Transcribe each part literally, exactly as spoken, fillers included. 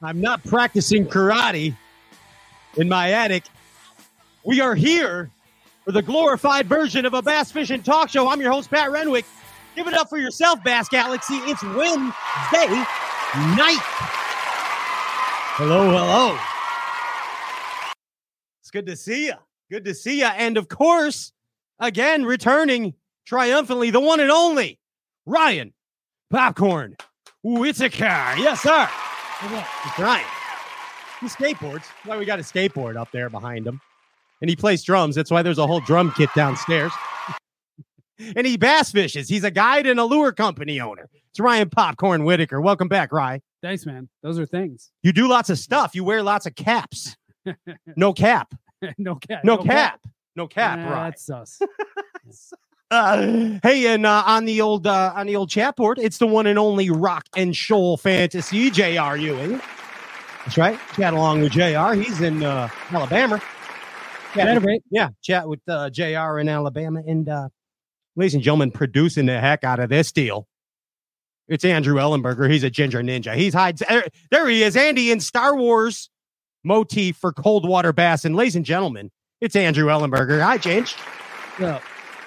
I'm not practicing karate in my attic. We are here for the glorified version of a bass fishing talk show. I'm your host, Pat Renwick. Give it up for yourself, Bass Galaxy. It's Wednesday night. Hello, hello. It's good to see you. Good to see you. And of course, again, returning triumphantly, the one and only Ryan Popcorn Whitaker. Yes, sir. It's Ryan. He skateboards. That's why we got a skateboard up there behind him. And he plays drums. That's why there's a whole drum kit downstairs. And he bass fishes. He's a guide and a lure company owner. It's Ryan Popcorn Whitaker. Welcome back, Ryan. Thanks, man. Those are things. You do lots of stuff. You wear lots of caps. No cap. no cap. No, no cap. cap. No cap, nah, Ryan. That's us. Uh, hey, and uh, on the old uh, on the old chat board, it's the one and only Rock and Shoal Fantasy, J R Ewing. That's right. Chat along with J R. He's in uh, Alabama. Chat with, yeah, chat with uh, J R in Alabama. And uh, ladies and gentlemen, producing the heck out of this deal, it's Andrew Ellenberger. He's a ginger ninja. He's hides. There, there he is, Andy in Star Wars motif for cold water bass. And ladies and gentlemen, it's Andrew Ellenberger. Hi, Ginge. Yeah.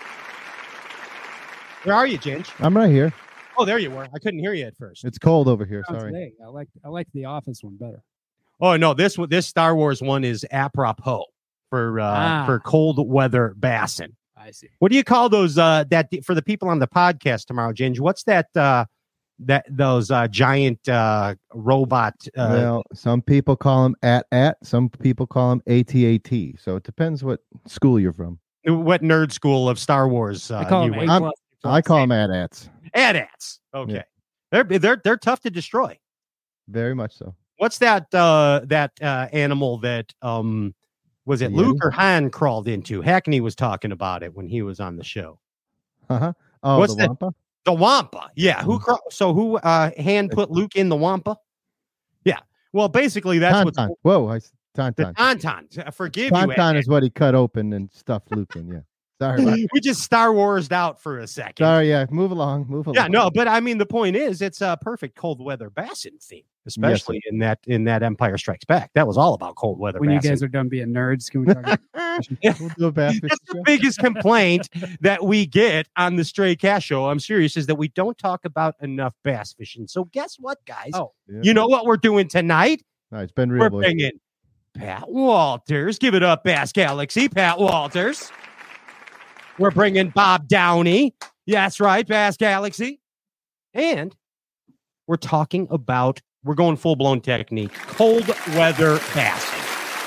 Where are you, Ginge? I'm right here. Oh, there you were. I couldn't hear you at first. It's cold over here. Oh, Sorry. today. I like I like the Office one better. Oh no, this this Star Wars one is apropos for uh, ah. for cold weather bassing. I see. What do you call those? Uh, that for the people on the podcast tomorrow, Ginge? What's that? Uh, that those uh, giant uh, robot? Uh, well, some people call them at at. Some people call them A T A T. So it depends what school you're from. What nerd school of Star Wars? Uh, I call you them went? I call them at-ats. At-ats. Okay. Yeah. They're they're they're tough to destroy. Very much so. What's that uh, that uh, animal that um, was it The Luke Yeti? or Han crawled into? Hackney was talking about it when he was on the show. Uh-huh. Oh, What's the that? Wampa? The Wampa. Yeah. Who craw- so who uh, Han put Luke in the Wampa? Yeah. Well, basically that's what's Tauntaun. Whoa, I the Tauntaun. Tauntaun. Forgive Tauntaun you. is what he cut open and stuffed Luke in. Yeah. Sorry about We just Star Wars'd out for a second. Sorry, yeah. Move along. Move along. Yeah, no, but I mean the point is it's a perfect cold weather bassing theme, especially in that in that Empire Strikes Back. That was all about cold weather When bassing. you guys are done being nerds, can we talk about We'll do a bass fishing That's the show. biggest complaint that we get on the Stray Cast Show. I'm serious, is that we don't talk about enough bass fishing. So guess what, guys? Oh, Yeah. You know what we're doing tonight? No, it's been real. We're boy. bringing Pat Walters. Give it up, Bass Galaxy. Pat Walters. We're bringing Bob Downey. Yeah, that's right, Bass Galaxy. And we're talking about, we're going full-blown technique, cold weather bassing.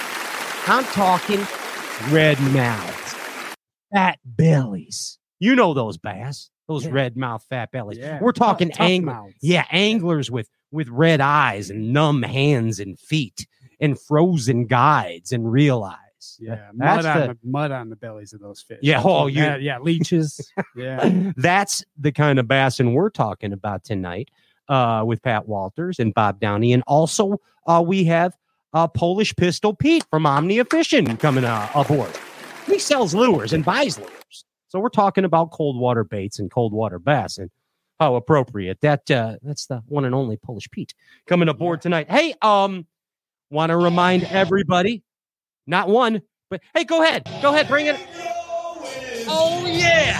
I'm talking red mouths, fat bellies. You know those bass, those Yeah. red mouth fat bellies. yeah. We're talking tough, tough angler. mouths. Yeah, anglers with with red eyes and numb hands and feet and frozen guides and real eyes. Yeah, That's mud on the- the mud on the bellies of those fish. Yeah, oh, you- yeah, yeah, leeches. Yeah, That's the kind of bassing we're talking about tonight uh, with Pat Walters and Bob Downey. And also uh, we have uh, Polish Pistol Pete from Omnia Fishing coming uh, aboard. He sells lures and buys lures. So we're talking about cold water baits and cold water bass and how appropriate. That uh, That's the one and only Polish Pete coming aboard tonight. Hey, um, want to remind everybody, not one, but hey, go ahead. Go ahead. Bring it. Oh, yeah.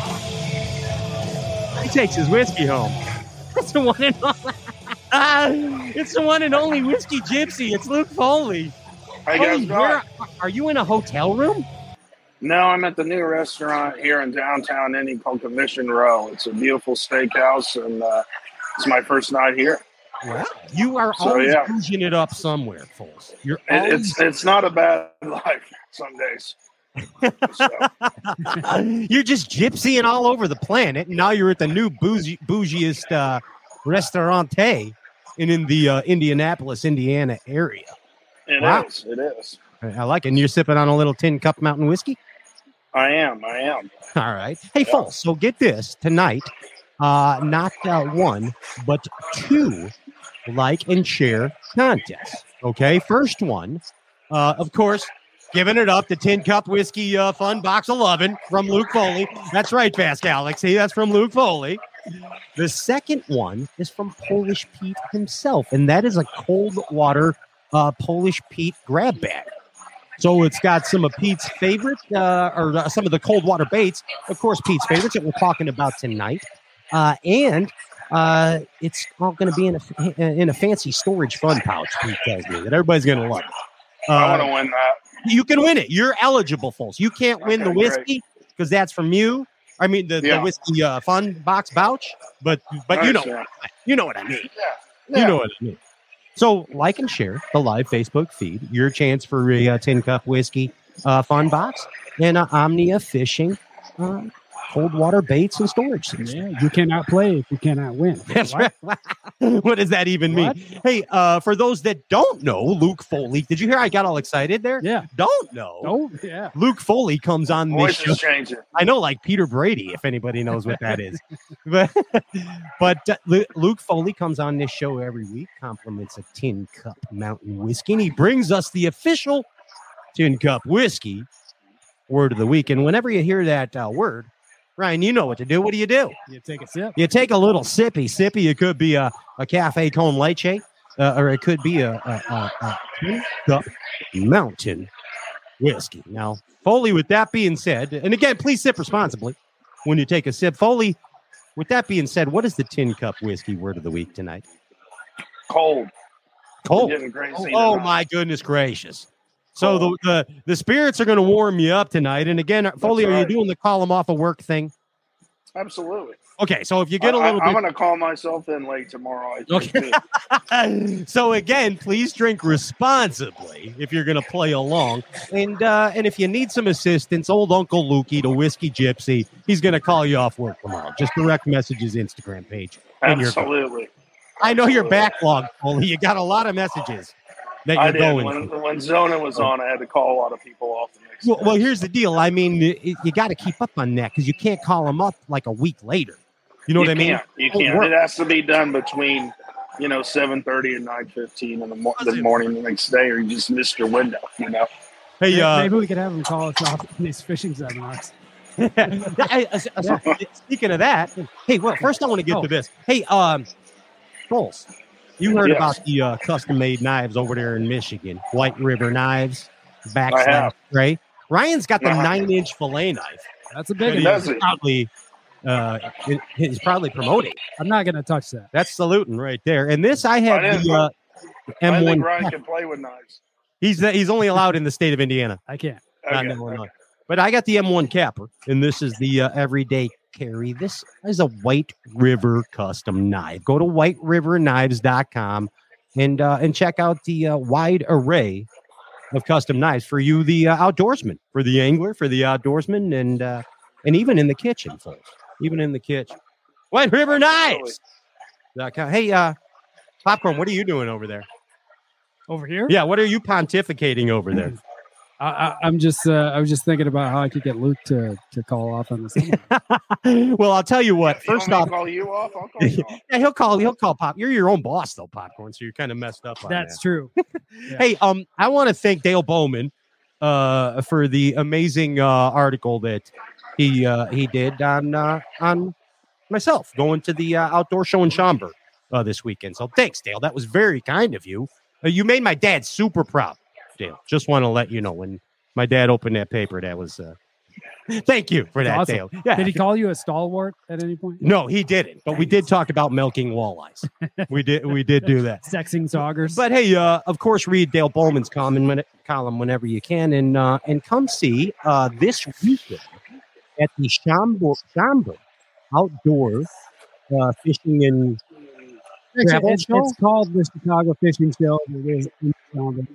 He takes his whiskey home. It's the one and only. Ah, it's the one and only whiskey gypsy. It's Luke Foley. How you Foley, guys doing? where, are you in a hotel room? No, I'm at the new restaurant here in downtown Indy called Commission Row. It's a beautiful steakhouse, and uh, it's my first night here. Well, you are So, always yeah. boozing it up somewhere, folks. You're It, always... it's it's not a bad life some days. So, You're just gypsying all over the planet, and now you're at the new bougie, bougiest uh, restaurante in, in the uh, Indianapolis, Indiana area. it Wow. is. It is. I I like it. And you're sipping on a little tin cup mountain whiskey? I am. I am. All right. Hey, folks, so get this. Tonight, uh, not uh, one, but two like and share contests. Okay? First one, uh, of course, giving it up, the Tin Cup Whiskey uh, Fun Box eleven from Luke Foley. That's right, Fast Galaxy. That's from Luke Foley. The second one is from Polish Pete himself, and that is a cold water uh, Polish Pete grab bag. So it's got some of Pete's favorite, uh, or uh, some of the cold water baits, of course, Pete's favorites that we're talking about tonight. Uh, and uh, it's all going to be in a in a fancy storage fun pouch, Pete tells me, that everybody's going to love. Uh, I want to win that. You can win it. You're eligible, folks. You can't win Okay, the whiskey because that's from you. I mean, the, Yeah. the whiskey uh, fun box pouch, but but you know, Understand. you know what I mean. Yeah. You know what I mean. So like and share the live Facebook feed. Your chance for a uh, tin cup whiskey uh, fun box and uh, Omnia Fishing uh, cold water baits and storage system. Yeah, you cannot play if you cannot win. That's What? right. What does that even mean? What? Hey, uh, for those that don't know, Luke Foley, did you hear I got all excited there? Yeah. Don't know. Oh, yeah. Luke Foley comes on this Voice show. is changing. I know, like Peter Brady, if anybody knows what that is. But, but uh, Lu- Luke Foley comes on this show every week, compliments a Tin Cup Mountain Whiskey, and he brings us the official Tin Cup Whiskey word of the week. And whenever you hear that uh, word, Ryan, you know what to do. What do you do? You take a sip. You take a little sippy. Sippy, it could be a, a cafe con leche, uh, or it could be a, a, a, a Tin Cup Mountain Whiskey. Now, Foley, with that being said, and again, please sip responsibly when you take a sip. Foley, with that being said, what is the Tin Cup Whiskey word of the week tonight? Cold. Cold. Getting crazy Oh, tonight. my goodness gracious. So the, the, the spirits are going to warm you up tonight. And again, Foley, are you right. doing the call them off of work thing? Absolutely. Okay, so if you get a I, little I, I'm bit... going to call myself in late tomorrow. I think, Okay. too. So again, please drink responsibly if you're going to play along. And uh, and if you need some assistance, old Uncle Lukey, the Whiskey Gypsy, he's going to call you off work tomorrow. Just direct message his Instagram page. And you're good. Absolutely. I know your Absolutely. backlog, Foley. You got a lot of messages that I you're did. going When, through. when Zona was on, I had to call a lot of people off the next Well, day. well, here's the deal. I mean, it, you got to keep up on that because you can't call them up like a week later. You know you what I mean? Can't. You Won't can't. work. It has to be done between, you know, seven thirty and nine fifteen in the, mo- the morning the next day, or you just missed your window, you know? Hey, Maybe, uh, maybe we could have him call us off in these fishing seminars. Hey, uh, so- so, speaking of that, hey, well, first I want to get to this. Hey, um, Bowles, you heard Yes. about the uh, custom-made knives over there in Michigan, White River Knives, I backslash have. Ray. Ryan's got the Uh-huh. nine-inch fillet knife. That's a that big He one. does he's it. probably, uh, he- he's probably promoting. I'm not going to touch that. That's saluting right there. And this, I have I didn't- the uh, I M think one. Ryan can play with knives. He's he's only allowed in the state of Indiana. I can't. Not in Okay. Illinois. But I got the M one capper, and this is the uh, everyday carry. This is a White River custom knife. Go to white river knives dot com and uh, and check out the uh, wide array of custom knives for you, the uh, outdoorsman, for the angler, for the outdoorsman, and uh, and even in the kitchen, folks. Even in the kitchen. White River Knives. Hey, uh, Popcorn, what are you doing over there? Over here? Yeah, what are you pontificating over there? I, I, I'm just. Uh, I was just thinking about how I could get Luke to to call off on the seminar. Well, I'll tell you what. You want First me to off, call you off? I'll call you off. yeah, he'll call. He'll call Pop. You're your own boss, though, Popcorn. So you're kind of messed up on That's that. true. Hey, um, I want to thank Dale Bowman, uh, for the amazing uh article that he uh he did on uh on myself going to the uh, outdoor show in Schaumburg uh this weekend. So thanks, Dale. That was very kind of you. Uh, you made my dad super proud, Dale. Just want to let you know when my dad opened that paper, that was uh thank you for that, That's awesome. Dale. Yeah. Did he call you a stalwart at any point? No, he didn't. But we did talk about milking walleyes. We did. We did do that. Sexing saugers. But hey, uh, of course, read Dale Bowman's column, when- column whenever you can, and uh, and come see uh, this weekend at the Schaumburg, Schaumburg Outdoor uh, Fishing and Actually, Travel it's, show? it's called the Chicago Fishing Show. It is in Schaumburg.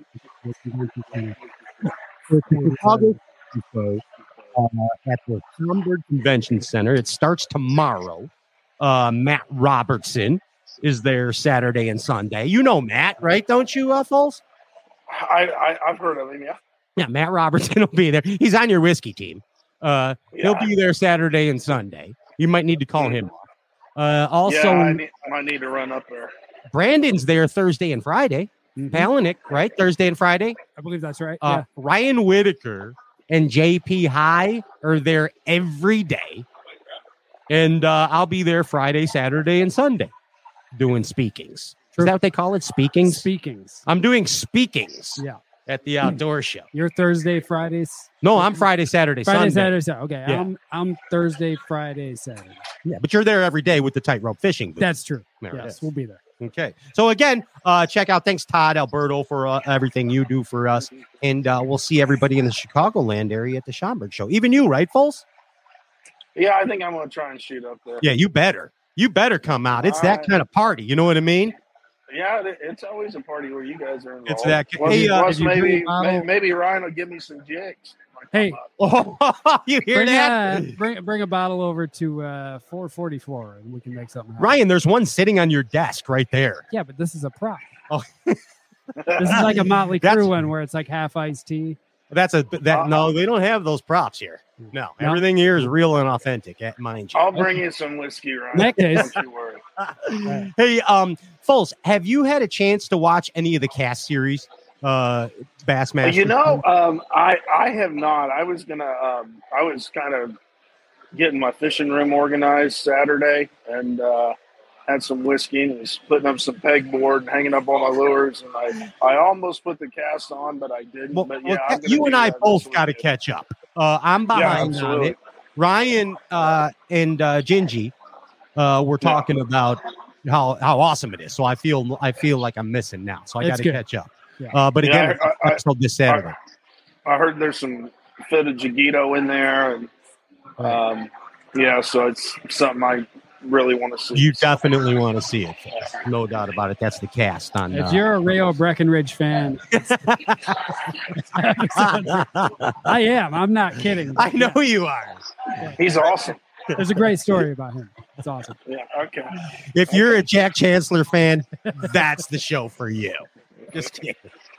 It's the Chicago Fishing Show uh, at the Schaumburg Convention Center. It starts tomorrow. Uh, Matt Robertson is there Saturday and Sunday. You know Matt, right? Don't you, uh, Foles? I, I, I've heard of him, yeah. Yeah, Matt Robertson will be there. He's on your whiskey team. Uh, Yeah. He'll be there Saturday and Sunday. You might need to call him. Uh, also, yeah, I need, I need to run up there. Brandon's there Thursday and Friday. Palaniuk, right? Thursday and Friday. I believe that's right. Uh, Ryan Whitaker and J P High are there every day. And uh, I'll be there Friday, Saturday, and Sunday doing speakings. Is that what they call it? Speakings? Speakings. I'm doing speakings Yeah. at the outdoor show. You're Thursday, Fridays. No, I'm Friday, Saturday, Friday, Sunday. Saturday, Saturday. Okay. Yeah. I'm I'm Thursday, Friday, Saturday. Yeah, but you're there every day with the tightrope fishing booth. That's true. There it yes, is. we'll be there. Okay. So again, uh, check out. Thanks, Todd Alberto, for uh, everything you do for us. And uh, we'll see everybody in the Chicagoland area at the Schaumburg show. Even you, right, Foles? Yeah, I think I'm going to try and shoot up there. Yeah, you better. You better come out. It's that All right. kind of party. You know what I mean? Yeah, it- it's always a party where you guys are involved. It's that- Plus, Hey, uh, plus did you bring maybe, a bottle? maybe maybe Ryan will give me some jigs. Hey, Oh, you hear bring, that? a, bring bring a bottle over to uh, four forty-four, and we can make something happen. Ryan, there's one sitting on your desk right there. Yeah, but this is a prop. Oh. This is like a Motley That's- Crue one where it's like half iced tea. That's a that. Uh, No, they don't have those props here. No, No? everything here is real and authentic. eh, Mind you. I'll bring you some whiskey, Ryan. In that case- Don't you worry. Hey, um, Foles, have you had a chance to watch any of the cast series, uh, Bassmaster? You know, um, I I have not. I was gonna. Um, I was kind of getting my fishing room organized Saturday, and uh, had some whiskey and was putting up some pegboard and hanging up all my lures. And I, I almost put the cast on, but I didn't. Well, but well, yeah, I'm gonna you do and I that both this got to weekend. catch up. Uh, I'm behind on absolutely. it. Ryan uh, and uh, Gingy uh, were Yeah. talking about how how awesome it is. So I feel I feel like I'm missing now. So I got That's to good. catch up. Yeah. Uh, but Yeah, again, I- I- episode this Saturday. I heard there's some fitted Jigito in there, and um, yeah, so it's something I really want to see. You definitely want to see it. Foles. No doubt about it. That's the cast on. If Uh, you're a Rayo Breckenridge fan, I am. I'm not kidding. I know you are. He's awesome. There's a great story about him. It's awesome. Yeah. Okay. If you're a Jack Chancellor fan, that's the show for you. Just kidding.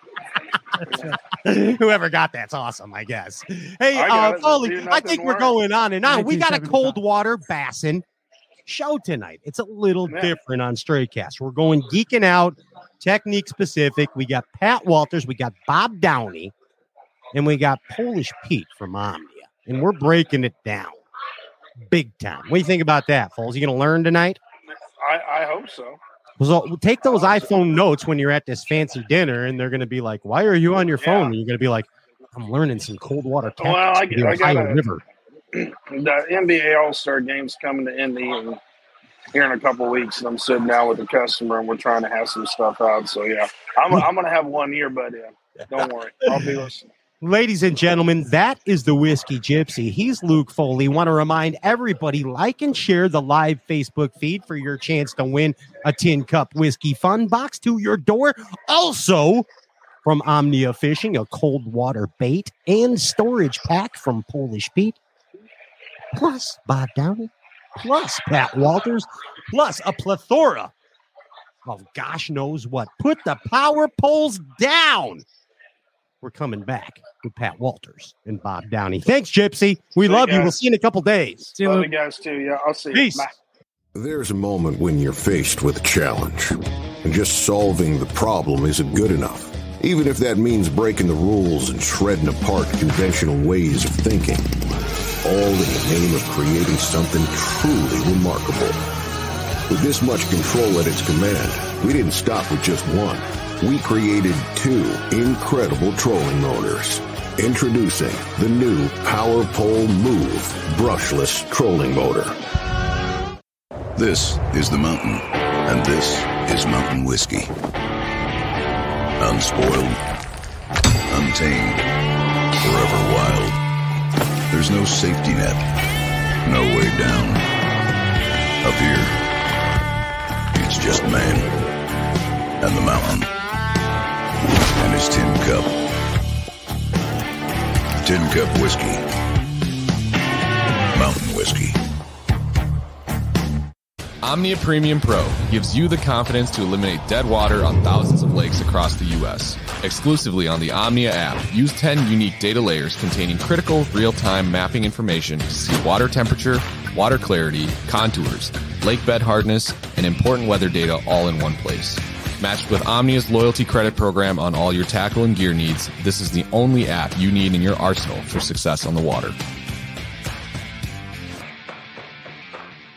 Whoever got that's awesome, I guess. Hey, I uh, got it. Foley, Dude, I think nothing we're worse. going on and on. We got a nineteen seventy-five. cold water bassin show tonight. It's a little Yeah. different on Straycast. We're going geeking out, technique specific. We got Pat Walters, we got Bob Downey, and we got Polish Pete from Omnia. And we're breaking it down big time. What do you think about that, Foles? You going to learn tonight? I, I hope so. So take those iPhone notes when you're at this fancy dinner, and they're going to be like, "Why are you on your phone?" Yeah. And you're going to be like, "I'm learning some cold water tactics Well, I- for the I Ohio gotta- River." The N B A All Star Game's coming to Indy, and here in a couple of weeks, and I'm sitting down with a customer, and we're trying to hash some stuff out. So yeah, I'm I'm gonna have one ear, but yeah, don't worry, I'll be listening. Ladies and gentlemen, that is the Whiskey Gypsy. He's Luke Foley. Want to remind everybody, like and share the live Facebook feed for your chance to win a Tin Cup Whiskey Fun Box to your door. Also, from Omnia Fishing, a cold water bait and storage pack from Polish Pete. Plus Bob Downey. Plus Pat Walters. Plus a plethora of gosh knows what. Put the power poles down. We're coming back with Pat Walters and Bob Downey. Thanks, Gypsy. We See love you you. We'll guys. see you in a couple days. See you, Love Luke. you guys too. Yeah, I'll see Peace. you. Bye. There's a moment when you're faced with a challenge, and just solving the problem isn't good enough, even if that means breaking the rules and shredding apart conventional ways of thinking, all in the name of creating something truly remarkable. With this much control at its command, we didn't stop with just one. We created two incredible trolling motors. Introducing the new Power Pole Move brushless trolling motor. This is the mountain, and this is mountain whiskey. Unspoiled, untamed, forever wild. There's no safety net, no way down. Up here, it's just man and the mountain and his tin cup. Tin Cup Whiskey. Mountain Whiskey. Omnia Premium Pro gives you the confidence to eliminate dead water on thousands of lakes across the U S. Exclusively on the Omnia app, use ten unique data layers containing critical real-time mapping information to see water temperature, water clarity, contours, lake bed hardness, and important weather data all in one place. Matched with Omnia's loyalty credit program on all your tackle and gear needs, this is the only app you need in your arsenal for success on the water.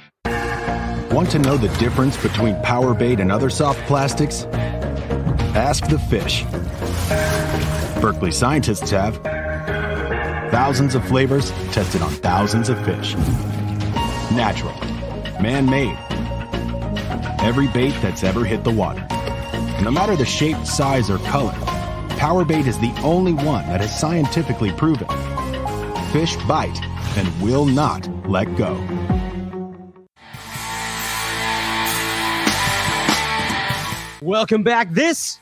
Want to know the difference between power bait and other soft plastics? Ask the fish. Berkeley scientists have. Thousands of flavors tested on thousands of fish. Natural. Man-made. Every bait that's ever hit the water. No matter the shape, size, or color, power bait is the only one that is scientifically proven. Fish bite and will not let go. Welcome back. This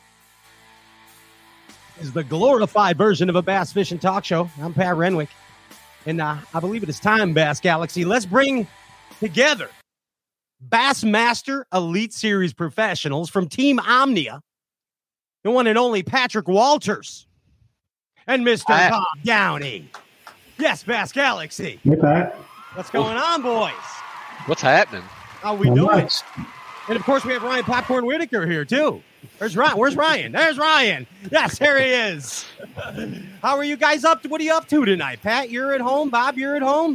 is the glorified version of a bass fishing talk show. I'm Pat Renwick, and uh, I believe it is time, Bass Galaxy. Let's bring together Bassmaster Elite Series professionals from Team Omnia, the one and only Patrick Walters, and Mister Hi. Bob Downey. Yes, Bass Galaxy. Hey, Pat. What's going on, boys? What's happening? How we Not doing? much. And of course, we have Ryan Popcorn Whitaker here too. There's Ryan. Where's Ryan? There's Ryan. Yes, here he is. How are you guys up to? What are you up to tonight, Pat? You're at home. Bob, you're at home.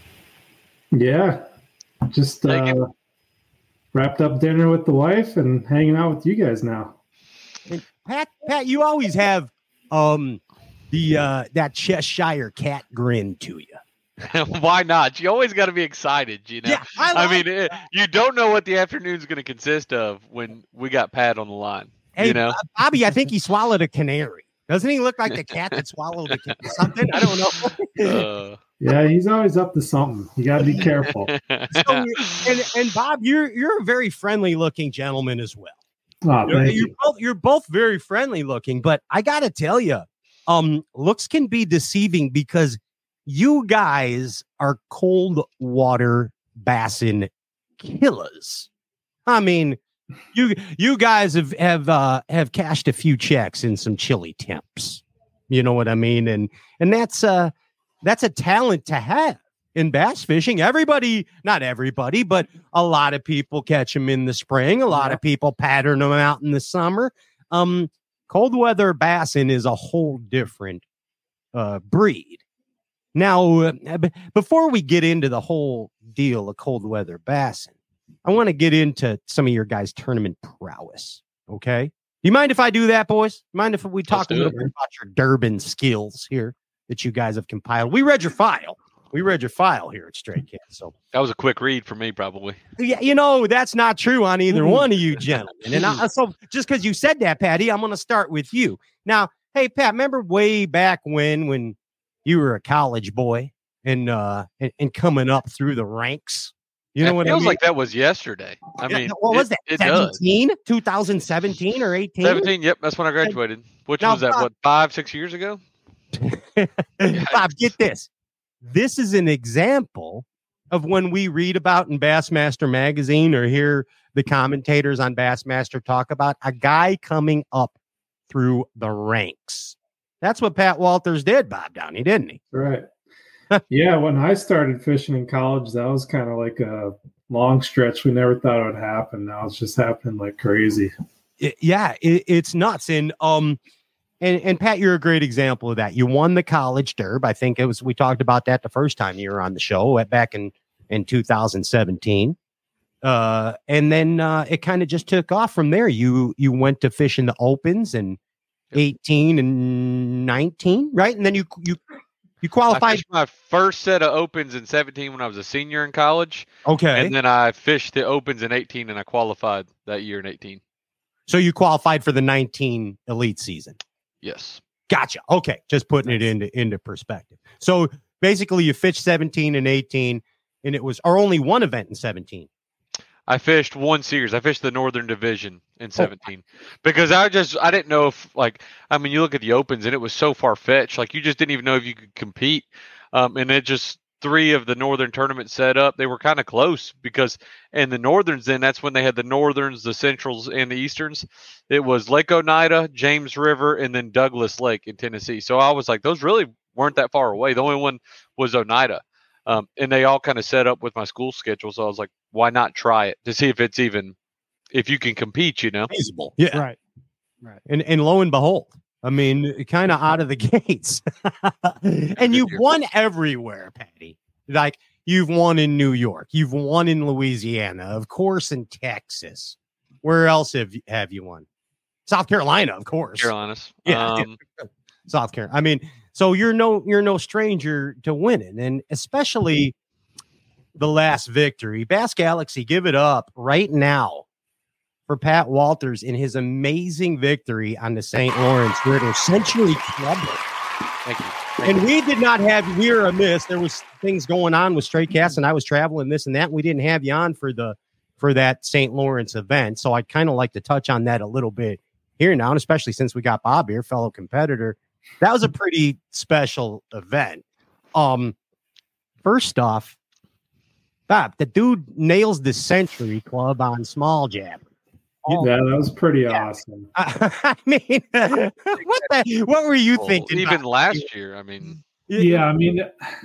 Yeah, just uh, wrapped up dinner with the wife and hanging out with you guys now. And Pat, Pat, you always have um the uh that Cheshire cat grin to you. Why not? You always got to be excited, you know. Yeah, I, I like mean, it, you don't know what the afternoon's going to consist of when we got Pat on the line. Hey, you know, uh, Bobby, I think he swallowed a canary. Doesn't he look like the cat that swallowed a, something? I don't know. uh, Yeah, he's always up to something. You got to be careful. So, and, and Bob, you're you're a very friendly looking gentleman as well. Oh, You're, thank you're you. both you're both very friendly looking, but I gotta tell you, um, looks can be deceiving because you guys are cold water bassin killers. I mean, you you guys have have uh, have cashed a few checks in some chilly temps. You know what I mean? And and that's uh that's a talent to have in bass fishing. Everybody, not everybody, but a lot of people catch them in the spring. A lot of people pattern them out in the summer. Um, cold weather bassin is a whole different uh, breed. Now, uh, b- before we get into the whole deal of cold weather bassin, I want to get into some of your guys' tournament prowess. Okay. Do you mind if I do that, boys? Mind if we talk a do little it. bit about your Durbin skills here that you guys have compiled? We read your file. We read your file here at Straight Cat. So, that was a quick read for me, probably. yeah, you know, that's not true on either one of you gentlemen. And I, so just because you said that, Patty, I'm going to start with you. Now, hey, Pat, remember way back when, when you were a college boy and, uh, and, and coming up through the ranks? You know it what I feels mean? like that was yesterday. I Yeah, mean, what was it, that? It does. seventeen? twenty seventeen or eighteen? seventeen. Yep, that's when I graduated. Which Now, was that? Bob- What, five, six years ago? Bob, get this. This is an example of when we read about in Bassmaster magazine or hear the commentators on Bassmaster talk about a guy coming up through the ranks. That's what Pat Walters did, Bob Downey, didn't he? Right. Yeah, when I started fishing in college, that was kind of like a long stretch. We never thought it would happen. Now it's just happening like crazy. It- yeah, it, it's nuts. And um, and and Pat, you're a great example of that. You won the college derb. I think it was. We talked about that the first time you were on the show back in in two thousand seventeen. Uh, and then uh, it kind of just took off from there. You you went to fish in the opens in eighteen and nineteen, right? And then you you you I qualified. fished my first set of opens in seventeen when I was a senior in college. Okay, And then I fished the opens in eighteen and I qualified that year in eighteen. so you qualified for the nineteen elite season. Yes. Gotcha. Okay. Just putting it into, into perspective. So basically you fished seventeen and eighteen and it was, or only one event in seventeen. I fished one series. I fished the Northern Division in seventeen because I just, I didn't know if like, I mean, you look at the opens and it was so far fetched. Like you just didn't even know if you could compete. Um, and it just, three of the Northern tournaments set up, they were kind of close because, and the Northerns, then that's when they had the Northerns, the Centrals, and the Easterns. It was Lake Oneida, James River, and then Douglas Lake in Tennessee. So I was like, those really weren't that far away. The only one was Oneida. Um, and they all kind of set up with my school schedule. So I was like, why not try it to see if it's even, if you can compete, you know? Feasible. Yeah. Right. Right. And, and lo and behold, I mean, kind of out of the gates. And you won everywhere, Patty. Like You've won in New York. You've won in Louisiana. Of course, in Texas. Where else have you, have you won? South Carolina, of course. Carolinas. Yeah. Um, South Carolina. I mean, so you're no you're no stranger to winning, and especially the last victory. Bass Galaxy, give it up right now for Pat Walters in his amazing victory on the Saint Lawrence River Century Club. Thank you. Thank And you. we did not have, we were amiss. There was things going on with Straight Cast, and I was traveling this and that. And we didn't have you on for the for that Saint Lawrence event. So I'd kind of like to touch on that a little bit here now, and especially since we got Bob here, fellow competitor. That was a pretty special event. Um, first off, Bob, the dude nails the Century Club on small jab. Yeah, that was pretty awesome. I mean, what the, what were you Well, thinking? even Bob? last year, I mean, Yeah, I mean,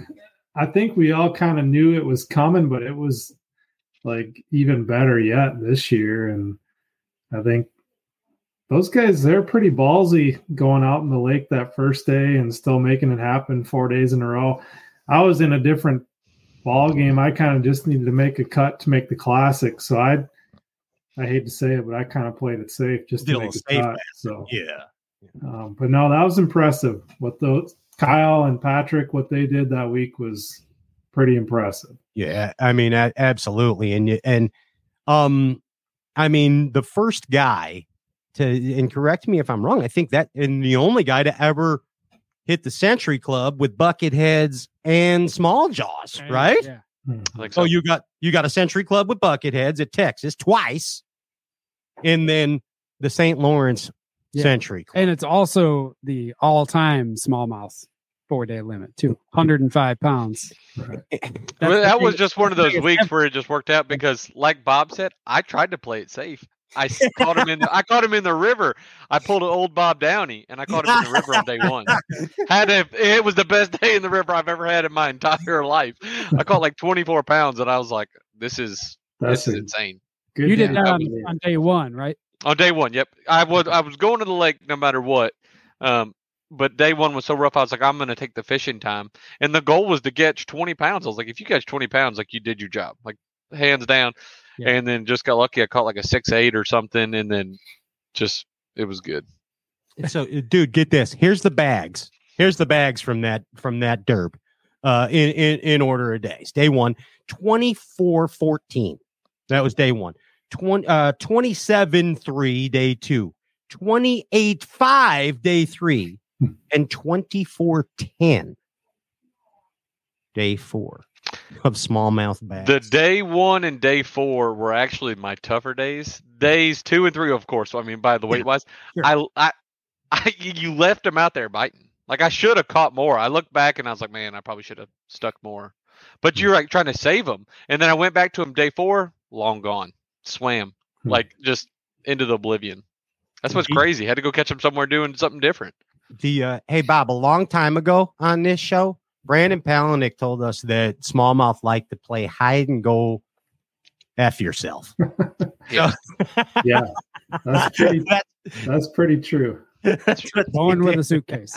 I think we all kind of knew it was coming, but it was like even better yet this year. And I think those guys, they're pretty ballsy going out in the lake that first day and still making it happen four days in a row. I was in a different ball game. I kind of just needed to make a cut to make the classic. So I, I hate to say it, but I kind of played it safe just Still to make a safe, cut. So yeah. um, but no, that was impressive. What those Kyle and Patrick, what they did that week was pretty impressive. Yeah, I mean, a- absolutely, and you- and um, I mean, the first guy to, and correct me if I'm wrong, I think that, and the only guy to ever hit the Century Club with bucket heads and small jaws, right? Yeah. I think So so. you got you got a Century Club with bucket heads at Texas twice, and then the Saint Lawrence Yeah. Century Club. And it's also the all-time smallmouth four-day limit, too. one hundred five pounds. Right. That's Well, the that was biggest- just one of those biggest weeks ever. where it just worked out because, like Bob said, I tried to play it safe. I s- caught him in. The, I caught him in the river. I pulled an old Bob Downey, and I caught him in the river on day one. Had a, it was the best day in the river I've ever had in my entire life. I caught like twenty-four pounds, and I was like, "This is That's this is a insane." good You did game. that on, Yeah. on day one, right? On day one, yep. I was I was going to the lake no matter what. Um, but day one was so rough. I was like, I'm going to take the fishing time, and the goal was to catch twenty pounds. I was like, if you catch twenty pounds, like you did your job, like hands down. Yeah. And then just got lucky. I caught like a six eight or something, and then just it was good. So, uh, dude, get this. Here's the bags. Here's the bags from that from that derb. Uh, in in in order of days. Day one, twenty-four fourteen. That was day one. Twenty uh twenty-seven three. Day two. Twenty-eight five. Day three, and twenty-four ten. Day four of smallmouth bags. The day one and day four were actually my tougher days. Days two and three, of course. I mean, by the weight wise, Sure. I, I, I, you left them out there biting. Like I should have caught more. I looked back and I was like, man, I probably should have stuck more. But you're like trying to save them, and then I went back to them day four, long gone, swam, Hmm. like just into the oblivion. That's what's crazy. Had to go catch them somewhere doing something different. The uh, hey Bob, a long time ago on this show, Brandon Palaniuk told us that smallmouth like to play hide and go F yourself. Yeah. Yeah, that's pretty. That- That's pretty true. that's what Going they with did. a suitcase.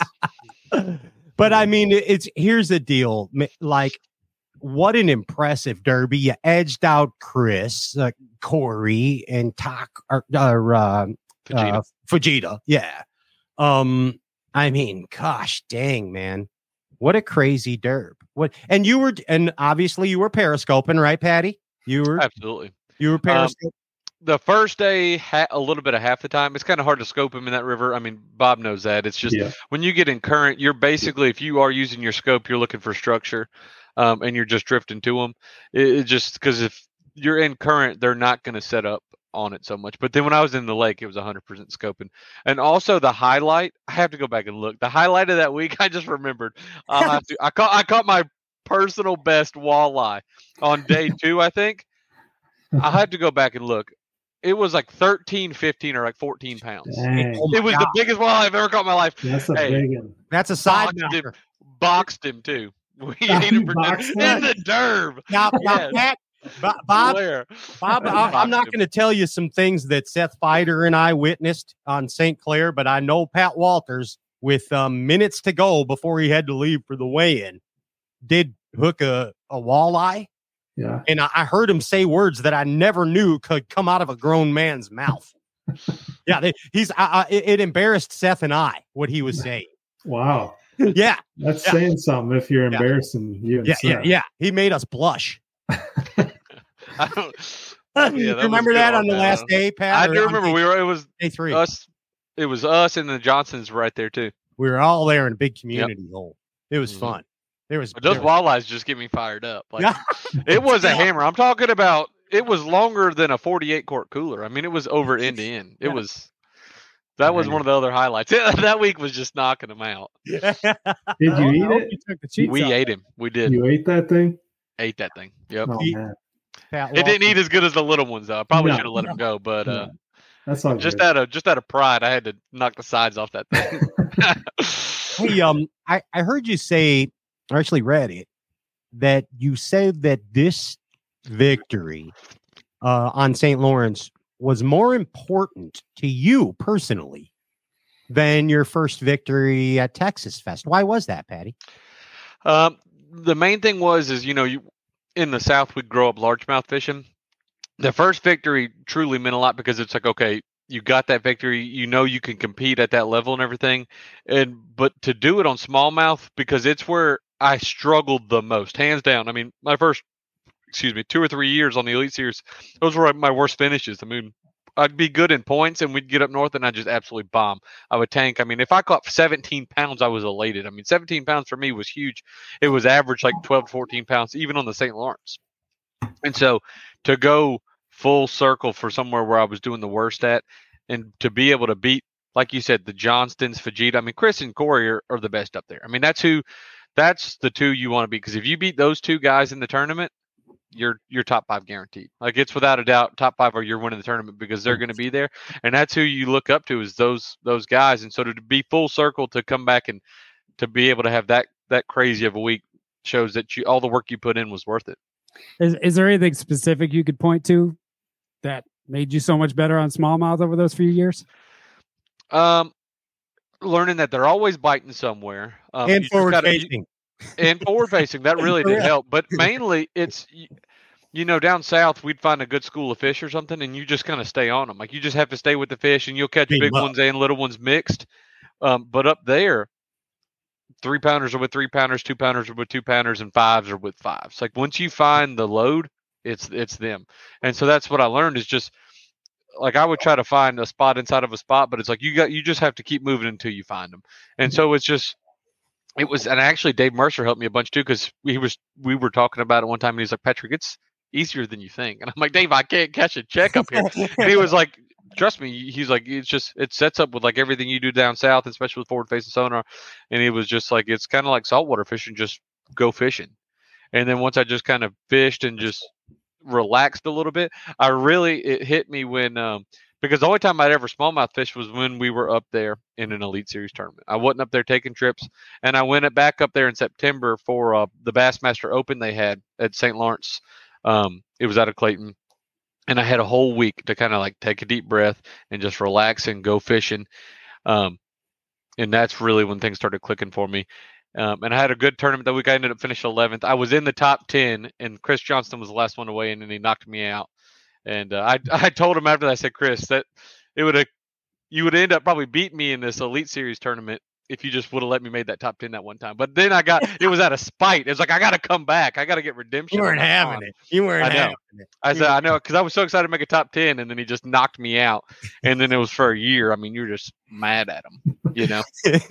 But I mean, it's here's the deal. Ma- Like, what an impressive derby! You edged out Chris, uh, Corey, and Tak or, or uh, Fujita. uh, Fujita. Yeah. Um. I mean, gosh, dang, man, what a crazy derb! What? And you were, and obviously you were periscoping, right, Patty? You were, Absolutely. you were periscoping. The first day, ha- a little bit of half the time, it's kind of hard to scope them in that river. I mean, Bob knows that. It's just Yeah. when you get in current, you're basically, if you are using your scope, you're looking for structure, um, and you're just drifting to them. It, it just because if you're in current, they're not going to set up on it so much. But then when I was in the lake, it was one hundred percent scoping. And also the highlight, I have to go back and look. The highlight of that week, I just remembered. I'll have to, I caught I caught my personal best walleye on day two, I think. I have to go back and look. It was like thirteen, fifteen, or like fourteen pounds. Dang, Oh my It was God. the biggest walleye I've ever caught in my life. that's a Hey. big one. That's a side Boxed him, knocker. boxed him too. We ate him for Boxed dinner. in him? the derb. Now, now Yes. Pat, Bo- Bob, Blair. Bob, I, I'm not going to tell you some things that Seth Fider and I witnessed on Saint Clair, but I know Pat Walters, with um, minutes to go before he had to leave for the weigh-in, did hook a, a walleye. Yeah. And I, I heard him say words that I never knew could come out of a grown man's mouth. yeah, they, he's. I, I, it embarrassed Seth and I what he was saying. Wow. Yeah, that's yeah. saying something. If you're yeah. embarrassing you, and yeah, Seth. yeah, yeah. He made us blush. I don't, yeah, yeah, that remember that on the that. last day, Pat? I do remember. We were. It was day three. Us. It was us and the Johnsons right there too. We were all there in a big community yep. hole. It was mm-hmm. fun. There was but those there walleyes just get me fired up. Like it was a hammer. I'm talking about. It was longer than a forty-eight quart cooler. I mean, it was over end to end. It yeah. was. That was one of the other highlights. That week was just knocking them out. Did you oh, eat it? You took the cheats we out. ate him. We did. You ate that thing? Ate that thing. Yep. Oh, he, it didn't eat as good as the little ones though. I probably no, should have let no. him go, but uh, that's all just good. out of just out of pride, I had to knock the sides off that thing. hey, um, I, I heard you say, or actually read it, that you said that this victory uh, on Saint Lawrence was more important to you personally than your first victory at Texas Fest. Why was that, Patty? Um, the main thing was, is, you know, you in the South, we grow up largemouth fishing. The first victory truly meant a lot because it's like, okay, you got that victory, you know, you can compete at that level and everything. And, but to do it on smallmouth, because it's where I struggled the most, hands down. I mean, my first, excuse me, two or three years on the Elite Series, those were my worst finishes. I mean, I'd be good in points and we'd get up north and I'd just absolutely bomb. I would tank. I mean, if I caught seventeen pounds, I was elated. I mean, seventeen pounds for me was huge. It was average like twelve to fourteen pounds, even on the Saint Lawrence. And so to go full circle for somewhere where I was doing the worst at and to be able to beat, like you said, the Johnstons, Fajita. I mean, Chris and Corey are, are the best up there. I mean, that's who, that's the two you want to beat. Because if you beat those two guys in the tournament, you're you're top five guaranteed. Like it's without a doubt top five or you're winning the tournament because they're going to be there. And that's who you look up to is those those guys. And so to be full circle to come back and to be able to have that that crazy of a week shows that you all the work you put in was worth it. Is is there anything specific you could point to that made you so much better on smallmouth over those few years? Um, learning that they're always biting somewhere. Um, and forward gotta, facing. And forward facing, that really did help. But mainly, it's you know down south we'd find a good school of fish or something, and you just kind of stay on them. Like you just have to stay with the fish, and you'll catch big, big ones and little ones mixed. Um, but up there, three pounders are with three pounders, two pounders are with two pounders, and fives are with fives. Like once you find the load, it's it's them. And so that's what I learned is just like I would try to find a spot inside of a spot, but it's like you got you just have to keep moving until you find them. And so it's just. It was, and actually Dave Mercer helped me a bunch too, because he was, we were talking about it one time and he's like, Patrick, it's easier than you think. And I'm like, Dave, I can't catch a check up here. And he was like, trust me. He's like, it's just, it sets up with like everything you do down south, especially with forward facing sonar. And he was just like, it's kind of like saltwater fishing, just go fishing. And then once I just kind of fished and just relaxed a little bit, I really, it hit me when, um, because the only time I'd ever smallmouth fished was when we were up there in an Elite Series tournament. I wasn't up there taking trips, and I went back up there in September for uh, the Bassmaster Open they had at Saint Lawrence. Um, it was out of Clayton, and I had a whole week to kind of like take a deep breath and just relax and go fishing. Um, and that's really when things started clicking for me. Um, and I had a good tournament that week. I ended up finishing eleventh. I was in the top ten, and Chris Johnston was the last one to weigh in, and he knocked me out. And uh, I I told him after that, I said, Chris, that it would have you would end up probably beating me in this Elite Series tournament if you just would have let me make that top ten that one time. But then I got it was out of spite. It was like I got to come back. I got to get redemption. You weren't having it. You weren't I know. having it. I said I know because I was so excited to make a top ten, and then he just knocked me out. And then it was for a year. I mean, you're just mad at him, you know.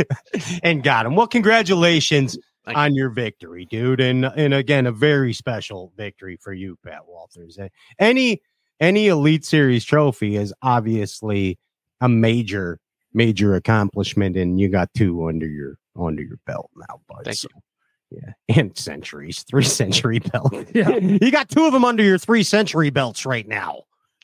And got him. Well, congratulations. Thank on you. your victory, dude. And and again, a very special victory for you, Pat Walters. Any any Elite Series trophy is obviously a major, major accomplishment, and you got two under your under your belt now, bud. Thank so, you. Yeah, and centuries, three century belt. Yeah, you got two of them under your three century belts right now.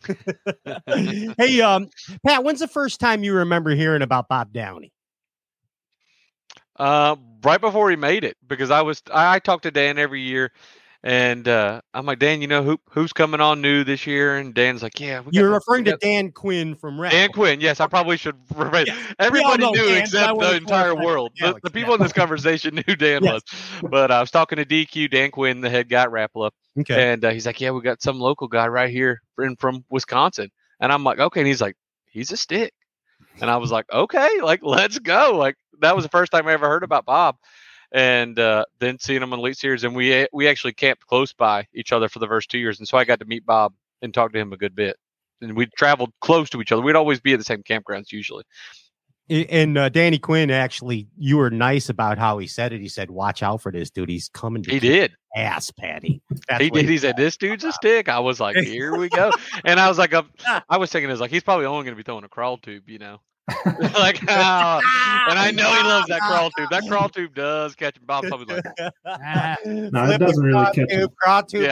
Hey, um, Pat, when's the first time you remember hearing about Bob Downey? Uh, right before he made it, because I was I, I talk to Dan every year, And uh, I'm like, Dan, you know who who's coming on new this year? And Dan's like, yeah. We You're got, referring we got, to Dan Quinn from Rap. Dan Quinn. Yes, I probably should. Yes. Yes. Everybody know knew Dan, except the entire world. Yeah, the, the people in this conversation knew Dan yes. was. But I was talking to D Q, Dan Quinn, the head guy at Rapala. Okay. And uh, he's like, yeah, we got some local guy right here from, from Wisconsin. And I'm like, okay. And he's like, he's a stick. And I was like, okay, like, let's go. Like, that was the first time I ever heard about Bob. And uh, then seeing him on Elite Series, and we we actually camped close by each other for the first two years, and so I got to meet Bob and talk to him a good bit. And we traveled close to each other. We'd always be at the same campgrounds usually. And uh, Danny Quinn, actually, you were nice about how he said it. He said, "Watch out for this dude. He's coming to he did ass, Patty." That's he did. He, he said, "This dude's a stick." I was like, "Here we go." And I was like, I was thinking, is like he's probably only going to be throwing a crawl tube, you know. Like, oh, and I know he loves that crawl tube. That crawl tube does catch him. Bob's probably like, ah. No, it doesn't really catch him. Crawl tube,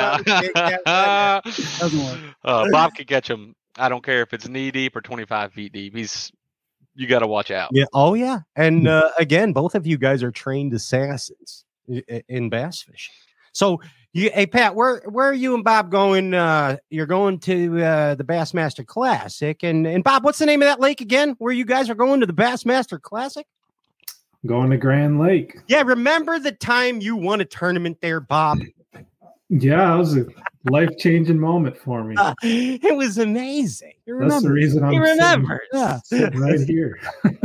yeah. Doesn't work. Uh, Bob can catch him. I don't care if it's knee deep or twenty-five feet deep. He's you got to watch out. Yeah. Oh yeah. And uh, again, both of you guys are trained assassins in, in bass fishing. So, you, hey Pat, where where are you and Bob going? Uh, you're going to uh, the Bassmaster Classic, and and Bob, what's the name of that lake again? Where you guys are going to the Bassmaster Classic? Going to Grand Lake. Yeah, remember the time you won a tournament there, Bob? Yeah, it was a life-changing moment for me. Uh, it was amazing. You That's the reason I'm you remember. Sitting, yeah. sitting right here.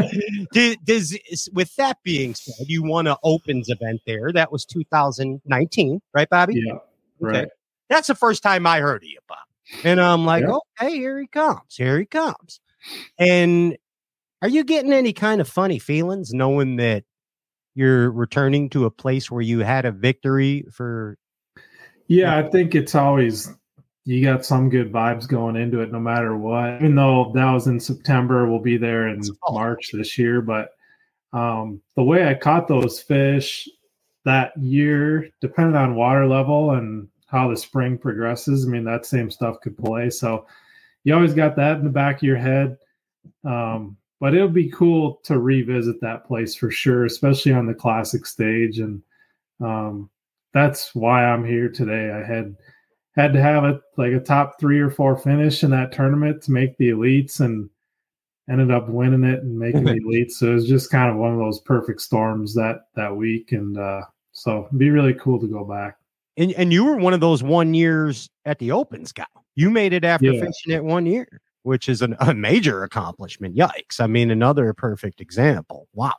does, does, with that being said, you won an Opens event there. That was two thousand nineteen, right, Bobby? Yeah, right. Okay. That's the first time I heard of you, Bob. And I'm like, yeah. okay, here he comes. Here he comes. And are you getting any kind of funny feelings knowing that you're returning to a place where you had a victory for... Yeah, I think it's always, you got some good vibes going into it no matter what. Even though that was in September, we'll be there in March this year. But um, the way I caught those fish that year, depending on water level and how the spring progresses, I mean, that same stuff could play. So you always got that in the back of your head. Um, but it would be cool to revisit that place for sure, especially on the classic stage. And um that's why I'm here today. I had had to have a like a top three or four finish in that tournament to make the elites, and ended up winning it and making the elites. So it was just kind of one of those perfect storms that that week, and uh, so it'd be really cool to go back. And and you were one of those one years at the Opens guy. You made it after yeah. fishing it one year, which is an, a major accomplishment. Yikes! I mean, another perfect example. Wow.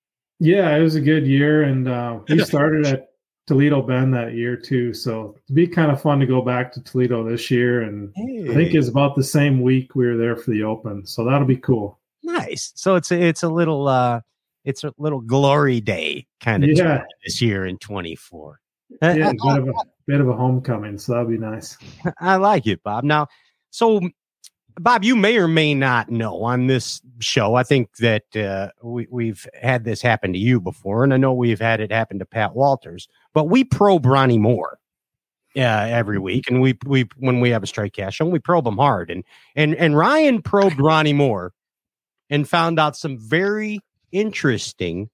Yeah, it was a good year, and uh, we started at Toledo Bend that year too, so it'd be kind of fun to go back to Toledo this year. And hey. I think it's about the same week we were there for the Open, so that'll be cool. Nice. So it's a, it's a little uh, it's a little glory day kind of yeah. this year in twenty-four. Yeah, a bit of a bit of a homecoming, so that'll be nice. I like it, Bob. Now, so Bob, you may or may not know on this show, I think that uh, we, we've had this happen to you before, and I know we've had it happen to Pat Walters, but we probe Ronnie Moore uh, every week, and we we when we have a straight cast show, we probe him hard, and and and Ryan probed Ronnie Moore and found out some very interesting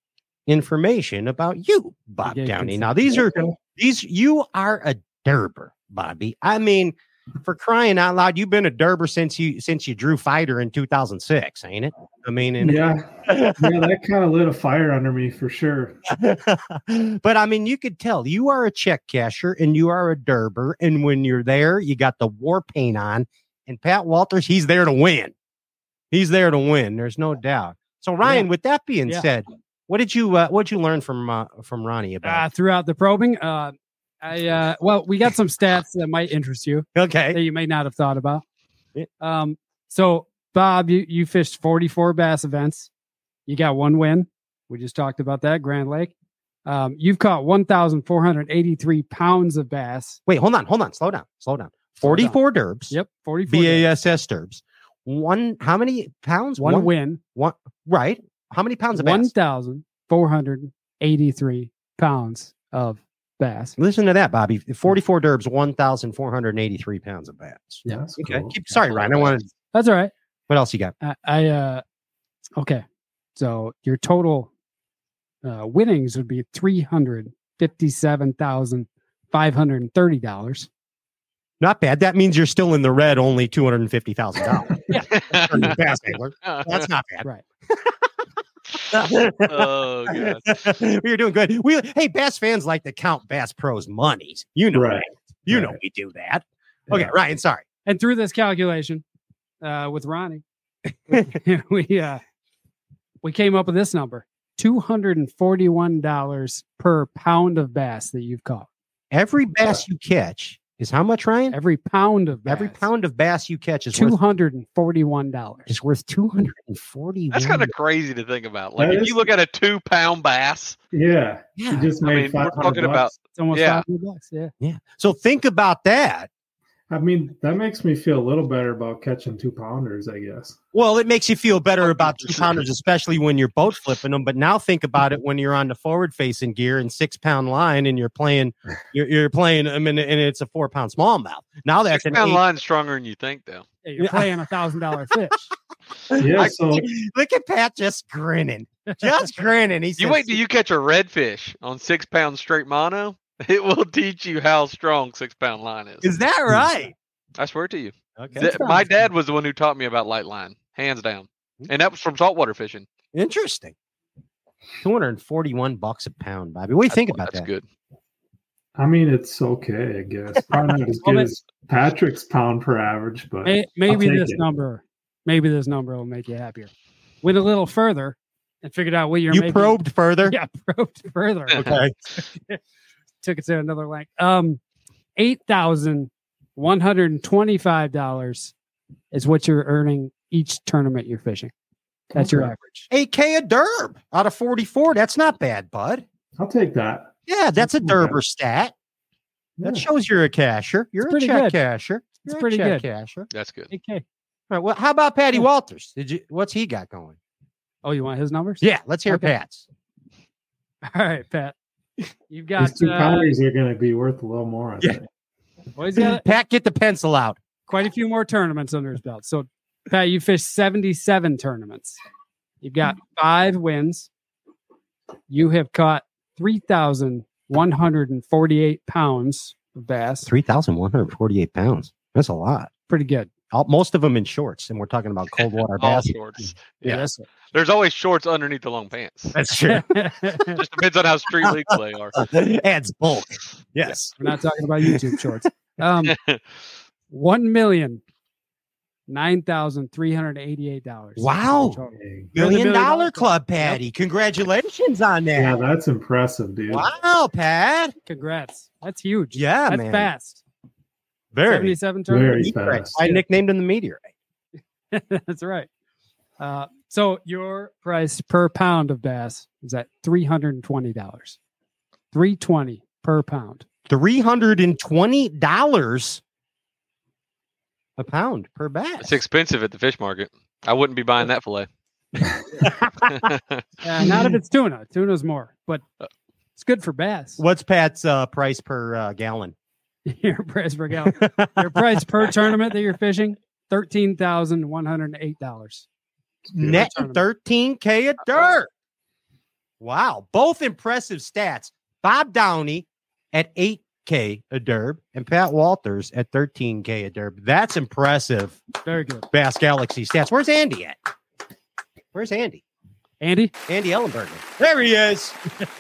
information about you, Bob Downey. Now, these are these you are a derber, Bobby. I mean, for crying out loud, you've been a derber since you since you drew Fighter in two thousand six, ain't it? I mean, and, yeah, yeah, that kind of lit a fire under me for sure. But I mean, you could tell you are a check casher and you are a derber, and when you're there, you got the war paint on. And Pat Walters, he's there to win. He's there to win. There's no doubt. So Ryan, yeah. with that being yeah. said, what did you uh, what did you learn from uh, from Ronnie about uh, throughout the probing? Uh, I uh, well, we got some stats that might interest you. Okay, that you may not have thought about. Um, so Bob, you you fished forty-four bass events. You got one win. We just talked about that, Grand Lake. Um, you've caught one thousand four hundred eighty-three pounds of bass. Wait, hold on, hold on, slow down, slow down. forty-four derbs. Yep, forty-four. B A S S derbs. One, how many pounds? One, one win. One, right. How many pounds of bass? one thousand four hundred eighty-three pounds of bass. Listen to that, Bobby. forty-four derbs, one thousand four hundred eighty-three pounds of bass. Yeah. Okay. Cool. Keep, sorry, Ryan. I wanted. That's all right. What else you got? I, I uh, okay. So your total uh, winnings would be three hundred fifty-seven thousand five hundred thirty dollars. Not bad. That means you're still in the red, only two hundred fifty thousand dollars. Yeah. Bass angler. That's not bad. Right. Oh, God. You're doing good. We hey, Bass fans like to count Bass Pro's monies. You know Right. that. You Right. know we do that. Okay, Yeah. Ryan, sorry. And through this calculation, uh, with Ronnie, we uh, we came up with this number: two hundred and forty-one dollars per pound of bass that you've caught. Every bass you catch is how much, Ryan? Every pound of bass, Every pound of bass you catch is two worth hundred and forty-one dollars. is worth two hundred and forty. That's kind of crazy to think about. Like That if is- you look at a two pound bass, Yeah. Yeah. You just I made mean, we're five hundred talking about It's almost Yeah. five hundred bucks. Yeah. Yeah. So think about that. I mean, that makes me feel a little better about catching two pounders, I guess. Well, it makes you feel better about two pounders, especially when you're boat flipping them. But now think about it when you're on the forward facing gear and six pound line, and you're playing, you're, you're playing. I mean, and it's a four pound smallmouth. Now that's six an pound eight. line's stronger than you think, though. Yeah, you're Yeah. playing a thousand dollar fish. Yeah, I- so Look at Pat just grinning, just grinning. He You says, wait till you catch a redfish on six pound straight mono. It will teach you how strong six pound line is. Is that right? I swear to you. Okay, Th- my dad was the one who taught me about light line, hands down, and that was from saltwater fishing. interesting. Two hundred and forty-one bucks a pound, Bobby. What do you think about That's that? good. I mean, it's okay, I guess. Probably not as Well, good it's- as Patrick's pound per average, but May- Maybe take this it. number, maybe this number will make you happier. Went a little further and figured out what you're You making. probed further. Yeah, probed further. Okay. Took it to another length. Um, eight thousand one hundred and twenty-five dollars is what you're earning each tournament you're fishing. That's your Okay. average. eight K a derb out of forty-four. That's not bad, bud. I'll take that. Yeah, that's a That's not bad. derber stat. That Yeah. shows you're a casher. You're It's a pretty check good. casher. You're a pretty check good. casher. That's good. eight K. All right. Well, how about Patty Yeah. Walters? Did you? What's he got going? Oh, you want his numbers? Yeah, let's hear Okay. Pat's. All right, Pat. You've got These two uh, pounders are going to be worth a little more, I Yeah. think. well, he's got Pat, get the pencil out. quite a few more tournaments under his belt. So, Pat, you fished seventy-seven tournaments. You've got five wins. You have caught three thousand one hundred forty-eight pounds of bass. Three thousand one hundred forty-eight pounds. That's a lot. Pretty good. All, most of them in shorts, and we're talking about cold water All bass. sorts. Yeah. that's There's always shorts underneath the long pants. That's true. We're Just depends on how street legal they are. Adds bulk. Yes. not talking about YouTube shorts. Um, one million nine thousand three hundred eighty-eight dollars. Wow. Dang. You're the Million million dollar dollar club, club. Patty. Congratulations on that. Yeah, that's impressive, dude. Wow, Pat. Congrats. That's huge. Yeah, That's man. fast. Very. seventy-seven Very tournaments. Meteorite. fast. I nicknamed him the meteorite. That's right. Uh, so your price per pound of bass is at three hundred twenty dollars. three hundred twenty dollars per pound. Three hundred and twenty dollars a pound per bass. It's expensive at the fish market. I wouldn't be buying that fillet. Uh, not if it's tuna. Tuna's more, but it's good for bass. What's Pat's uh, price per uh, gallon? Your price per gallon. Your price per tournament that you're fishing, thirteen thousand one hundred eight dollars. Net tournament. thirteen K a dirt. Wow. Both impressive stats. Bob Downey at eight K a derb and Pat Walters at thirteen K a derb. That's impressive. Very good. Bass Galaxy stats. Where's Andy at? Where's Andy? Andy, Andy Ellenberger. There he is.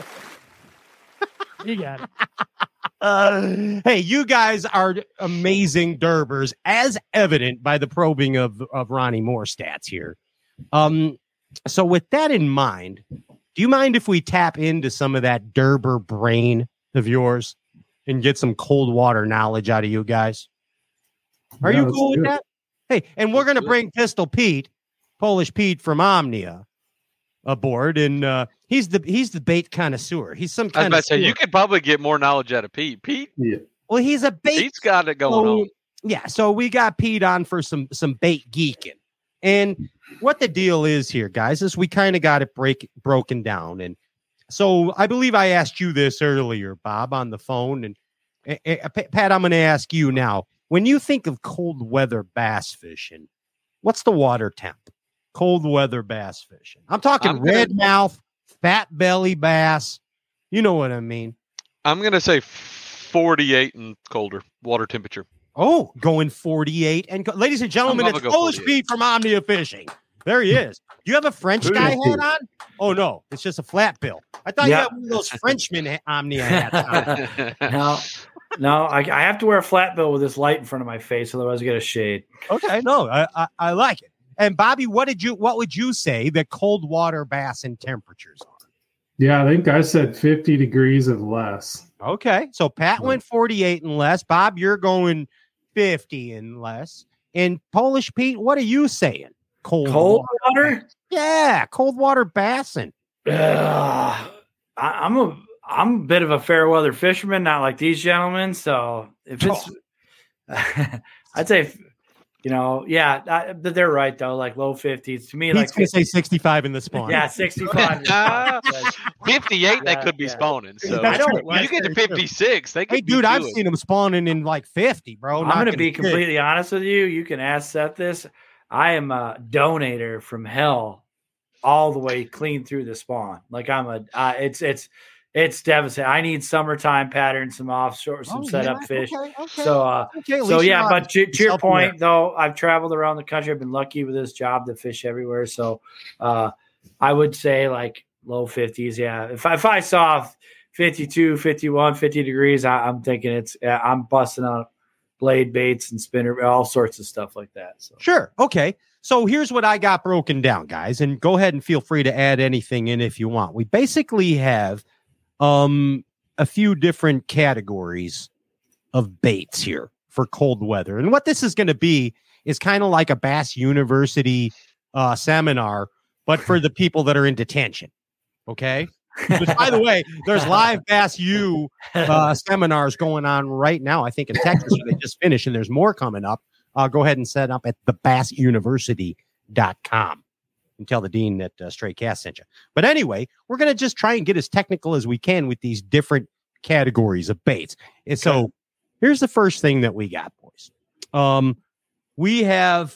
you got it. Uh, hey, you guys are amazing derbers, as evident by the probing of, of Ronnie Moore stats here. Um, so with that in mind, do you mind if we tap into some of that derber brain of yours and get some cold water knowledge out of you guys? Are Yeah, you let's cool with do it. that? Hey, and we're going to bring Pistol Pete, Polish Pete from Omnia, aboard, and uh, he's the he's the bait connoisseur. He's some I was kind about of to say you could probably get more knowledge out of Pete. Pete, Yeah. well, he's a bait. Pete's got it going So, on. yeah, so we got Pete on for some some bait geeking, and what the deal is here, guys, is we kind of got it break broken down, and so I believe I asked you this earlier, Bob, on the phone, and uh, uh, Pat, I'm going to ask you now. When you think of cold weather bass fishing, what's the water temp? Cold weather bass fishing. I'm talking I'm gonna- red mouth, fat belly bass. You know what I mean? I'm gonna say forty-eight and colder water temperature. Oh, going forty-eight. And co- ladies and gentlemen, I'm it's gonna go Polish forty-eight. Pete from Omnia Fishing. There he is. Do you have a French Who guy is hat on? Oh, no. It's just a flat bill. I thought Yeah. you had one of those Frenchmen ha- Omnia hats on. No, no, I, I have to wear a flat bill with this light in front of my face, otherwise I get a shade. Okay, no, I, I, I like it. And Bobby, what did you what would you say the cold water bass and temperatures are? Yeah, I think I said fifty degrees and less. Okay, so Pat went forty-eight and less. Bob, you're going fifty and less. And Polish Pete, what are you saying? Cold, Cold water? water? Yeah, cold water bassing. Uh, I, I'm a I'm a bit of a fair weather fisherman, not like these gentlemen. So if it's, I'd say, you know, yeah, I, but they're right though. Like low fifties to me, Pete's like gonna say sixty-five in the spawn. yeah, sixty-five. fifty-eight, Yeah, that could be yeah. spawning. So That's true. you get to fifty-six. They could Hey, be dude, I've doing- seen them spawning in like fifty, bro. I'm going to be completely honest with you. You can ask Seth this. I am a donator from hell, all the way clean through the spawn. Like I'm a, uh, it's it's it's devastating. I need summertime patterns, some offshore, some Oh, setup yeah, fish. okay, okay. So, uh, Okay, at so least yeah. you're But to, to your helping point, out. though, I've traveled around the country. I've been lucky with this job to fish everywhere. So, uh, I would say like low fifties. Yeah. If I, if I saw fifty-two, fifty-one, fifty degrees, I, I'm thinking it's, I'm busting out blade baits and spinner, all sorts of stuff like that. So Sure. Okay. So here's what I got broken down, guys, and go ahead and feel free to add anything in if you want. We basically have um, a few different categories of baits here for cold weather. And what this is going to be is kind of like a Bass University uh, seminar, but for the people that are in detention. Okay. Which, by the way, there's live Bass U uh, seminars going on right now. I think in Texas, they just finished, and there's more coming up. Uh, go ahead and set up at the bass university dot com and tell the dean that uh, Stray Cast sent you. But anyway, we're going to just try and get as technical as we can with these different categories of baits. And so here's the first thing that we got, boys. Um, we have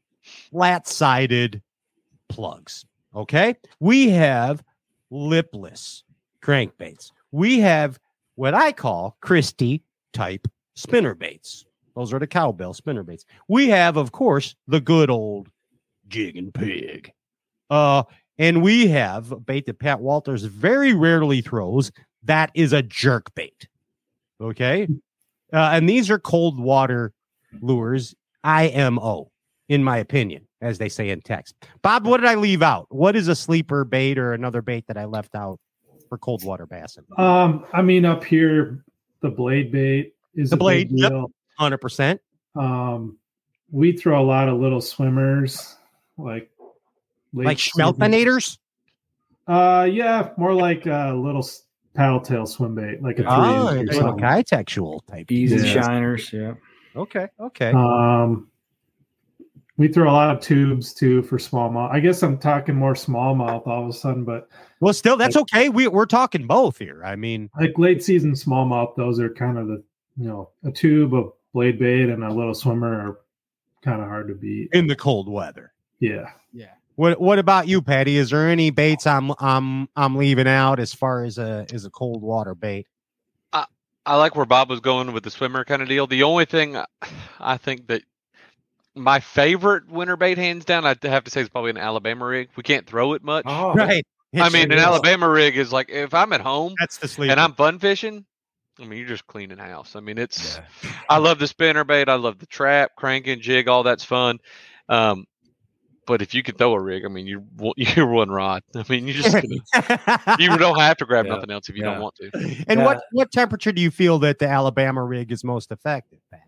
flat-sided plugs. Okay. We have lipless crankbaits. We have what I call Christie type spinner baits. Those are the cowbell spinner baits. We have, of course, the good old jig and pig. Uh, and we have a bait that Pat Walters very rarely throws. That is a jerk bait. Okay. Uh, and these are cold water lures, I M O, in my opinion, as they say in text. Bob, what did I leave out? What is a sleeper bait or another bait that I left out for cold water bassing? Um, I mean, up here, the blade bait is The a blade, big yep. deal. one hundred percent. Um, we throw a lot of little swimmers, like late Like season. schmelpenators? Uh, yeah, more like a little s- paddle tail swim bait, like a three Oh, inch or it's something. like textual type. easy Yeah. shiners. Yeah. Okay. Okay. Um, we throw a lot of tubes too for smallmouth. I guess I'm talking more smallmouth all of a sudden, but Well, still, that's okay. We, we're talking both here. I mean, like late season smallmouth, those are kind of the, you know, a tube of blade bait and a little swimmer are kind of hard to beat. in the cold weather. Yeah. Yeah. What What about you, Patty? Is there any baits I'm I'm I'm leaving out as far as a as a cold water bait? I like where Bob was going with the swimmer kind of deal. The only thing I think that my favorite winter bait, hands down, I'd have to say is probably an Alabama rig. We can't throw it much. Oh, Right. I mean, an Alabama rig is like if I'm at home That's the sleeper. and I'm fun fishing. I mean, you're just cleaning house. I mean, it's. I love the spinner bait. I love the trap, cranking, jig. All that's fun. Um, but if you can throw a rig, I mean, you're you're one rod. I mean, you just gonna, you don't have to grab Yeah. nothing else if you Yeah. don't want to. and Yeah. what what temperature do you feel that the Alabama rig is most effective, Pat?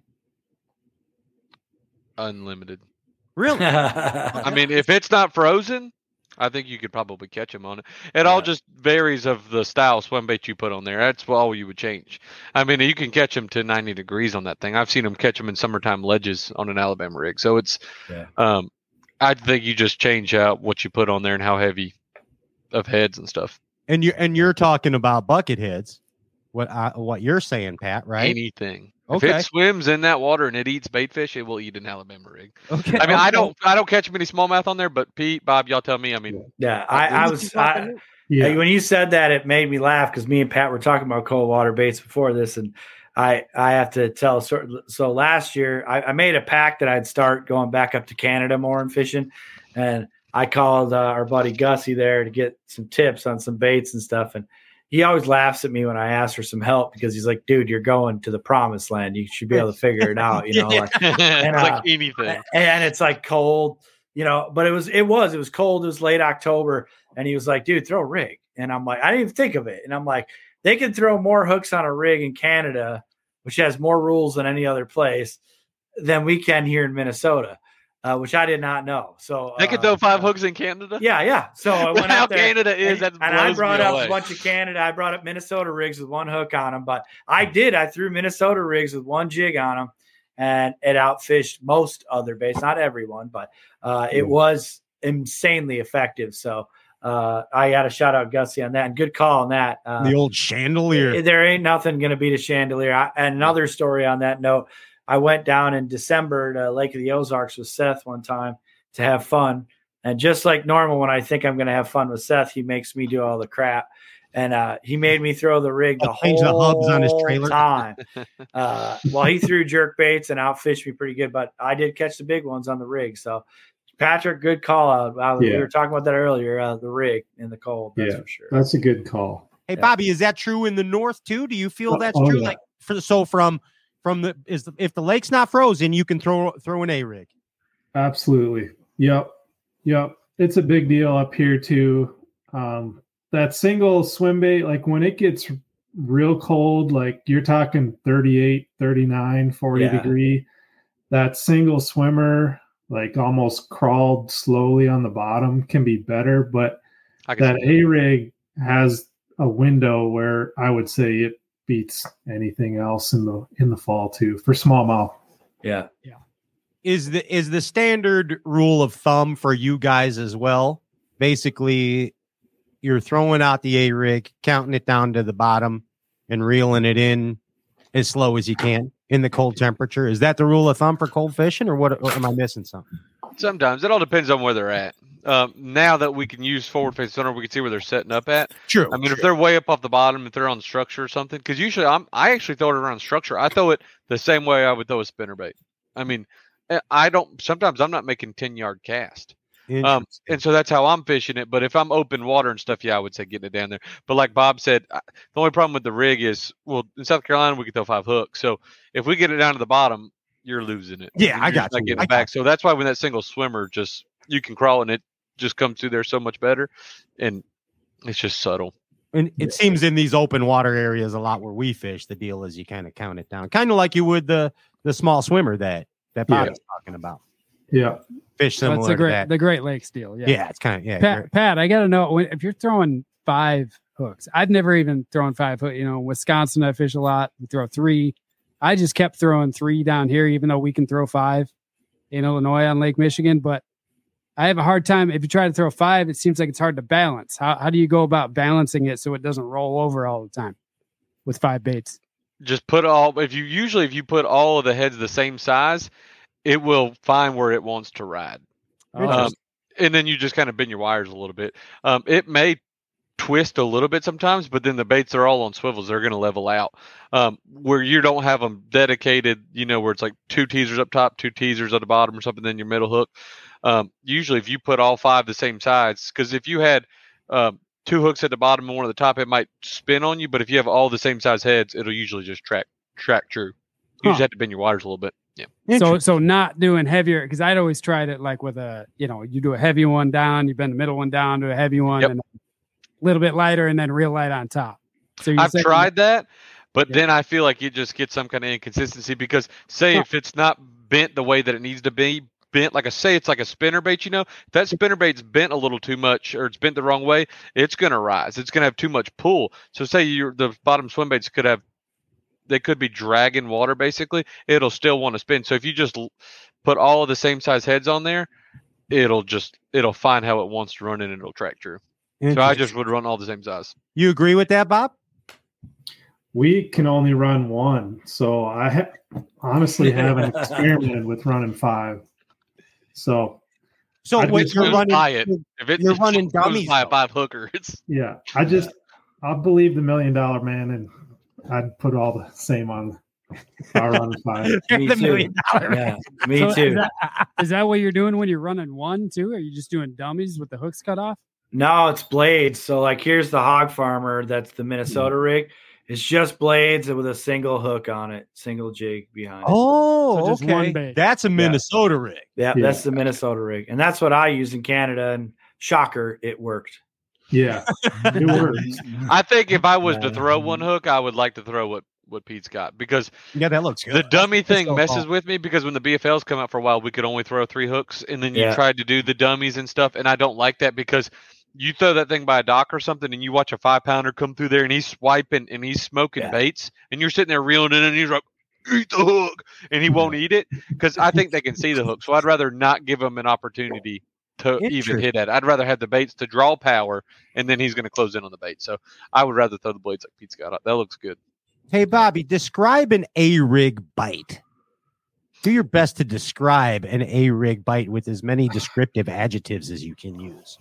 Unlimited. Really? I mean, if it's not frozen, I think you could probably catch them on it. It all just varies of the style swim bait you put on there. That's all you would change. I mean, you can catch them to ninety degrees on that thing. I've seen them catch them in summertime ledges on an Alabama rig. So it's, Yeah. um, I think you just change out what you put on there and how heavy of heads and stuff. and you and you're talking about bucket heads. What I, what you're saying, Pat? Right? Anything. Okay. If it swims in that water and it eats bait fish, it will eat an Alabama rig. Okay. I mean, I okay. don't, I don't catch many smallmouth on there, but Pete, Bob, y'all tell me. I mean, yeah. I, I was, I, Yeah. Hey, when you said that, it made me laugh because me and Pat were talking about cold water baits before this, and I I have to tell. So, so last year I, I made a pact that I'd start going back up to Canada more and fishing, and I called uh, our buddy Gussie there to get some tips on some baits and stuff. And he always laughs at me when I ask for some help because he's like, dude, you're going to the promised land. You should be able to figure it out, you know, like, and, it's uh, like anything. And it's like cold, you know, but it was, it was, it was cold. It was late October. And he was like, dude, throw a rig. And I'm like, I didn't even think of it. And I'm like, they can throw more hooks on a rig in Canada, which has more rules than any other place, than we can here in Minnesota. Uh, which I did not know. So they could uh, throw five hooks in Canada. Yeah, yeah. So I went how out there, Canada is, and, that and I blows brought me up away. a bunch of Canada. I brought up Minnesota rigs with one hook on them, but I did. I threw Minnesota rigs with one jig on them, and it outfished most other baits. Not everyone, but uh, it was insanely effective. So uh, I got to shout out Gussie on that, and good call on that. Uh, the old chandelier. There ain't nothing going to beat a chandelier. I, and another story on that note. I went down in December to Lake of the Ozarks with Seth one time to have fun. And just like normal, when I think I'm going to have fun with Seth, he makes me do all the crap. And uh, he made me throw the rig the I'll change whole the hubs on his trailer. time. Uh, well, he threw jerk baits and outfished me pretty good, but I did catch the big ones on the rig. So, Patrick, good call out. Wow, Yeah. We were talking about that earlier, uh, the rig in the cold. That's yeah, for sure. that's a good call. Hey, Bobby, is that true in the north too? Do you feel Oh, that's oh, true? yeah. Like for so from from the is the, if the lake's not frozen, you can throw throw an A rig. Absolutely. Yep. Yep. It's a big deal up here too. Um, that single swim bait, like when it gets real cold, like you're talking thirty-eight, thirty-nine, forty Yeah. degree, that single swimmer, like almost crawled slowly on the bottom, can be better. But I can that see A rig has a window where I would say it beats anything else in the in the fall too for smallmouth. Yeah. Yeah. Is the is the standard rule of thumb for you guys as well? Basically, you're throwing out the A rig, counting it down to the bottom, and reeling it in as slow as you can in the cold temperature. Is that the rule of thumb for cold fishing, or what? Or am I missing something? Sometimes it all depends on where they're at. Um, now that we can use forward facing sonar, we can see where they're setting up at. True. I mean, true. if they're way up off the bottom, if they're on structure or something, because usually I'm I actually throw it around structure. I throw it the same way I would throw a spinnerbait. I mean, I don't. Sometimes I'm not making ten yard cast. Um, and so that's how I'm fishing it. But if I'm open water and stuff, yeah, I would say getting it down there. But like Bob said, I, the only problem with the rig is, well, in South Carolina we can throw five hooks. So if we get it down to the bottom, you're losing it. Yeah, You're I just got not you. getting I it back. So that's why when that single swimmer just you can crawl and it just comes through there so much better, and it's just subtle. And it seems in these open water areas a lot where we fish, the deal is you kind of count it down, kind of like you would the the small swimmer that that Yeah. Bob's talking about. Yeah. Fish So similar it's the to Great that. the Great Lakes deal. Yeah. Yeah, it's kind of yeah. Pat, great. Pat, I got to know when, if you're throwing five hooks. I'd never even thrown five hook. You know, Wisconsin, I fish a lot. We throw three. I just kept throwing three down here, even though we can throw five in Illinois on Lake Michigan. But I have a hard time. If you try to throw five, it seems like it's hard to balance. How how do you go about balancing it so it doesn't roll over all the time with five baits? Just put all. If you usually if you put all of the heads the same size, it will find where it wants to ride. Um, and then you just kind of bend your wires a little bit. Um, it may twist a little bit sometimes, but then the baits are all on swivels. They're going to level out. Um, where you don't have them dedicated, you know, where it's like two teasers up top, two teasers at the bottom or something, then your middle hook. Um, usually if you put all five the same size, because if you had um, two hooks at the bottom and one at the top, it might spin on you. But if you have all the same size heads, it'll usually just track track true. You Huh. just have to bend your wires a little bit. Yeah. So so not doing heavier, because I'd always tried it like with a, you know, you do a heavy one down, you bend the middle one down to a heavy one, Yep. and a little bit lighter, and then real light on top. So you're I've saying- tried that, but Yeah. then I feel like you just get some kind of inconsistency because say Huh. if it's not bent the way that it needs to be bent, like I say, it's like a spinner bait, you know, if that spinner bait's bent a little too much or it's bent the wrong way, it's going to rise. It's going to have too much pull. So say you're the bottom swim baits could have, they could be dragging water basically. It'll still want to spin. So if you just l- put all of the same size heads on there, it'll just, it'll find how it wants to run and it'll track true. So I just would run all the same size. You agree with that, Bob? We can only run one, so I ha- honestly haven't experimented with running five. So, So I'd when just you're go running, buy it. If it, you're if running it goes dummies, by a though. five hooker, it's yeah, I just I believe the million dollar man, and I'd put all the same on Power runner five. Me The too. million dollar Yeah, me So too. Is that, is that what you're doing when you're running one, too? Are you just doing dummies with the hooks cut off? No, it's blades. So like here's the hog farmer. That's the Minnesota rig. It's just blades with a single hook on it, single jig behind it. Oh, So just okay. one bait. That's a Minnesota rig. Yeah, Yeah. that's the Minnesota rig. And that's what I use in Canada. And shocker, it worked. Yeah, it works. I think if I was to Yeah. throw one hook, I would like to throw what, what Pete's got because Yeah, that looks good. the dummy Let's thing go, messes Paul. with me because when the B F Ls come out for a while, we could only throw three hooks, and then you Yeah. tried to do the dummies and stuff, and I don't like that because you throw that thing by a dock or something, and you watch a five pounder come through there, and he's swiping and he's smoking Yeah. baits, and you're sitting there reeling in, and he's like, "Eat the hook," and he won't eat it because I think they can see the hook. So I'd rather not give him an opportunity to even Interesting. hit at it. I'd rather have the baits to draw power, and then he's going to close in on the bait. So I would rather throw the blades like Pete's got. That looks good. Hey, Bobby, describe an A-rig bite. Do your best to describe an A-rig bite with as many descriptive adjectives as you can use.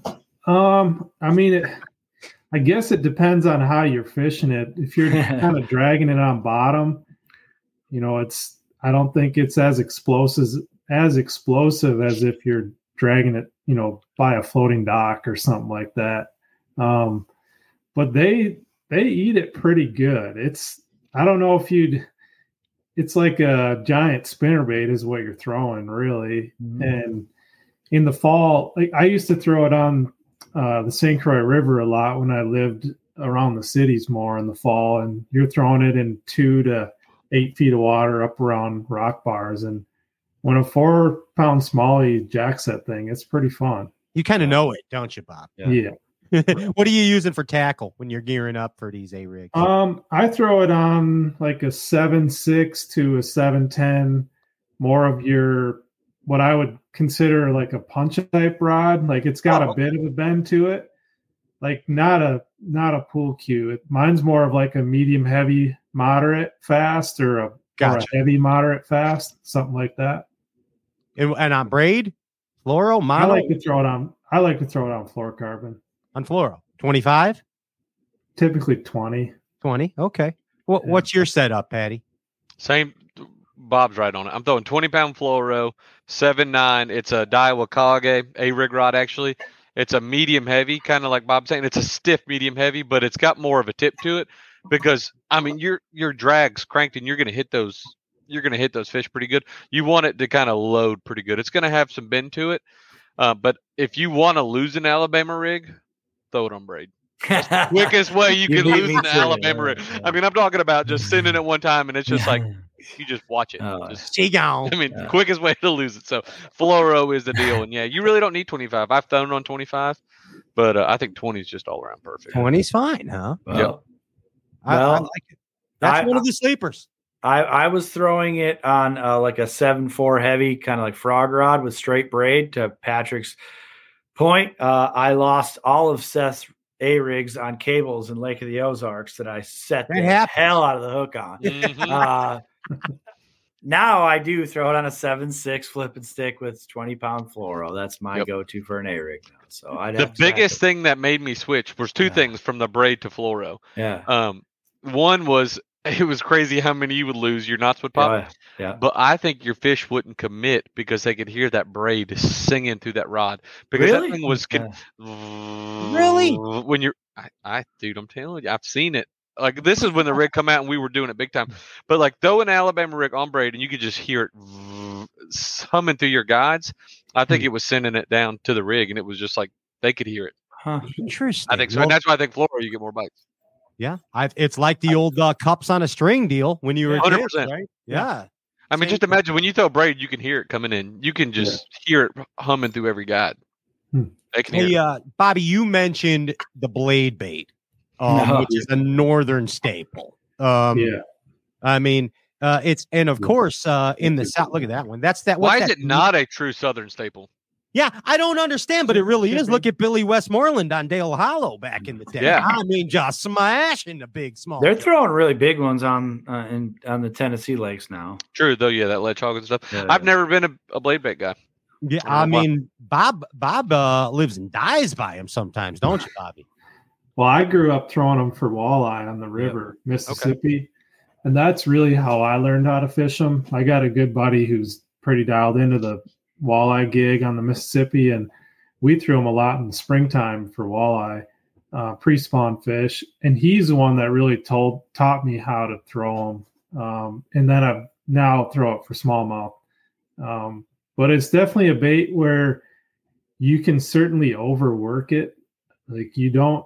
Um, I mean, it, I guess it depends on how you're fishing it. If you're kind of dragging it on bottom, you know, it's. I don't think it's as explosive as explosive as if you're dragging it, you know, by a floating dock or something like that. Um, but they they eat it pretty good. It's. I don't know if you'd. It's like a giant spinnerbait is what you're throwing, really. Mm-hmm. And in the fall, like I used to throw it on uh, the Saint Croix River a lot when I lived around the cities more in the fall, and you're throwing it in two to eight feet of water up around rock bars. And when a four pound smallie jacks that thing, it's pretty fun. You kind of know it, don't you, Bob? Yeah. Yeah. What are you using for tackle when you're gearing up for these A-rigs? Um, I throw it on like a seven six to a seven ten, more of your what I would consider like a punch type rod. Like it's got Oh. a bit of a bend to it, like not a not a pool cue. It, mine's more of like a medium heavy moderate fast or a, Gotcha. or a heavy moderate fast, something like that. And, and on braid, fluoro, I mono, like to throw it on. I like to throw it on fluorocarbon. on fluoro. twenty-five, Typically twenty. twenty. Okay. What, What's your setup, Patty? Same. Bob's right on it. I'm throwing twenty pound fluoro, seven nine. It's a Daiwa Kage, a rig rod actually. It's a medium heavy, kind of like Bob's saying. It's a stiff medium heavy, but it's got more of a tip to it because I mean your your drag's cranked and you're going to hit those. You're going to hit those fish pretty good. You want it to kind of load pretty good. It's going to have some bend to it, uh, but if you want to lose an Alabama rig, throw it on braid. Quickest way you You can beat lose me an to it, Alabama yeah, rig. yeah. I mean, I'm talking about just sending it one time and it's just like you just watch it. Oh, Just- She gone. I mean, Yeah. quickest way to lose it. So fluoro is the deal, and yeah, you really don't need twenty-five. I've thrown on twenty-five, but uh, I think twenty is just all around perfect. twenty's fine, huh? Well, I, I Well, like it. That's I- one of the sleepers. I, I was throwing it on uh, like a seven four heavy, kind of like frog rod with straight braid. To Patrick's point, uh, I lost all of Seth's A rigs on cables in Lake of the Ozarks that I set That the happens. hell out of the hook on. Mhm. Uh, now I do throw it on a seven six flip and stick with twenty pound fluoro. That's my Yep. go to for an A rig now. So I'd The have to biggest have thing that made me switch was two Yeah. things from the braid to fluoro. to- yeah. Um, one was it was crazy how many you would lose. Your knots would pop. Yeah, yeah. But I think your fish wouldn't commit because they could hear that braid singing through that rod. Because Really? that thing was con- Really? when you're, I, I, dude, I'm telling you, I've seen it. Like this is when the rig come out and we were doing it big time. But like throw an Alabama rig on braid and you could just hear it humming through your guides. I think it was sending it down to the rig and it was just like they could hear it. Huh. Interesting. I think so. Well, And that's why I think fluoro you get more bites. yeah, I've, it's like the old uh, cups on a string deal when you were one hundred kids, percent. right? Yeah. I mean, Same just thing. imagine when you throw braid, you can hear it coming in. You can just hear it humming through every guide. Hmm. They can hear Hey, it. uh, Bobby, you mentioned the blade bait, um, No. which is a northern staple. Um, Yeah. I mean, uh, it's and of course uh, in the south. Look at that one. That's that. Why what's is that? it not a true Southern staple? Yeah, I don't understand, but it really is. Look at Billy Westmoreland on Dale Hollow back in the day. Yeah. I mean, just smashing the big small. They're throwing really big ones on uh, in on the Tennessee lakes now. True, though. Yeah, that ledge hog and stuff. Yeah, I've yeah. never been a, a blade bait guy. Yeah, I I don't know why. mean, Bob Bob uh, lives and dies by him sometimes, don't you, Bobby? Well, I grew up throwing them for walleye on the river, Mississippi. and that's really how I learned how to fish them. I got a good buddy who's pretty dialed into the walleye gig on the Mississippi, and we threw them a lot in the springtime for walleye, uh, pre-spawn fish. And he's the one that really told taught me how to throw them. Um, and then I now throw it for smallmouth. Um, but it's definitely a bait where you can certainly overwork it. Like you don't,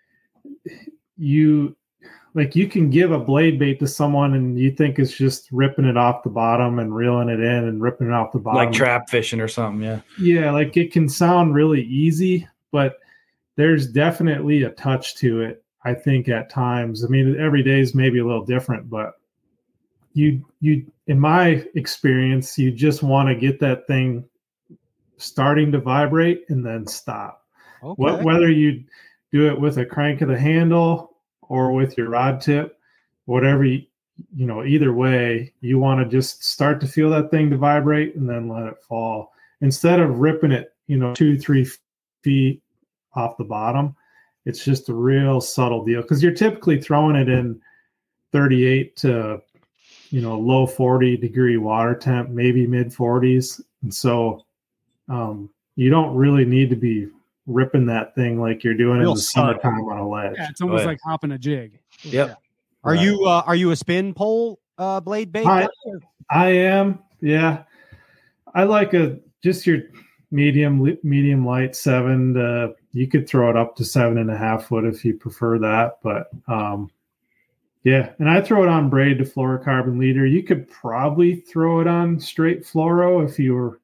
you like you can give a blade bait to someone and you think it's just ripping it off the bottom and reeling it in and ripping it off the bottom. Like trap fishing or something. Yeah. Yeah. Like it can sound really easy, but there's definitely a touch to it. I think at times, I mean, every day is maybe a little different, but you, you, in my experience, you just want to get that thing starting to vibrate and then stop. Okay. What, whether you do it with a crank of the handle or with your rod tip, whatever, you, you know, either way, you want to just start to feel that thing to vibrate and then let it fall. Instead of ripping it, you know, two, three feet off the bottom, it's just a real subtle deal because you're typically throwing it in thirty-eight to, you know, low forty degree water temp, maybe mid forties. And so um, you don't really need to be ripping that thing like you're doing Real in the subtle. summertime on a ledge. Yeah, it's almost like hopping a jig. Yep. Are Right. you uh, are you a spin pole uh, blade bait? I, guy? I am. Yeah. I like a just your medium medium light seven. To, you could throw it up to seven and a half foot if you prefer that. But um, yeah, and I throw it on braid to fluorocarbon leader. You could probably throw it on straight fluoro if you were,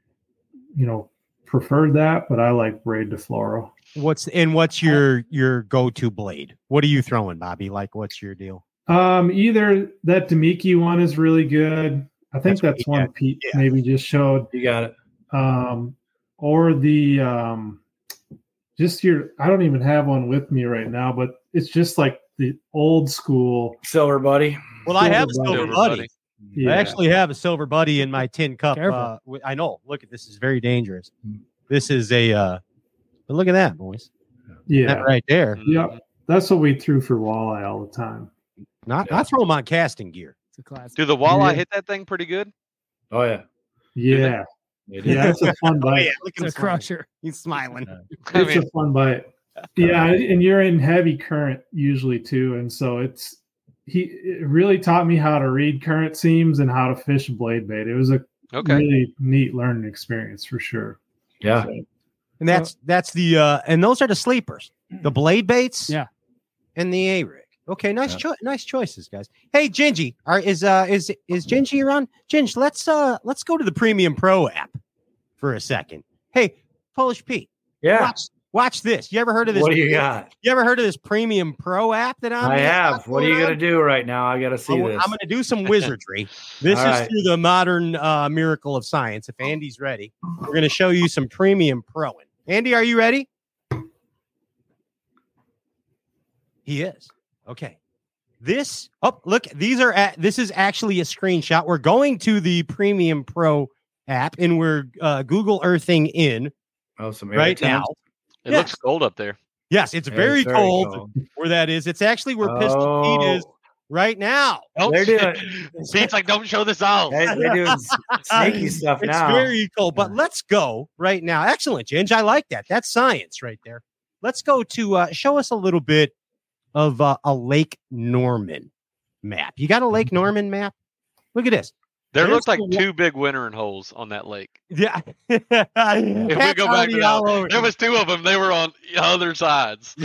you know, preferred that. But I like braid to fluoro. What's and what's your your go to blade? What are you throwing, Bobby? Like, what's your deal? Um, either that Demiki one is really good. I think that's, That's one yeah. Pete Yeah. maybe just showed. You got it. Um, or the um, just your. I don't even have one with me right now, but it's just like the old school Silver Buddy. Well, I have a Silver silver Buddy. buddy. Yeah. I actually have a silver buddy in my tin cup. Careful. Uh, wi- I know. Look at this. Is very dangerous. This is a. Uh, but look at that, boys. yeah, That right there. Yep. That's what we threw for walleye all the time. Not. I throw them on casting gear. It's a classic. Do the walleye Yeah. hit that thing pretty good? Oh yeah. Yeah, They do. yeah, it's a fun Oh bite. yeah, look It's at a him smiling. crusher. He's smiling. I It's mean, a fun bite. Yeah, and you're in heavy current usually too, and so it's he it really taught me how to read current seams and how to fish a blade bait. It was a okay. really neat learning experience for sure. Yeah. And that's that's the uh, and those are the sleepers, the blade baits, Yeah. and the A rig. Okay, nice choice, nice choices, guys. Hey, Gingy, are is uh is is Gingy around? Ginge, let's uh let's go to the Premium Pro app for a second. Hey, Polish Pete, Yeah. watch watch this. You ever heard of this? What do you got? You ever heard of this Premium Pro app that I'm? I have. What are you gonna do right now? I gotta see I'm, this. I'm going to do some wizardry. This All is right. through the modern uh, miracle of science. If Andy's ready, we're going to show you some Premium Proing. Andy, are you ready? He is. Okay. This, oh, look, these are, at, this is actually a screenshot. We're going to the Premium Pro app and we're uh, Google Earthing in Oh, some right air now. temps. It Yes. looks cold up there. Yes, it's Yeah, very, it's very cold, cold. where that is. It's actually where Pistol Pete is Oh. right now. Don't They're doing- Pete's like, don't show this off. Hey, they're doing s- sneaky stuff It's now. very cool, but let's go right now. Excellent, Ginge. I like that. That's science right there. Let's go to uh, show us a little bit of uh, a Lake Norman map. You got a Lake Norman map? Look at this. There There's looked like the- two big wintering holes on that lake. Yeah. If we go back to all over. that, there was two of them. They were on other sides.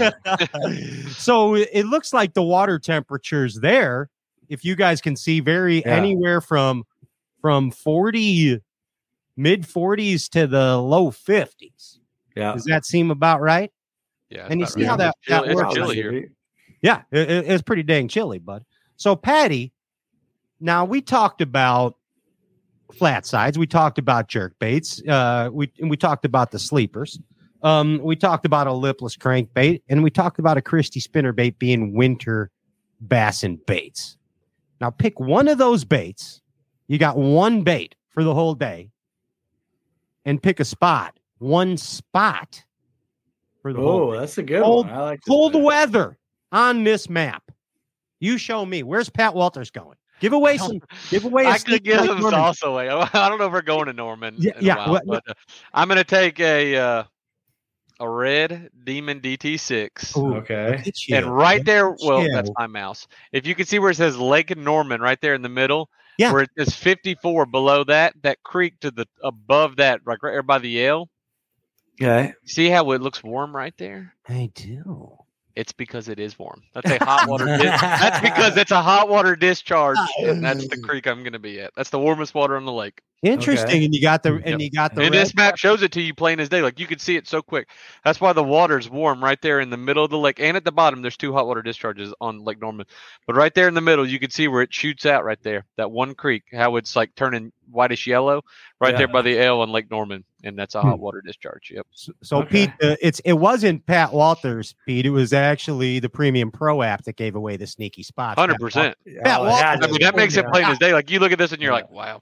So it it looks like the water temperatures there, if you guys can see, vary Yeah. anywhere from from forty mid forties to the low fifties. Yeah. Does that seem about right? Yeah, And you it's see about how right. that- that It's chilly- it's works. chilly here. Yeah, it, it- it's pretty dang chilly, bud. So, Patty, now we talked about flat sides. We talked about jerk baits. Uh, we and we talked about the sleepers. Um, we talked about a lipless crankbait, and we talked about a Christie spinnerbait being winter bass and baits. Now, pick one of those baits. You got one bait for the whole day, and pick a spot. One spot for the whole Oh, day. that's a good Cold, one. I like this cold better. weather on this map. You show me. Where's Pat Walters going? Give away some. Give away. A I could give like some Norman. sauce away. I don't know if we're going to Norman. Yeah, in a yeah, while, well, but uh, I'm going to take a uh, a red Demon D T six. Ooh, Okay. look at you. And right Look there, at well, you. that's my mouse. If you can see where it says Lake Norman right there in the middle, Yeah. where it says fifty-four below that, that creek to the above that, like right there by the L. Okay. See how it looks warm right there? I do. It's because it is warm. That's a hot water. dis- that's because it's a hot water discharge, and that's the creek I'm going to be at. That's the warmest water on the lake. Interesting. Okay. And you got the and Yep. you got the And red- this map shows it to you plain as day. Like you can see it so quick. That's why the water's warm right there in the middle of the lake. And at the bottom, there's two hot water discharges on Lake Norman. But right there in the middle, you can see where it shoots out right there. That one creek, how it's like turning whitish yellow right Yeah. there by the L on Lake Norman. And that's a hot water discharge. Yep. So, so Okay. Pete, uh, it's it wasn't Pat Walters, Pete. It was actually the Premium Pro app that gave away the sneaky spots. one hundred percent. Pat Oh, Walters. yeah, I mean, that makes it plain as day. Like you look at this and you're like, wow.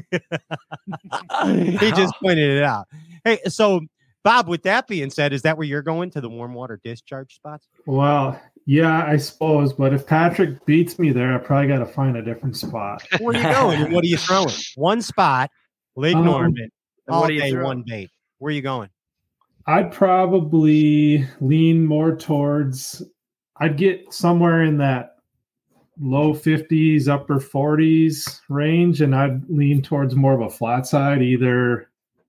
He just pointed it out. Hey, so Bob, with that being said, is that where you're going to the warm water discharge spots? Well, yeah, I suppose. But if Patrick beats me there, I probably got to find a different spot. Where are you going and what are you throwing? One spot, Lake Um, Norman, and all what do you day, throw? one bait. Where are you going? I'd probably lean more towards, I'd get somewhere in that low fifties, upper forties range, and I'd lean towards more of a flat side, either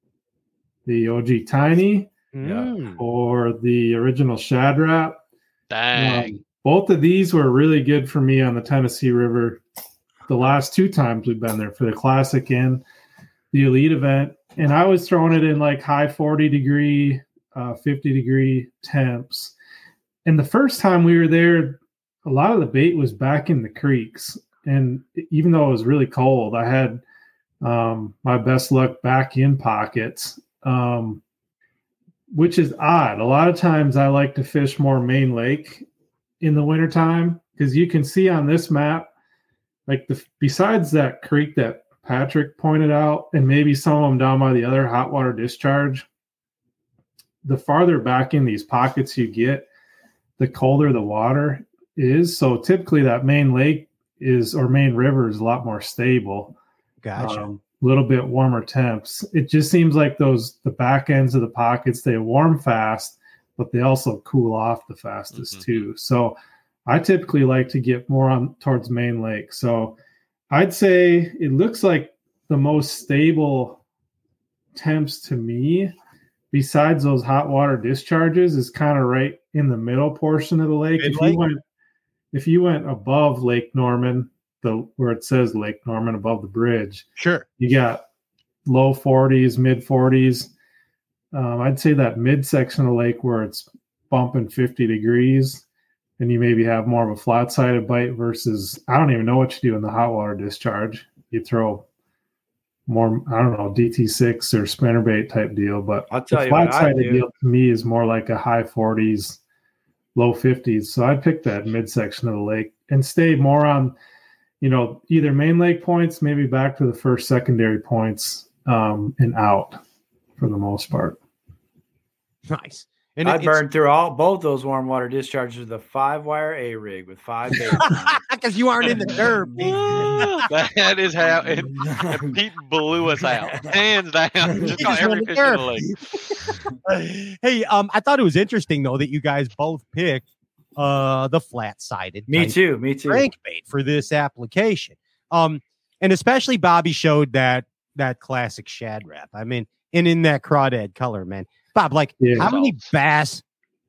the O G Tiny Mm. or the original Shad Rap. Dang. Um, both of these were really good for me on the Tennessee River the last two times we've been there, for the Classic and the Elite event. And I was throwing it in like high forty degree, uh, fifty degree temps. And the first time we were there, a lot of the bait was back in the creeks. And even though it was really cold, I had um, my best luck back in pockets, um, which is odd. A lot of times I like to fish more main lake in the wintertime, because you can see on this map, like the besides that creek that Patrick pointed out, and maybe some of them down by the other hot water discharge, the farther back in these pockets you get, the colder the water is. So typically that main lake is, or main river is a lot more stable. Gotcha. Um, little bit warmer temps. It just seems like those, the back ends of the pockets, they warm fast, but they also cool off the fastest Mhm. too. So I typically like to get more on towards main lake. So I'd say it looks like the most stable temps to me, besides those hot water discharges, is kind of right in the middle portion of the lake. If Mid-lake? you went, if you went above Lake Norman, the where it says Lake Norman above the bridge, Sure. you got low forties, mid forties. Um, I'd say that mid section of the lake where it's bumping fifty degrees, and you maybe have more of a flat sided bite versus, I don't even know what you do in the hot water discharge. You throw more, I don't know, D T six or spinnerbait type deal, but I'll tell the you what flat I sided do. deal to me is more like a high forties, low fifties. So I'd pick that mid section of the lake and stay more on, you know, either main lake points, maybe back to the first secondary points, um, and out for the most part. Nice. And I it- it's- burned through all both those warm water discharges with a five wire A rig with five baits. because you aren't in the dirt. Pete. That is how it, and Pete blew us out, hands down. Just He got just every wanted fish dirt. in the lake. Hey, um, I thought it was interesting though that you guys both picked uh the flat-sided Me type too. Me too. crankbait for this application. Um, and especially Bobby showed that that classic Shad Rap. I mean, and in that crawdad color, man. Bob, like Yeah. how many bass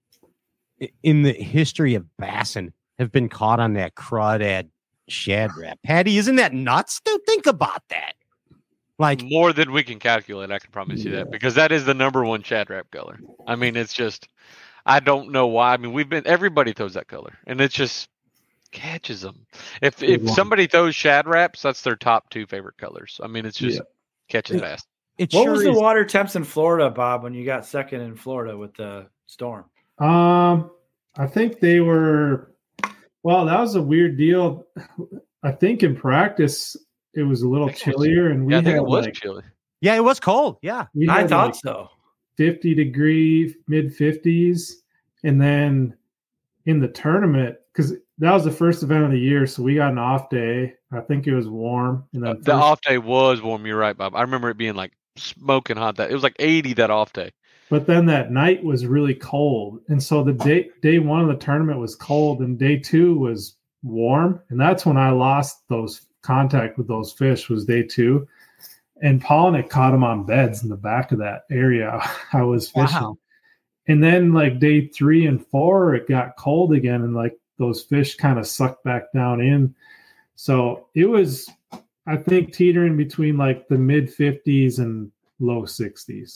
i- in the history of bassing have been caught on that crawdad Shad Rap? Patty, isn't that nuts? Dude, think about that. Like More than we can calculate, I can promise you that, because that is the number one Shad Rap color. I mean, it's just, I don't know why. I mean, we've been, everybody throws that color, and it's just catches them. If if one. somebody throws Shad Raps, that's their top two favorite colors. I mean, it's just Yeah. catches fast. it What sure was the is. water temps in Florida, Bob, when you got second in Florida with the storm? Um, I think they were, well, that was a weird deal. I think in practice it was a little I think it was- chillier, and we Yeah, I think had it was like, chilly. Yeah, it was cold. Yeah. we I had thought like so. fifty degree mid fifties, and then in the tournament, because that was the first event of the year, so we got an off day. I think it was warm, and then The first- off day was warm. You're right, Bob. I remember it being like smoking hot. That it was like eighty that off day. But then that night was really cold, and so the day day one of the tournament was cold, and day two was warm, and that's when I lost those contact with those fish. Was day two, and Polnick caught them on beds in the back of that area I was fishing. Wow. And then like day three and four, it got cold again, and like those fish kind of sucked back down in. So it was, I think, teetering between like the mid fifties and low sixties.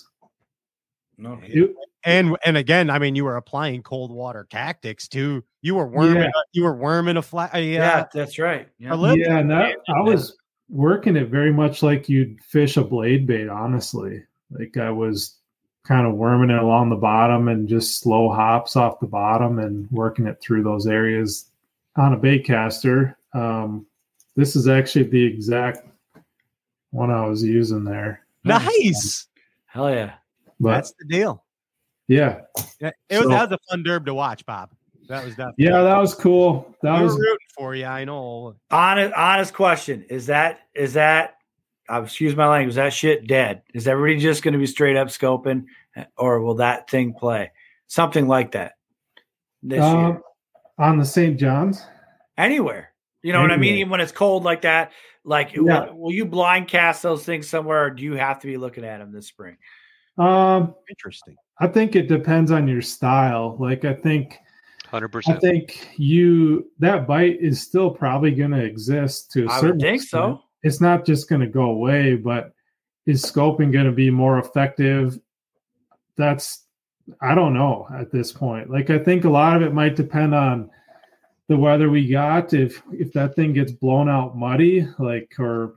No, It- And and again, I mean, you were applying cold water tactics too. You were worming. Yeah. You were worming a flat. A, yeah, uh, that's right. Yeah. a lip. Yeah, and that, I was working it very much like you'd fish a blade bait, honestly. Like I was kind of worming it along the bottom and just slow hops off the bottom and working it through those areas on a bait caster. Um, this is actually the exact one I was using there. Nice. Hell yeah. But That's the deal. yeah, Yeah, it was So- that was a fun derb to watch, Bob. That was definitely. yeah, that was cool. That we was were rooting for you. I know. Honest, honest question. Is that, is that, uh, excuse my language, is that shit dead? Is everybody just going to be straight up scoping, or will that thing play? Something like that this um, year. on the Saint John's. Anywhere. You know what I mean? Anywhere. Even when it's cold like that, like, Yeah. will, will you blind cast those things somewhere, or do you have to be looking at them this spring? Um, Interesting. I think it depends on your style. Like I think. Hundred I percent. think you that bite is still probably going to exist to a I would certain think so. extent. It's not just going to go away, but is scoping going to be more effective? That's I don't know at this point. Like I think a lot of it might depend on the weather we got. If if that thing gets blown out muddy, like or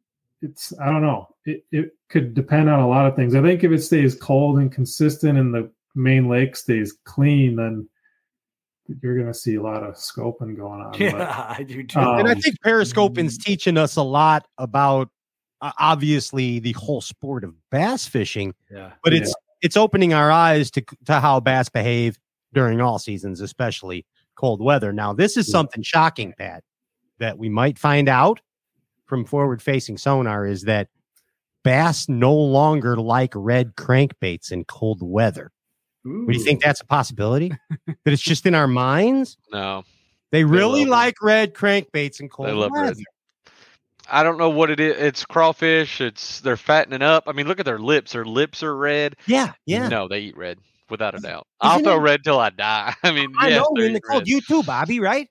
it's I don't know. It it could depend on a lot of things. I think if it stays cold and consistent and the main lake stays clean, then you're going to see a lot of scoping going on. Yeah, But, I do too. um, And I think periscoping's teaching us a lot about uh, obviously the whole sport of bass fishing, yeah. but it's it's opening our eyes to to how bass behave during all seasons, especially cold weather. Now, this is Yeah. something shocking, Pat, that we might find out from forward-facing sonar is that bass no longer like red crankbaits in cold weather. Do you think that's a possibility? That it's just in our minds? No, They really love 'em. like red crankbaits in they cold love weather. red. I don't know what it is. It's crawfish. It's they're fattening up. I mean, look at their lips. Their lips are red. Yeah, yeah. No, they eat red without a doubt. I'll Isn't throw it- red till I die. I mean, I yes, know they in the eat cold. red. You too, Bobby, right?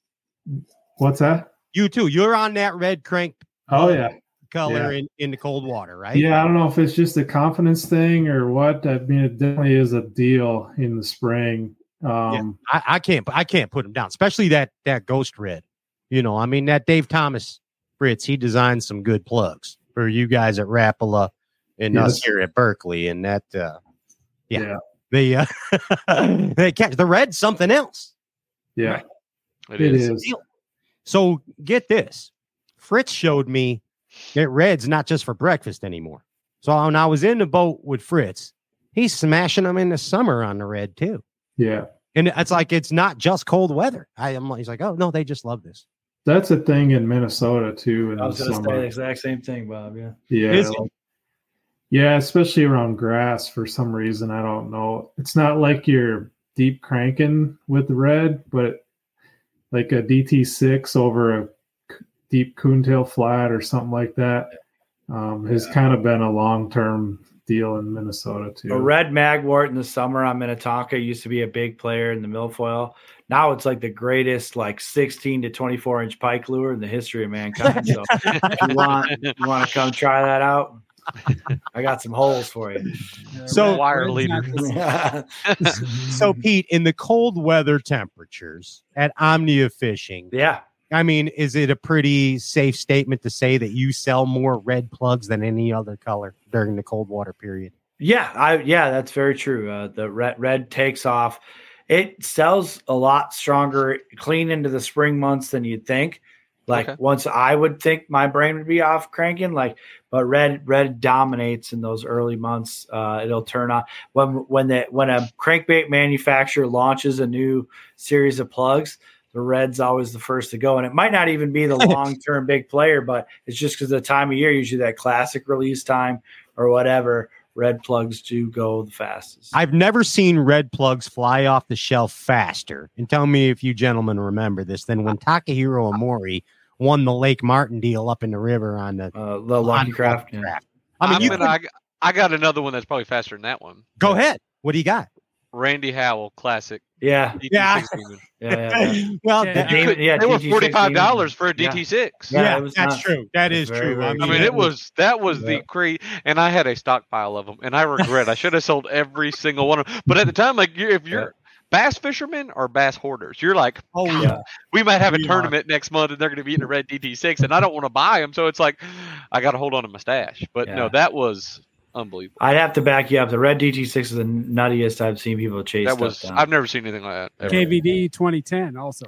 what's that? You too. You're on that red crank Oh yeah. color Yeah. in, in the cold water, right? Yeah, I don't know if it's just a confidence thing or what. I mean, it definitely is a deal in the spring. Um, I, I can't I can't put him down, especially that that ghost red. You know, I mean that Dave Thomas Fritz, he designed some good plugs for you guys at Rapala and us Yes. here at Berkeley. And that uh yeah, Yeah. they uh they catch the red something else. yeah, It it is. is. So get this. Fritz showed me that red's not just for breakfast anymore. So when I was in the boat with Fritz, he's smashing them in the summer on the red too. Yeah. And it's like it's not just cold weather. I am like, he's like, oh no, they just love this. That's a thing in Minnesota too. In I was the going to say summer. the exact same thing, Bob. Yeah. Yeah. Is it? like- yeah, especially around grass for some reason. I don't know. It's not like you're deep cranking with the red, but like a D T six over a c- deep coontail flat or something like that um, has kind of been a long term deal in Minnesota too. A red magwort in the summer on Minnetonka used to be a big player in the milfoil. Now it's like the greatest, like sixteen to twenty-four inch pike lure in the history of mankind. So if you want, you want to come try that out, I got some holes for you. So- Wire leader. So Pete, in the cold weather temperatures at Omnia Fishing, yeah. I mean, is it a pretty safe statement to say that you sell more red plugs than any other color during the cold water period? Yeah, I yeah, that's very true. Uh, the red red takes off. It sells a lot stronger clean into the spring months than you'd think. Like Okay. once I would think my brain would be off cranking, like, but red red dominates in those early months. Uh, it'll turn on when when the when a crankbait manufacturer launches a new series of plugs. the red's always the first to go. And it might not even be the long-term big player, but it's just because of the time of year, usually that classic release time or whatever, red plugs do go the fastest. I've never seen red plugs fly off the shelf faster. And tell me if you gentlemen remember this, than when Takahiro Omori won the Lake Martin deal up in the river on the, uh, the Lucky Craft. Yeah. Craft. I mean, I'm you gonna, could, I, I got another one that's probably faster than that one. Go yeah. ahead. What do you got? Randy Howell Classic. Yeah. Yeah. yeah, yeah. Well, yeah, you could, yeah, they were forty-five dollars for a D T six. Yeah, yeah, yeah that's nuts. true. That is very, true. Very I mean, I mean, it was that was yeah. the crazy, and I had a stockpile of them, and I regret I should have sold every single one of them. But at the time, like, you, if you're yeah. bass fishermen or bass hoarders, you're like, oh yeah, we might have a we tournament are. next month, and they're going to be in a red D T six, and I don't want to buy them, so it's like I got to hold on to my stash. But yeah. no, that was unbelievable. I'd have to back you up. The red D T six is the nuttiest I've seen people chase. That was down. I've never seen anything like that. Ever. K V D twenty ten also.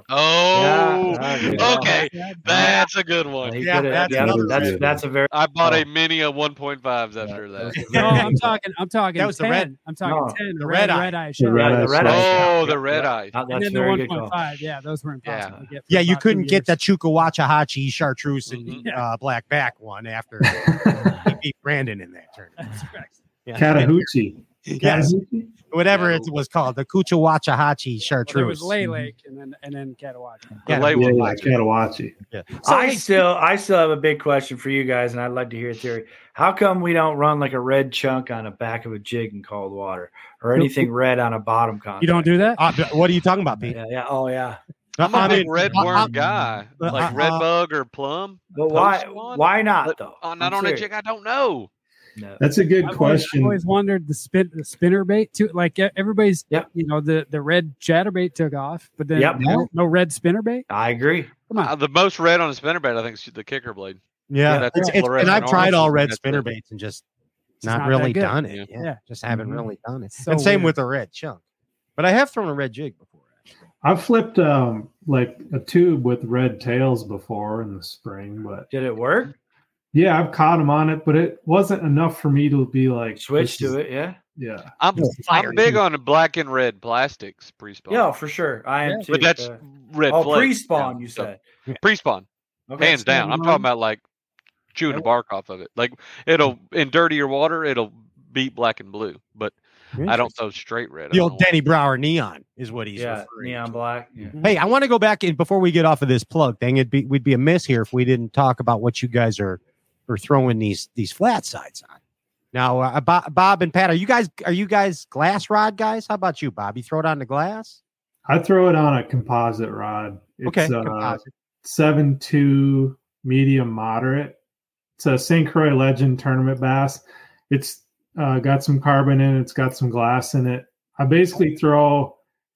Oh, yeah, okay, yeah. That's a good one. Yeah, that's, yeah, that's, that's, that's a very. I bought oh. a mini of one point fives after yeah, that. No, I'm talking. I'm talking. That was ten. the red. I'm talking no, ten. The red, red eye. red eye. The red eye. The red oh, eye. the red eye. That's and then the very one point good five. Yeah, those were impossible Yeah. to get. Yeah, you about couldn't two get years. the Chukawachahachi chartreuse and Mhm. uh, black back one after he beat Brandon in that tournament. Yeah. Chattahoochee. Yes. Chattahoochee? Whatever it was called, the Kuchawachahachi Well, chartreuse. there was Lay Lake and then and then Catawacha. Yeah, Lay Yeah, was yeah, Chattahoochee. Yeah. So I still, I still have a big question for you guys, and I'd like to hear a theory. How come we don't run like a red chunk on the back of a jig in cold water, or anything red on a bottom contact? You don't do that? Uh, what are you talking about, Pete? Yeah, yeah. Oh, yeah. I'm a I big mean, red uh, worm uh, guy, uh, like uh, red uh, bug or plum. But why? Post one. Why not But, though? uh, not I'm on serious. a jig. I don't know. No. That's a good I've always, question. I've always wondered the spin the spinner bait too. Like e- everybody's, Yep. you know, the the red chatterbait took off, but then Yep. no, no red spinner bait. I agree. Come on, Uh, the most red on a spinnerbait, I think, is the kicker blade. Yeah, Yeah, that's it's, it's, fluorescent and I've tried orange, all and red that's spinner it. baits and just It's not, not really that good. done it. Yeah. Yeah, Yeah. just haven't Mhm. really done it. So and same weird. with the red chunk. But I have thrown a red jig before. Actually. I've flipped um like a tube with red tails before in the spring, but Did it work? yeah, I've caught them on it, but it wasn't enough for me to be like Switch this to is- it. Yeah. Yeah, I'm Fire. I'm big on the black and red plastics pre-spawn. Yeah, for sure. I am Yeah. too. but that's Uh, red. oh, flake. pre-spawn. You So, said. pre-spawn, Okay. hands down. I'm talking about like chewing the bark off of it. Like it'll in dirtier water, it'll beat black and blue, but I don't throw straight red. The I old don't know Denny Brower neon is what he's Yeah, referring neon to. black. Yeah. Hey, I want to go back in before we get off of this plug thing. It'd be we'd be amiss here if we didn't talk about what you guys are are throwing these these flat sides on. Now, uh, Bob, Bob and Pat, are you guys are you guys glass rod guys? How about you, Bob? You throw it on the glass? I throw it on a composite rod. It's, Okay, uh, composite. seven two medium moderate. It's a Saint Croix Legend tournament bass. It's uh, got some carbon in it. It's got some glass in it. I basically throw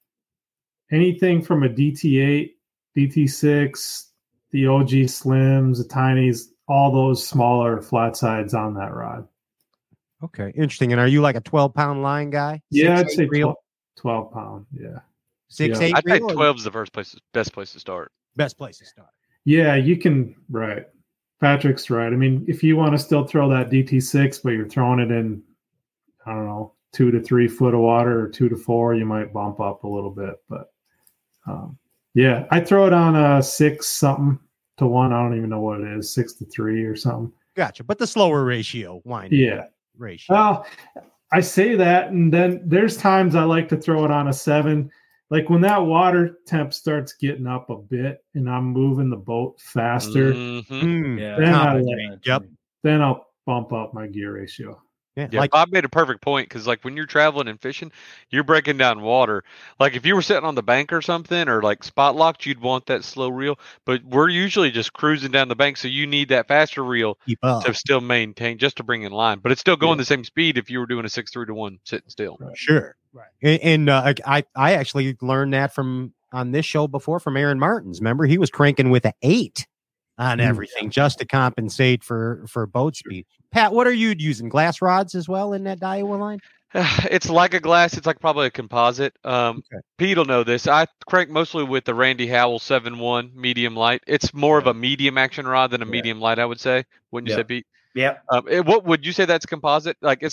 anything from a D T eight, D T six, the O G Slims, the Tinies, all those smaller flat sides on that rod. Okay, interesting. And are you like a twelve pound line guy? Yeah, Six, I'd say eight reel? twelve, twelve pound. Yeah. Six, Yeah. eight I think reel or twelve is the first place, best place to start. best place to start. Yeah, you can, right. Patrick's right. I mean, if you want to still throw that D T six, but you're throwing it in, I don't know, two to three foot of water or two to four, you might bump up a little bit. But um, yeah, I throw it on a six something to one. I don't even know what it is, six to three or something. Gotcha. But the slower ratio, winding Yeah. ratio. Well, I say that, and then there's times I like to throw it on a seven. Like when that water temp starts getting up a bit and I'm moving the boat faster, Mhm. Mm, Yeah. then, I, compensate. Yep. then I'll bump up my gear ratio. Yeah, Yeah, like Bob made a perfect point because, like, when you're traveling and fishing, you're breaking down water. Like, if you were sitting on the bank or something, or like spot locked, you'd want that slow reel. But we're usually just cruising down the bank, so you need that faster reel keep up. to still maintain, just to bring in line. But it's still going the same speed if you were doing a six three to one sitting still. Sure. Right. And, and uh, I I actually learned that from on this show before from Aaron Martins. Remember, he was cranking with an eight on Mm. everything just to compensate for for boat speed. Pat, what are you using? Glass rods as well in that Daiwa line? It's like a glass. It's like probably a composite. Um, Okay. Pete will know this. I crank mostly with the Randy Howell seven one medium light. It's more of a medium action rod than a Yeah. medium light, I would say. Wouldn't you Yeah. say, Pete? Yep. Um, it- what would you say that's composite? Like, it's not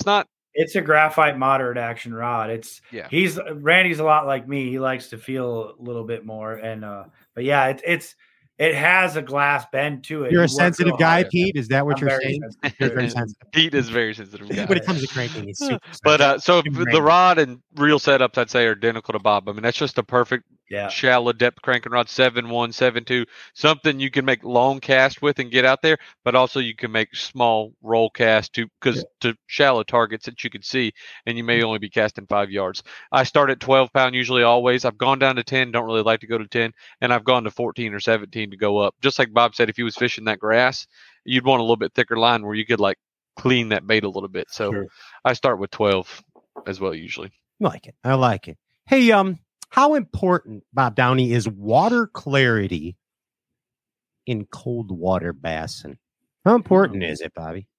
It's a graphite moderate action rod. It's Yeah. He's Randy's a lot like me. He likes to feel a little bit more, and uh, but yeah, it's it's it has a glass bend to it. You're You a work sensitive real guy, hard. Pete. Is that what I'm you're very saying? sensitive You're to very it. sensitive. Pete is very sensitive guy. When it comes to cranking, he's super But uh, sensitive. so Jim the Randy. rod and reel setups, I'd say, are identical to Bob. I mean, that's just a perfect Yeah. shallow depth cranking rod, seven one, seven two, something you can make long cast with and get out there, but also you can make small roll cast to because to shallow targets that you can see, and you may only be casting five yards. I start at twelve pound usually always. I've gone down to ten, don't really like to go to ten, and I've gone to fourteen or seventeen to go up. Just like Bob said, if he was fishing that grass, you'd want a little bit thicker line where you could like clean that bait a little bit. So Sure. I start with twelve as well usually. I like it. I like it. Hey, um, how important, Bob Downey, is water clarity in cold water bassin? How important is it, Bobby?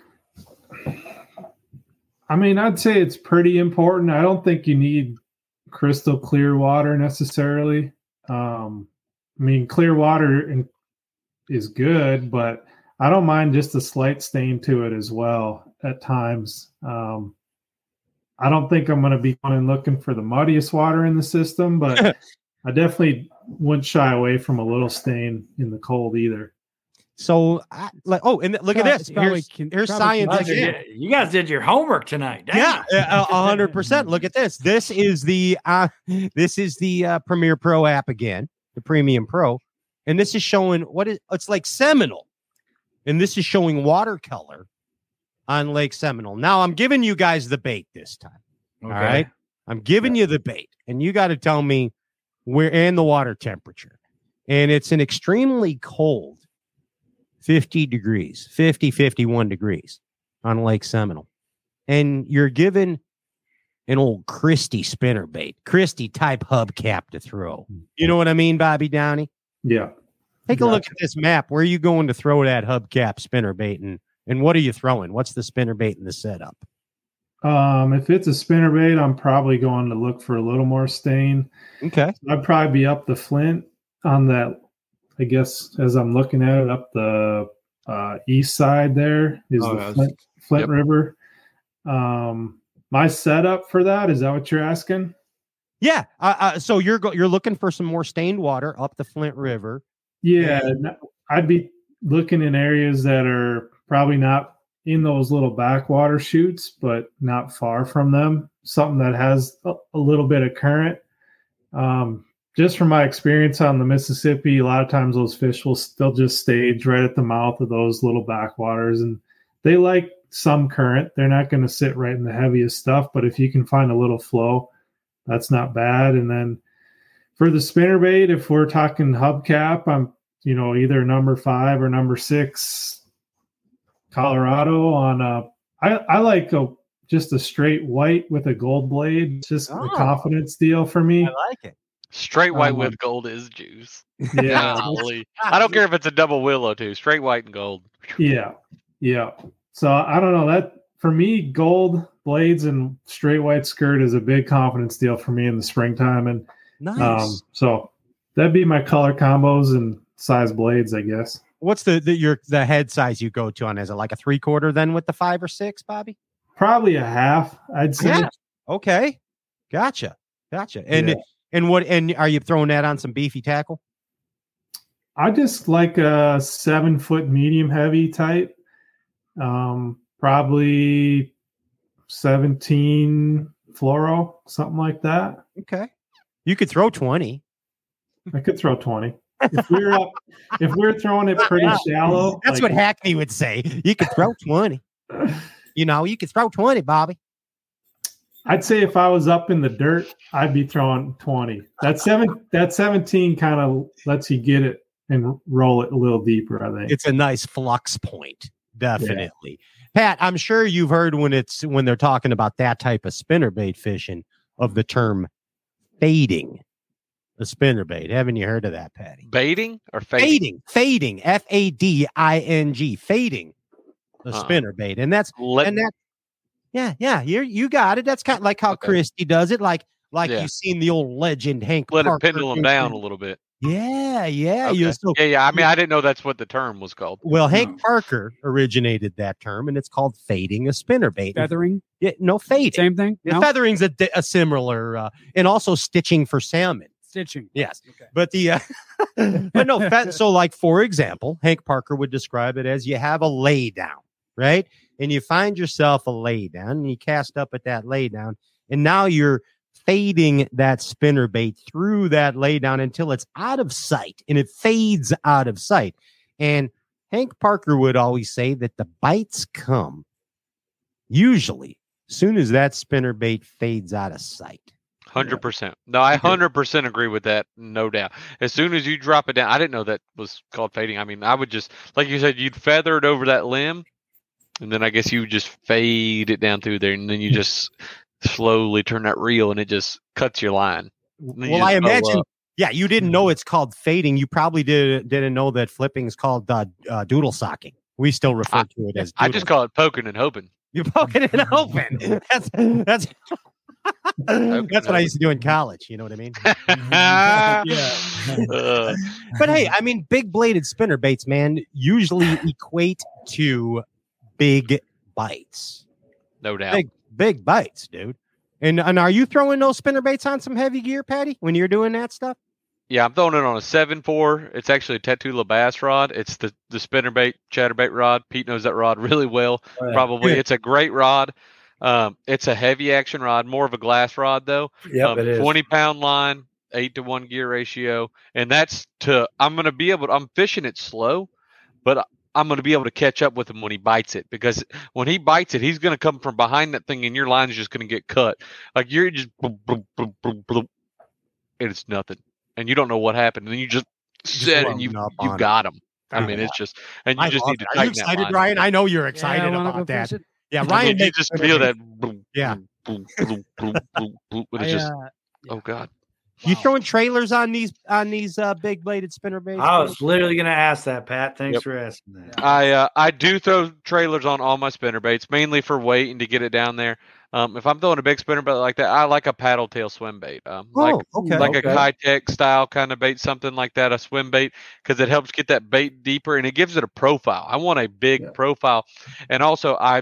I mean, I'd say it's pretty important. I don't think you need crystal clear water necessarily. Um, I mean, clear water in, is good, but I don't mind just a slight stain to it as well at times. Um, I don't think I'm going to be going and looking for the muddiest water in the system, but I definitely wouldn't shy away from a little stain in the cold either. So, I, like, oh, and look at Well, this. it's probably Here's, con- here's probably science You guys again. did- You guys did your homework tonight. Dang. Yeah, a a hundred percent. Look at this. This is the uh, this is the uh, Premiere Pro app again, the Premium Pro, and this is showing what is it's like Seminole, and this is showing watercolor on Lake Seminole. Now I'm giving you guys the bait this time. Okay. All right, I'm giving you the bait, and you got to tell me where and the water temperature, and it's an extremely cold fifty degrees, fifty, fifty-one degrees on Lake Seminole. And you're given an old Christie spinner bait, Christie type hubcap to throw. You know what I mean, Bobby Downey? Yeah. Take a look at this map. Where are you going to throw that hubcap spinner bait? And, and what are you throwing? What's the spinner bait in the setup? Um, if it's a spinner bait, I'm probably going to look for a little more stain. Okay. I'd probably be up the Flint on that. I guess as I'm looking at it, up the uh, east side there is Oh, the yes. Flint, Flint Yep. River. Um, my setup for that, is that what you're asking? Yeah. Uh, uh, so you're go- you're looking for some more stained water up the Flint River. Yeah, n- I'd be looking in areas that are probably not in those little backwater chutes, but not far from them. Something that has a, a little bit of current. Um, just from my experience on the Mississippi, a lot of times those fish will still just stage right at the mouth of those little backwaters, and they like some current. They're not going to sit right in the heaviest stuff, but if you can find a little flow, that's not bad. And then for the spinnerbait, if we're talking hubcap, I'm, you know, either number five or number six Colorado on a, I, I like a, just a straight white with a gold blade. It's just Oh. a confidence deal for me. I like it. Straight white Um, with gold is juice. Yeah. Golly. I don't care if it's a double willow too. Straight white and gold. Yeah. Yeah. So I don't know, that for me, gold blades and straight white skirt is a big confidence deal for me in the springtime. And Nice. um, so that'd be my color combos and size blades, I guess. What's the, the your the head size you go to on? Is it like a three quarter then with the five or six, Bobby? Probably a half, I'd say. Yeah. Okay. Gotcha. Gotcha. And Yeah. and what and are you throwing that on some beefy tackle? I just like a seven foot medium heavy type. Um, probably seventeen fluoro, something like that. Okay. You could throw twenty. I could throw twenty. If we were up, if we were throwing it pretty shallow, That's like- what Hackney would say. You could throw twenty. You know, you could throw twenty, Bobby. I'd say if I was up in the dirt, I'd be throwing twenty. That seven, that seventeen kind of lets you get it and roll it a little deeper, I think. It's a nice flux point. Definitely. Pat, I'm sure you've heard when it's when they're talking about that type of spinnerbait fishing of the term fading the spinnerbait. Haven't you heard of that, Patty? Baiting or fading? Fading, fading, F A D I N G, fading the Uh-uh. spinnerbait. And that's Let- and that yeah, yeah, you you got it. That's kind of like how Okay. Christie does it, like like Yeah. you've seen the old legend Hank Let it Parker pendulum do down it. a little bit. Yeah, yeah. Okay. You so, yeah, yeah. I mean, I didn't know that's what the term was called. Well, Hank Parker originated that term, and it's called fading a spinnerbait. Feathering? Yeah, no, fading. Same thing? Yeah, No? feathering's a, di- a similar, uh, and also stitching for salmon. Stitching. Yes, but the uh, but no. Fe- so, like for example, Hank Parker would describe it as you have a lay down, right? And you find yourself a lay down, and you cast up at that lay down, and now you're fading that spinnerbait through that lay down until it's out of sight, and it fades out of sight. And Hank Parker would always say that the bites come usually as soon as that spinnerbait fades out of sight. Hundred percent. No, I hundred percent agree with that. No doubt. As soon as you drop it down, I didn't know that was called fading. I mean, I would just, like you said, you'd feather it over that limb, and then I guess you would just fade it down through there, and then you just slowly turn that reel, and it just cuts your line. Well, I imagine, yeah, you didn't know it's called fading. You probably did, didn't know that flipping is called uh, uh, doodle socking. We still refer I, to it as I doodle. just call it poking and hoping. You're poking and hoping. That's that's that's what I used to do in college. You know what I mean? yeah. Uh, but hey, I mean, big bladed spinner baits, man, usually equate to big bites. No doubt. Big big bites, dude. And and are you throwing those spinner baits on some heavy gear, Patty, when you're doing that stuff? Yeah, I'm throwing it on a seven four. It's actually a Tatula bass rod. It's the, the spinnerbait, chatterbait rod. Pete knows that rod really well. Oh, yeah. Probably. Yeah. It's a great rod. Um, it's a heavy action rod, more of a glass rod though. Yep, um, it is. twenty pound line, eight to one gear ratio. And that's to, I'm going to be able to, I'm fishing it slow, but I'm going to be able to catch up with him when he bites it, because when he bites it, he's going to come from behind that thing and your line is just going to get cut. Like you're just, boom, boom, boom, boom, boom, and it's nothing. And you don't know what happened. And then you just sit and you you got him. I mean, it's just, and you I just love need to that. Are you tighten that excited, line. Ryan? I know you're excited I wanna about go that. fish it. Yeah, And Ryan then you makes just spinner feel baits. that. Boom, Yeah. boom, boom, boom, boom, boom, and I, it's just, uh, oh God. You throwing trailers on these on these uh, big bladed spinner baits? I was literally going to ask that, Pat. Thanks Yep. for asking that. I uh, I do throw trailers on all my spinner baits, mainly for weight and to get it down there. Um, if I'm throwing a big spinner bait like that, I like a paddle tail swim bait. Um, Oh, like okay. like Okay. a Kitech style kind of bait, something like that, a swim bait, because it helps get that bait deeper and it gives it a profile. I want a big Yeah. profile, and also I.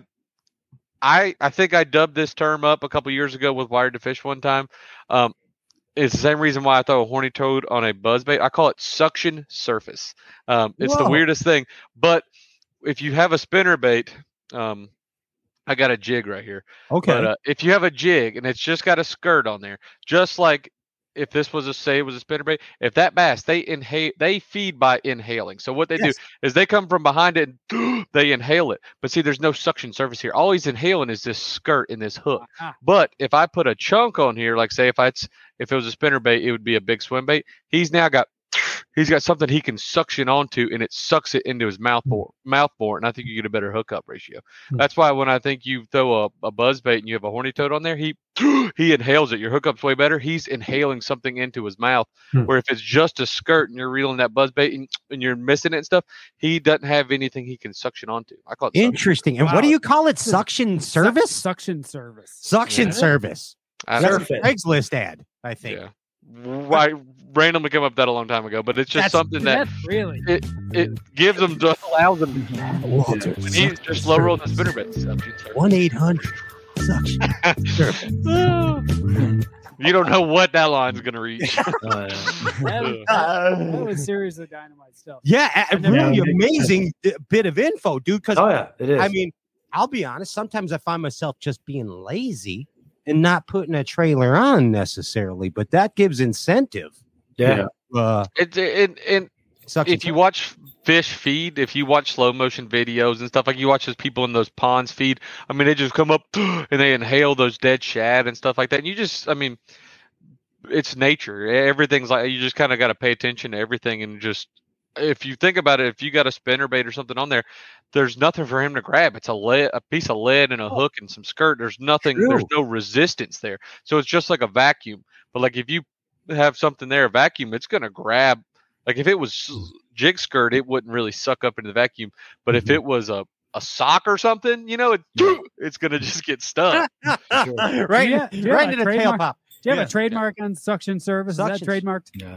I, I think I dubbed this term up a couple years ago with Wired to Fish one time. Um, it's the same reason why I throw a horny toad on a buzzbait. I call it suction surface. Um, it's the Whoa. weirdest thing. But if you have a spinner bait, um, I got a jig right here. Okay. But uh, if you have a jig and it's just got a skirt on there, just like if this was a say it was a spinnerbait, if that bass they inhale, they feed by inhaling. So what they Yes. do is they come from behind it and they inhale it. But see, there's no suction surface here. All he's inhaling is this skirt and this hook. Ah. But if I put a chunk on here, like say if I if it was a spinnerbait, it would be a big swim bait. He's now got he's got something he can suction onto, and it sucks it into his mouth more, mouth more, and I think you get a better hookup ratio. Hmm. That's why when I think you throw a, a buzz bait and you have a horny toad on there, he he inhales it. Your hookup's way better. He's inhaling something into his mouth. Hmm. Where if it's just a skirt and you're reeling that buzz bait and, and you're missing it and stuff, he doesn't have anything he can suction onto. I call it suction. Interesting. And what do you call it? Suction service? Suction service. Suction Yeah. service. I That's don't- a Craigslist ad, I think. Yeah. I randomly came up with that a long time ago, but it's just That's- something that really it it gives them just allows them. Walter, And he's just slow rolling the spinner bait. one eight hundred suction service. You don't know what that line's gonna reach. Oh, yeah. That, that, that was seriously dynamite stuff. Yeah, a I never- really Yeah. amazing d- bit of info, dude. Because Oh, yeah, it is. I mean, I'll be honest. Sometimes I find myself just being lazy and not putting a trailer on necessarily, but that gives incentive. yeah. Uh, It, it, and suction if you watch fish feed, if you watch slow motion videos and stuff, like you watch those people in those ponds feed, I mean, they just come up and they inhale those dead shad and stuff like that. And you just, I mean, it's nature. Everything's like, you just kind of got to pay attention to everything. And just, if you think about it, if you got a spinner bait or something on there, there's nothing for him to grab. It's a lead, a piece of lead and a hook and some skirt. There's nothing, True. there's no resistance there. So it's just like a vacuum. But like if you have something there, a vacuum, it's going to grab. Like if it was jig skirt, it wouldn't really suck up into the vacuum. But if it was a, a sock or something, you know, it, it's going to just get stuck. right, Yeah, yeah, right into the tail trademark. pop. Do you have Yeah. a trademark on suction service? Suction- Is that trademarked? Yeah.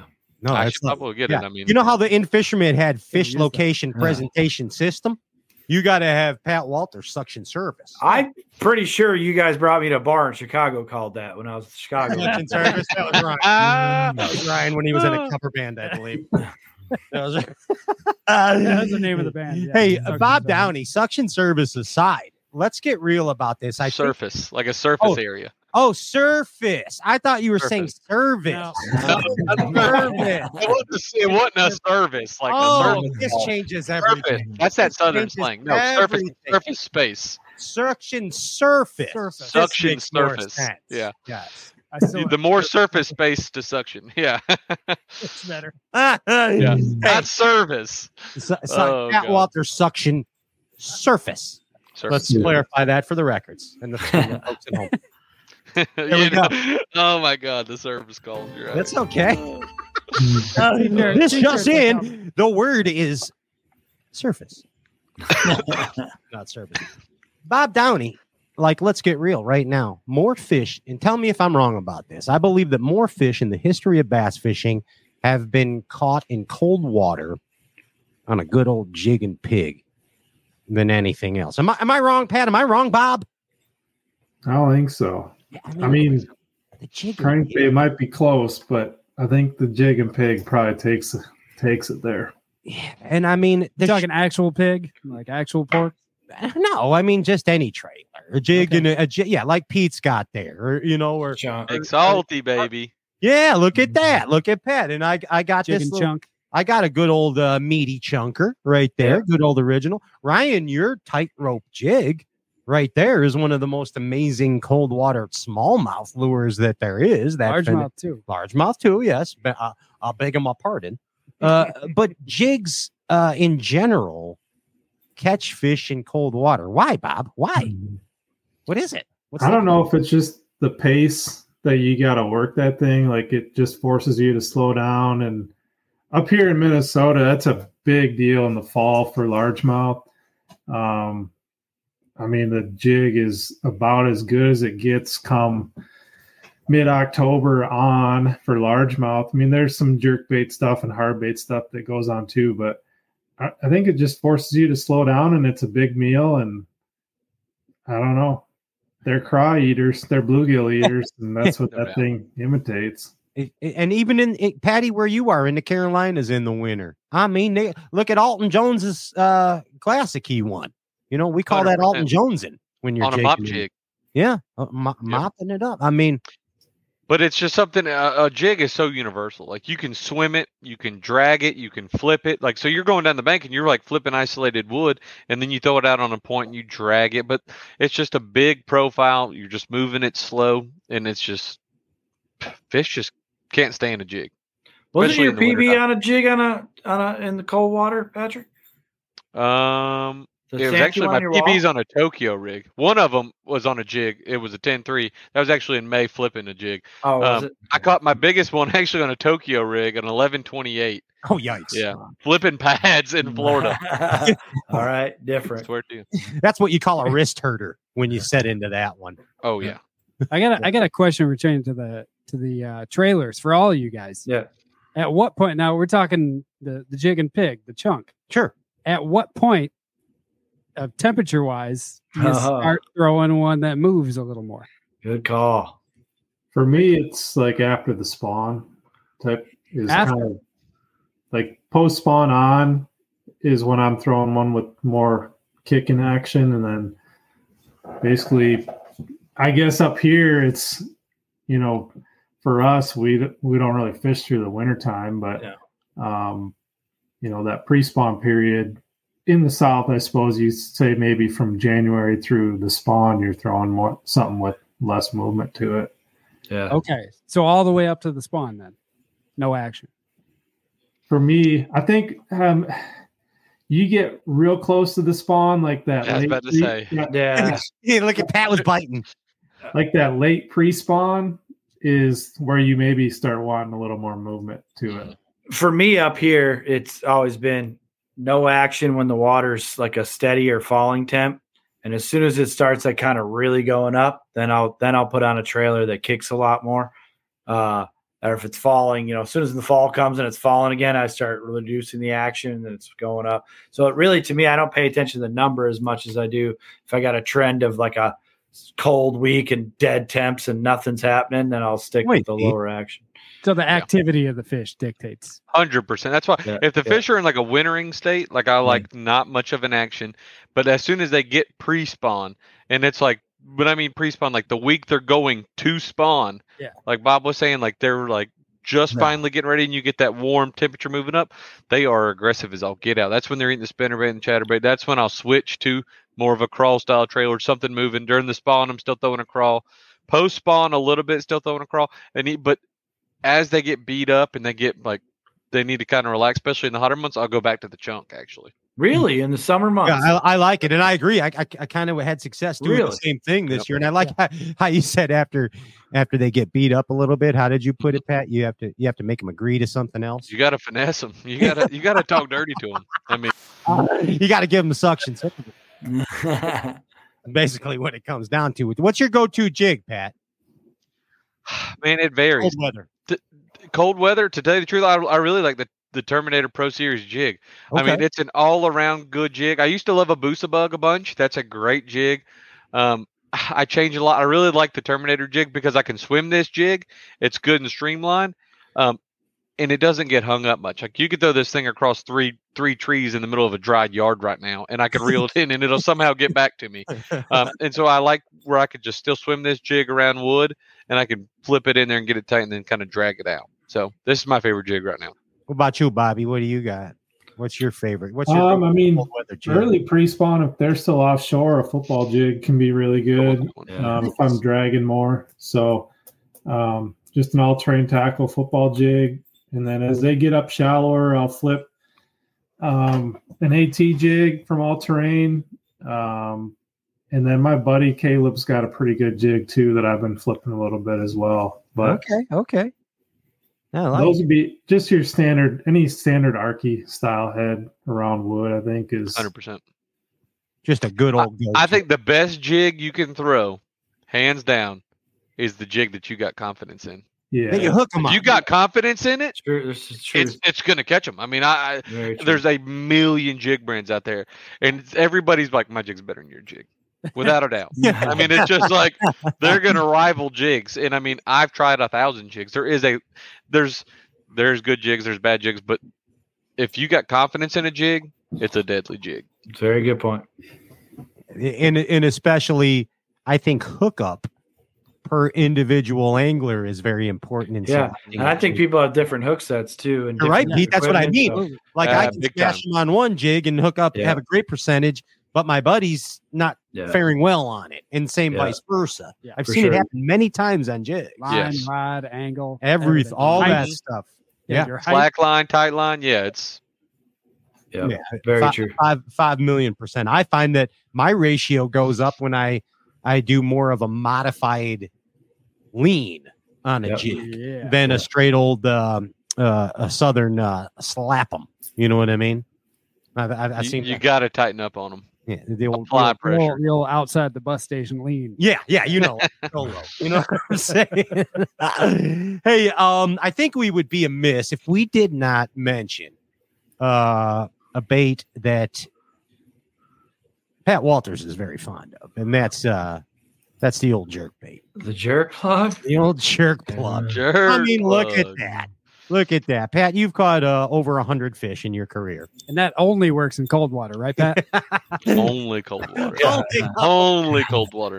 No, I that's should not- probably get yeah. it. I mean, You know how the In Fisherman had fish use that. location Yeah. presentation system? You got to have Pat Walter's suction service. I'm pretty sure you guys brought me to a bar in Chicago called that when I was in Chicago. Suction service. That was Ryan. Ah, That was Ryan when he was in a cover band, I believe. That was, uh, Yeah, that's the name of the band. yeah. Hey, Suction Bob service. Downey, suction service aside, let's get real about this. I think, surface, like a surface Oh. area. oh, surface. I thought you were saying Surface. service. No. No, Service. It wasn't, it wasn't a service, like oh, a surface. this ball. changes Surface. everything. That's that southern Changes slang. No, surface, everything. surface space, Suction surface. Surface. This suction makes more surface. sense. Yeah, Yes. I still the more surface space to suction. Yeah, it's better. yeah. yeah, not service. So, so Oh, Pat God. Walter suction surface. Surface. Let's clarify that for the records and the, and the folks at home. You we go. know- Oh my God, the service calls. You're right. That's okay. T-shirt- this t-shirts just like in. The word is surface, not service. Bob Downey, like, let's get real right now. More fish, and tell me if I'm wrong about this. I believe that more fish in the history of bass fishing have been caught in cold water on a good old jig and pig than anything else. Am I am I wrong, Pat? Am I wrong, Bob? I don't think so. Yeah, I mean, the jig and pig. crankbait might be close, but I think the jig and pig probably takes takes it there. Yeah, and I mean, You the talking actual pig, like actual pork? no, I mean just any trailer, a jig Okay. and a, a jig, yeah, like Pete's got there, or you know, or Chunk. Big salty, baby. yeah, look at that, look at Pat, and I I got Jig this and little- chunk. I got a good old uh, meaty chunker right there, Yeah. good old original. Ryan, your tightrope jig right there is one of the most amazing cold water smallmouth lures that there is. That fin- Largemouth too. largemouth too, yes. But, uh, I'll beg him a pardon. Uh, but jigs uh, in general catch fish in cold water. Why, Bob? Why? What is it? What's I the- don't know if it's just the pace that you got to work that thing. Like it just forces you to slow down. And up here in Minnesota, that's a big deal in the fall for largemouth. Um, I mean, the jig is about as good as it gets come mid-October on for largemouth. I mean, there's some jerkbait stuff and hardbait stuff that goes on too, but I, I think it just forces you to slow down, and it's a big meal. And I don't know, they're craw eaters, they're bluegill eaters, and that's what No that doubt. thing imitates. It- it- and even in it, Patty, where you are in the Carolinas in the winter, I mean, they, look at Alton Jones's uh, classic he won. You know, we call that Alton one hundred percent. Jonesing when you're On a mop jigging it. jig. Yeah, uh, mo- mopping it up. I mean, But it's just something. A, a jig is so universal. Like you can swim it, you can drag it, you can flip it. Like so, you're going down the bank and you're like flipping isolated wood, and then you throw it out on a point and you drag it. But it's just a big profile. You're just moving it slow, and it's just fish just can't stay in a jig. Wasn't especially your in the P B wintertime. on a jig on a on a in the cold water, Patrick? Um, The it was Sanky actually one my on your P B's wall? on a Tokyo rig. One of them was on a jig. It was a ten three. That was actually in May flipping a jig. Oh, was Um, it? I caught my biggest one actually on a Tokyo rig, an eleven twenty-eight. oh yikes! Yeah, flipping pads in Florida. All right, I different. swear to you. That's what you call a wrist herder when you set into that one. Oh yeah. I got a, I got a question returning to the to the uh, trailers for all of you guys. Yeah. At what point? Now we're talking the the jig and pig, the chunk. Sure. At what point, of temperature wise, do you Uh-huh. start throwing one that moves a little more? Good call. For me, it's like after the spawn type is After? kind of like post spawn on is when I'm throwing one with more kicking action, and then basically, I guess up here it's you know for us we we don't really fish through the wintertime, but Yeah. um, you know that pre spawn period in the south, I suppose you say maybe from January through the spawn, you're throwing more something with less movement to it. Yeah. Okay, so all the way up to the spawn, then no action. For me, I think um, you get real close to the spawn, like that. Yeah, I was late about to pre- say. yeah, Yeah. Hey, look at Pat was biting. like that late pre-spawn is where you maybe start wanting a little more movement to it. For me up here, it's always been no action when the water's like a steady or falling temp. And as soon as it starts like kind of really going up, then I'll then I'll put on a trailer that kicks a lot more. Uh, or if it's falling, you know, as soon as the fall comes and it's falling again, I start reducing the action and it's going up. So it really, to me, I don't pay attention to the number as much as I do if I got a trend of like a cold week and dead temps and nothing's happening, then I'll stick Wait, with the lower action. So the activity yeah. of the fish dictates. one hundred percent. That's why yeah, if the yeah. fish are in like a wintering state, like I like mm. not much of an action, but as soon as they get pre-spawn, and it's like, but I mean pre-spawn, like the week they're going to spawn, yeah. like Bob was saying, like they're like just no. finally getting ready and you get that warm temperature moving up, they are aggressive as all get out. That's when they're eating the spinnerbait and chatterbait. That's when I'll switch to more of a crawl style trail or something moving. During the spawn, I'm still throwing a crawl. Post spawn, a little bit, still throwing a crawl. And he, but as they get beat up and they get like, they need to kind of relax, especially in the hotter months, I'll go back to the chunk actually. Really? In the summer months? Yeah, I, I like it. And I agree. I, I, I kind of had success doing really? the same thing this yep. year. And I like yeah. how, how you said after after they get beat up a little bit. How did you put it, Pat? You have to you have to make them agree to something else. You got to finesse them. You got to you got to talk dirty to them. I mean, uh, you got to give them the suction. Basically what it comes down to. What's your go-to jig, Pat? Man, it varies. Cold weather. T- cold weather, to tell you the truth, I, I really like the, the Terminator Pro Series jig. Okay. I mean, it's an all-around good jig. I used to love a Boosa Bug a bunch. That's a great jig. Um, I change a lot. I really like the Terminator jig because I can swim this jig. It's good and streamlined. Um, and it doesn't get hung up much. Like you could throw this thing across three three trees in the middle of a dried yard right now, and I can reel it in, and it'll somehow get back to me. Um, and so I like where I could just still swim this jig around wood, and I can flip it in there and get it tight, and then kind of drag it out. So this is my favorite jig right now. What about you, Bobby? What do you got? What's your favorite? What's your um? I mean, early pre-spawn, if they're still offshore, a football jig can be really good. Yeah. Um, if I'm dragging more, so um, just an all-terrain tackle football jig. And then as they get up shallower, I'll flip um, an AT jig from all terrain. Um, and then my buddy Caleb's got a pretty good jig too that I've been flipping a little bit as well. But okay, okay. I like those it. would be just your standard, any standard Arky style head around wood, I think is one hundred percent. Just a good old I, I think the best jig you can throw, hands down, is the jig that you got confidence in. Yeah, you hook them if up. You got confidence in it. True, this is true. It's it's gonna catch them. I mean, I, I there's a million jig brands out there, and everybody's like, my jig's better than your jig, without a doubt. I mean, it's just like they're gonna rival jigs, and I mean, I've tried a thousand jigs. There is a there's there's good jigs, there's bad jigs, but if you got confidence in a jig, it's a deadly jig. It's a very good point. And and especially, I think hookup per individual angler is very important. In yeah, and I think people have different hook sets too. And You're right, Pete. That's what I mean. So. Like uh, I can smash them on one jig and hook up, yeah. have a great percentage, but my buddy's not yeah. faring well on it, and same yeah. vice versa. Yeah, I've seen sure. it happen many times on jigs. Line, yes. rod, angle, everything, everything. all height. that stuff. Yeah, yeah. Slack line, tight line. Yeah, it's yeah, yeah. very five, true. Five five million percent. I find that my ratio goes up when I I do more of a modified lean on a yep. jig yeah. than yeah. a straight old um, uh, a southern uh, slap 'em. You know what I mean? I've, I've, I've you, seen you got to tighten up on them. Yeah, the old apply real, pressure. Real, real outside the bus station lean. Yeah, yeah, you know, you know what I'm saying. Hey, um, I think we would be amiss if we did not mention uh, a bait that Pat Walters is very fond of, and that's uh, that's the old jerk bait. The jerk plug? The old jerk plug. Jerk I mean, plug. look at that. Look at that. Pat, you've caught uh, over one hundred fish in your career. And that only works in cold water, right, Pat? Only cold water. Only, only cold water.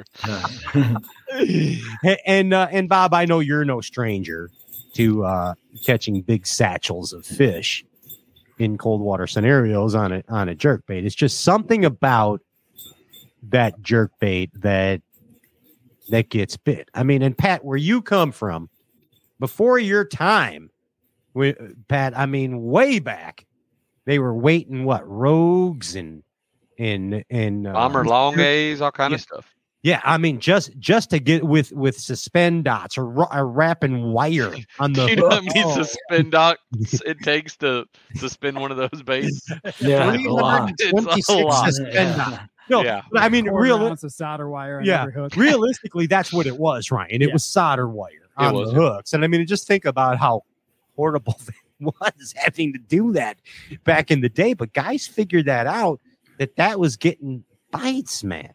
and, uh, and Bob, I know you're no stranger to uh, catching big satchels of fish in cold water scenarios on a, on a jerk bait. It's just something about that jerk bait that that gets bit. I mean, and Pat, where you come from, before your time, we, Pat, I mean, way back, they were waiting what rogues and and and uh, bomber long A's, all kind yeah, of stuff. Yeah, I mean, just just to get with with suspend dots or, or wrapping wire on the. You know how many oh. suspend dots it takes to suspend one of those baits? Yeah, a lot. It's a lot. Suspend dots. No, yeah. I mean, real of solder wire. On yeah, every hook. realistically, that's what it was, Ryan. It yeah. was solder wire. on was, the hooks. And I mean, just think about how horrible it was having to do that back in the day. But guys figured that out, that that was getting bites, man.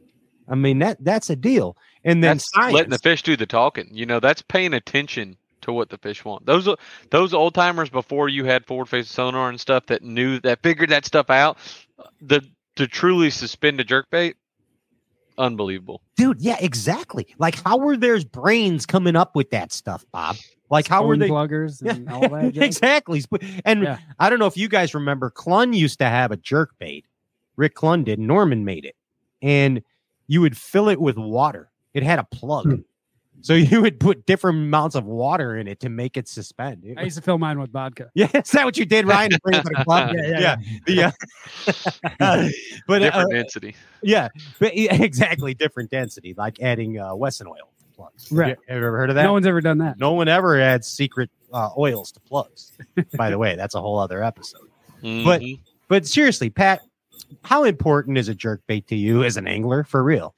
I mean, that that's a deal. And then that's science. letting the fish do the talking. You know, that's paying attention to what the fish want. Those those old timers before you had forward facing sonar and stuff that knew that figured that stuff out. The to truly suspend a jerkbait, unbelievable, dude. Yeah, exactly. Like, how were their brains coming up with that stuff, Bob? Like, how were they pluggers and yeah. all that? Exactly. And yeah. I don't know if you guys remember, Clun used to have a jerkbait. Rick Clun did. Norman made it, and you would fill it with water. It had a plug. Hmm. So you would put different amounts of water in it to make it suspend. It I used to fill mine with vodka. Yeah, is that what you did, Ryan? To bring it to the club? Yeah, yeah, yeah. The, uh, but different uh, density. Yeah, but exactly different density, like adding uh, Wesson oil to plugs. Right? Have you ever heard of that? No one's ever done that. No one ever adds secret uh, oils to plugs. By the way, that's a whole other episode. Mm-hmm. But but seriously, Pat, how important is a jerkbait to you as an angler, for real?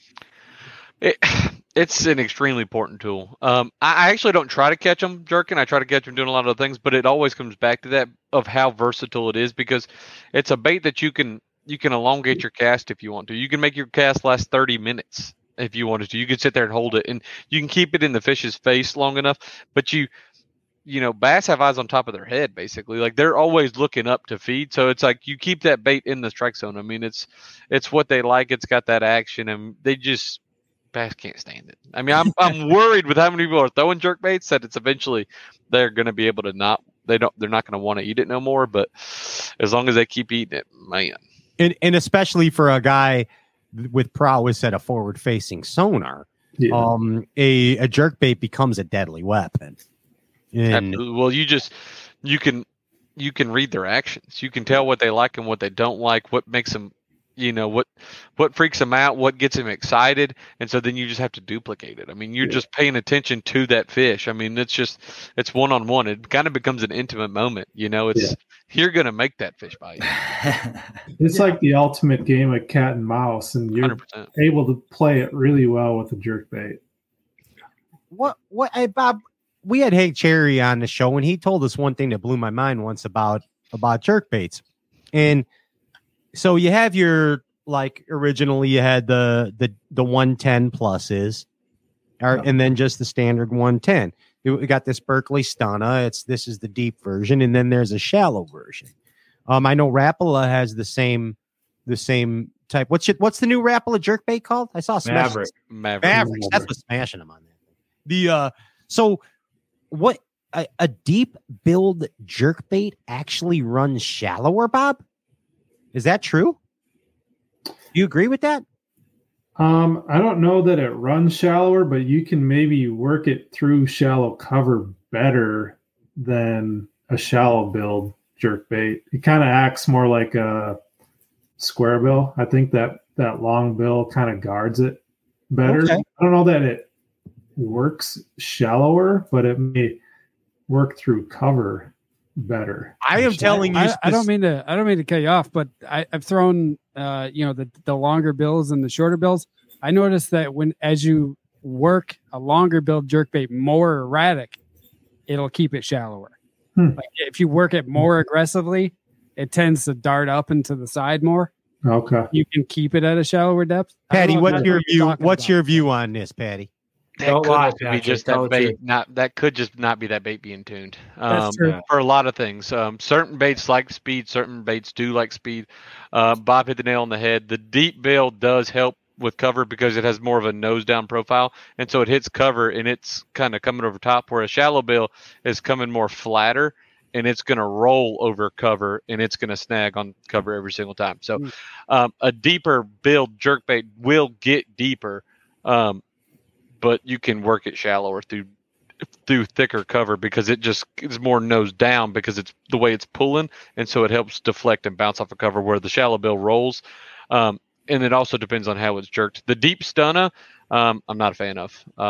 It, it's an extremely important tool. Um, I, I actually don't try to catch them jerking. I try to catch them doing a lot of things, but it always comes back to that of how versatile it is, because it's a bait that you can you can elongate your cast if you want to. You can make your cast last thirty minutes if you wanted to. You can sit there and hold it, and you can keep it in the fish's face long enough. But you, you know, bass have eyes on top of their head, basically. Like, they're always looking up to feed. So it's like you keep that bait in the strike zone. I mean, it's it's what they like. It's got that action, and they just. Bass can't stand it. I mean, I'm I'm worried with how many people are throwing jerk baits that it's eventually they're going to be able to not they don't they're not going to want to eat it no more. But as long as they keep eating it, man. And and especially for a guy with prowess at a forward facing sonar, yeah. um, a a jerk bait becomes a deadly weapon. And well, you just you can you can read their actions. You can tell what they like and what they don't like. What makes them. You know, what what freaks them out, what gets them excited, and so then you just have to duplicate it. I mean, you're yeah. just paying attention to that fish. I mean, it's just it's one on one. It kind of becomes an intimate moment. You know, it's yeah. you're gonna make that fish bite. It's yeah. like the ultimate game of cat and mouse, and you're one hundred percent able to play it really well with a jerkbait. What what hey Bob, we had Hank Cherry on the show, and he told us one thing that blew my mind once about about jerkbaits. And so you have your, like, originally you had the the the one ten pluses, or, yeah. and then just the standard one ten. We got this Berkeley Stunna. It's this is the deep version, and then there's a shallow version. Um, I know Rapala has the same the same type. What's your, what's the new Rapala jerkbait called? I saw Maverick. Maverick. Mavericks. That's what's smashing them on that. The uh, so what a, a deep build jerkbait actually runs shallower, Bob? Is that true? Do you agree with that? Um, I don't know that it runs shallower, but you can maybe work it through shallow cover better than a shallow build jerkbait. It kind of acts more like a square bill. I think that that long bill kind of guards it better. Okay. I don't know that it works shallower, but it may work through cover better. I am telling you, I, I don't mean to. I don't mean to cut you off, but I, I've thrown, uh, you know, the the longer bills and the shorter bills. I noticed that when as you work a longer bill jerkbait more erratic, it'll keep it shallower. Hmm. Like if you work it more aggressively, it tends to dart up into the side more. Okay, you can keep it at a shallower depth. Patty, what's your view? What's your view on this, Patty? That Don't could lie, be just that bait. You. Not that could just not be that bait being tuned. Um, That's true. For a lot of things. Um, certain baits like speed. Certain baits do like speed. Uh, Bob hit the nail on the head. The deep bill does help with cover because it has more of a nose down profile, and so it hits cover and it's kind of coming over top. Where a shallow bill is coming more flatter and it's going to roll over cover and it's going to snag on cover every single time. So, mm. um, a deeper build jerkbait will get deeper. Um, but you can work it shallower through through thicker cover because it just is more nose down because it's the way it's pulling, and so it helps deflect and bounce off a cover where the shallow bill rolls. Um, and it also depends on how it's jerked. The deep stunna, um, I'm not a fan of. Um,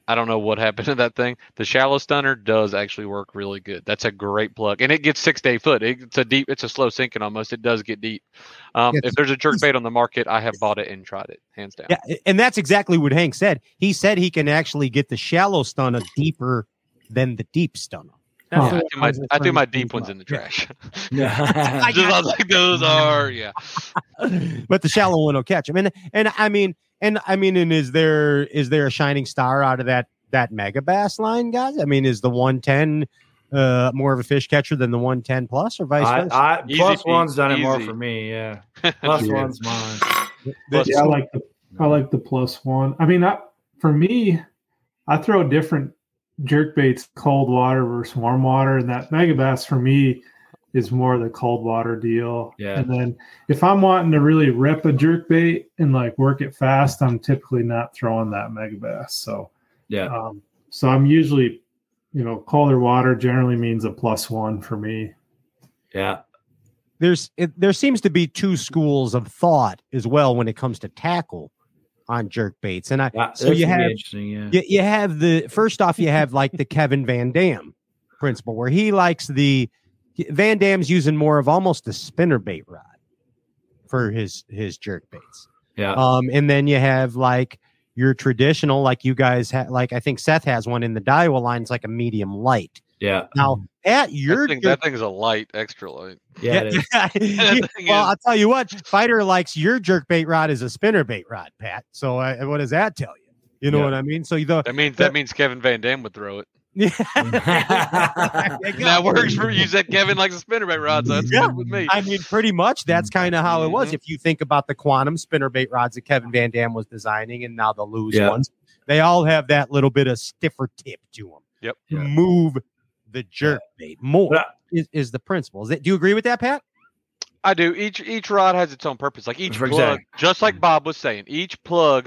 I don't know what happened to that thing. The shallow stunner does actually work really good. That's a great plug, and it gets six to eight foot. It's a deep, it's a slow sinking almost. It does get deep. Um, It's- if there's a jerk bait on the market, I have bought it and tried it, hands down. Yeah, and that's exactly what Hank said. He said he can actually get the shallow stunner deeper than the deep stunner. That's Yeah, the I way threw my, was I threw my thinking deep ones in the about. trash. Yeah. Just, I was like, those are yeah. But the shallow one will catch him. And and I mean, and I mean, and is there is there a shining star out of that that mega bass line, guys? I mean, is the one ten uh more of a fish catcher than the one ten plus, or vice I, versa? I, Easy plus peasy, one's done it more easy. for me. Yeah, plus Yeah. one's mine. Plus Yeah, I like the I like the plus one. I mean, I, for me, I throw different jerk baits, cold water versus warm water, and that mega bass for me is more the cold water deal. Yeah. And then if I'm wanting to really rip a jerk bait and like work it fast, I'm typically not throwing that mega bass. So Yeah. um, so I'm usually, you know, colder water generally means a plus one for me. Yeah. There's it, there seems to be two schools of thought as well when it comes to tackle on jerk baits, and I Yeah, so this you would be have interesting. Yeah. you, you have the first off you have like the Kevin Van Dam principle where he likes the Van Dam's using more of almost a spinnerbait rod for his his jerk baits. Yeah. Um, and then you have like your traditional, like you guys have, like I think Seth has one in the Daiwa line. It's like a medium light. Yeah. Now, at your that, thing, that thing's a light, extra light. Yeah. It is. That thing well, is- I'll tell you what, Fighter likes your jerk bait rod as a spinnerbait rod, Pat. So uh, what does that tell you? You know Yeah. what I mean? So you the That means that means Kevin Van Dam would throw it. yeah. And that works for you. Said Kevin likes a spinnerbait rod, so that's Yeah. good with me. I mean, pretty much that's kind of how it was. Mhm. If you think about the quantum spinnerbait rods that Kevin Van Dam was designing, and now the loose Yeah. ones, they all have that little bit of stiffer tip to them. Yep. To move the jerk bait more But is, is the principle. Is it, do you agree with that, Pat? I do. Each each rod has its own purpose. Like each For plug, exact- just like Bob was saying, each plug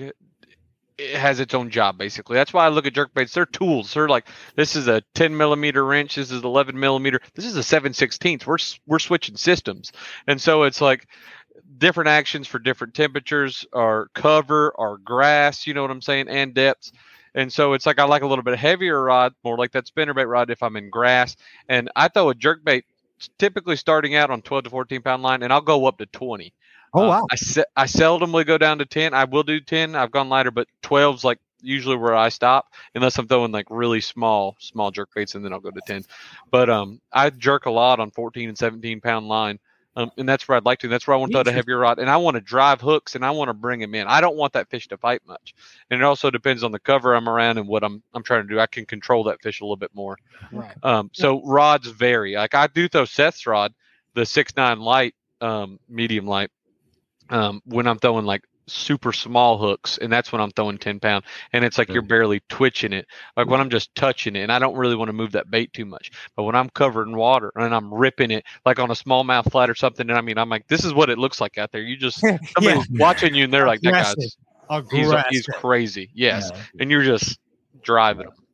it has its own job. Basically, that's why I look at jerk baits. They're tools. They're like this is a ten millimeter wrench. This is eleven millimeter. This is a seven sixteenths. We're s- we're switching systems, and so it's like different actions for different temperatures, or cover, or grass. You know what I'm saying, and depths. And so it's like I like a little bit heavier rod, more like that spinnerbait rod if I'm in grass. And I throw a jerkbait typically starting out on twelve to fourteen pound line, and I'll go up to twenty. Oh, Uh, wow. I se- I seldomly go down to ten. I will do ten. I've gone lighter, but twelve's like usually where I stop, unless I'm throwing like really small small jerk baits, and then I'll go to ten. But um, I jerk a lot on fourteen and seventeen pound line. Um, and that's where I'd like to. That's where I want to throw the heavier rod, and I want to drive hooks, and I want to bring him in. I don't want that fish to fight much, and it also depends on the cover I'm around and what I'm I'm trying to do. I can control that fish a little bit more. Right. Um, so rods vary. Like I do throw Seth's rod, the six nine light, um, medium light, um, when I'm throwing like super small hooks, and that's when I'm throwing ten pound, and it's like you're barely twitching it, like when I'm just touching it, and I don't really want to move that bait too much. But when I'm covered in water and I'm ripping it like on a smallmouth flat or something, and I mean I'm like, this is what it looks like out there. You just somebody's watching you, and they're like, that guy's he's, Aggressive. he's crazy, yes, and you're just driving them.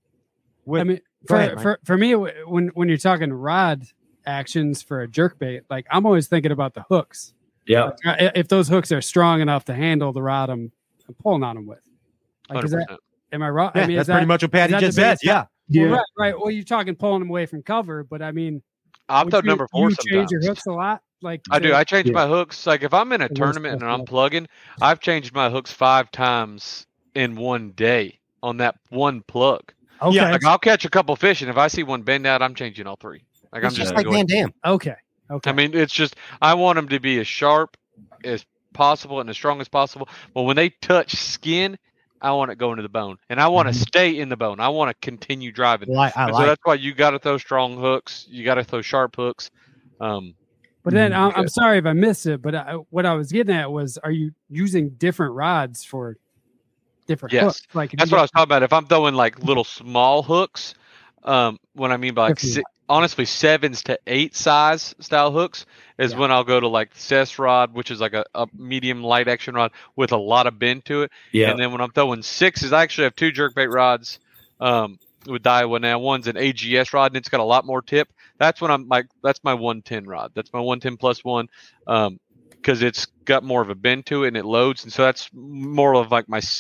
I mean, Go for, ahead, Mike. for for me, w- when when you're talking rod actions for a jerk bait, like I'm always thinking about the hooks. Yeah. Like, uh, if those hooks are strong enough to handle the rod I'm, I'm pulling on them with. Like, is that, one hundred percent. am I wrong? Yeah, I mean, that's is pretty that- much what Patty is that just the said. biggest- Yeah. Yeah. Well, right, right. Well, you're talking pulling them away from cover, but I mean, I've would thrown you- number four you sometimes. change your hooks a lot. Like I do. to- I change Yeah. my hooks. Like if I'm in a The worst tournament and stuff, I'm yeah. plugging, I've changed my hooks five times in one day on that one plug. Okay. Yeah, like I'll catch a couple fish, and if I see one bend out, I'm changing all three. Like It's I'm just just like going. Van Dam. Okay. Okay. I mean, it's just I want them to be as sharp as possible and as strong as possible. But when they touch skin, I want it going to the bone, and I want to stay in the bone. I want to continue driving. Well, I, I And like so that's why you got to throw strong hooks. You got to throw sharp hooks. Um, But then I'm, I'm sorry if I missed it, but I, what I was getting at was, are you using different rods for different Yes. hooks? Like if That's you what I got- was talking about. If I'm throwing like little small hooks, um, what I mean by like Different si- honestly sevens to eight size style hooks is Yeah. when I'll go to like Cess rod, which is like a, a medium light action rod with a lot of bend to it. Yeah. And then when I'm throwing sixes, I actually have two jerkbait rods um, with Daiwa now. One's an A G S rod, and it's got a lot more tip. That's when I'm like, that's my one ten rod. That's my one ten plus one. Um, because it's got more of a bend to it and it loads, and so that's more of like my s-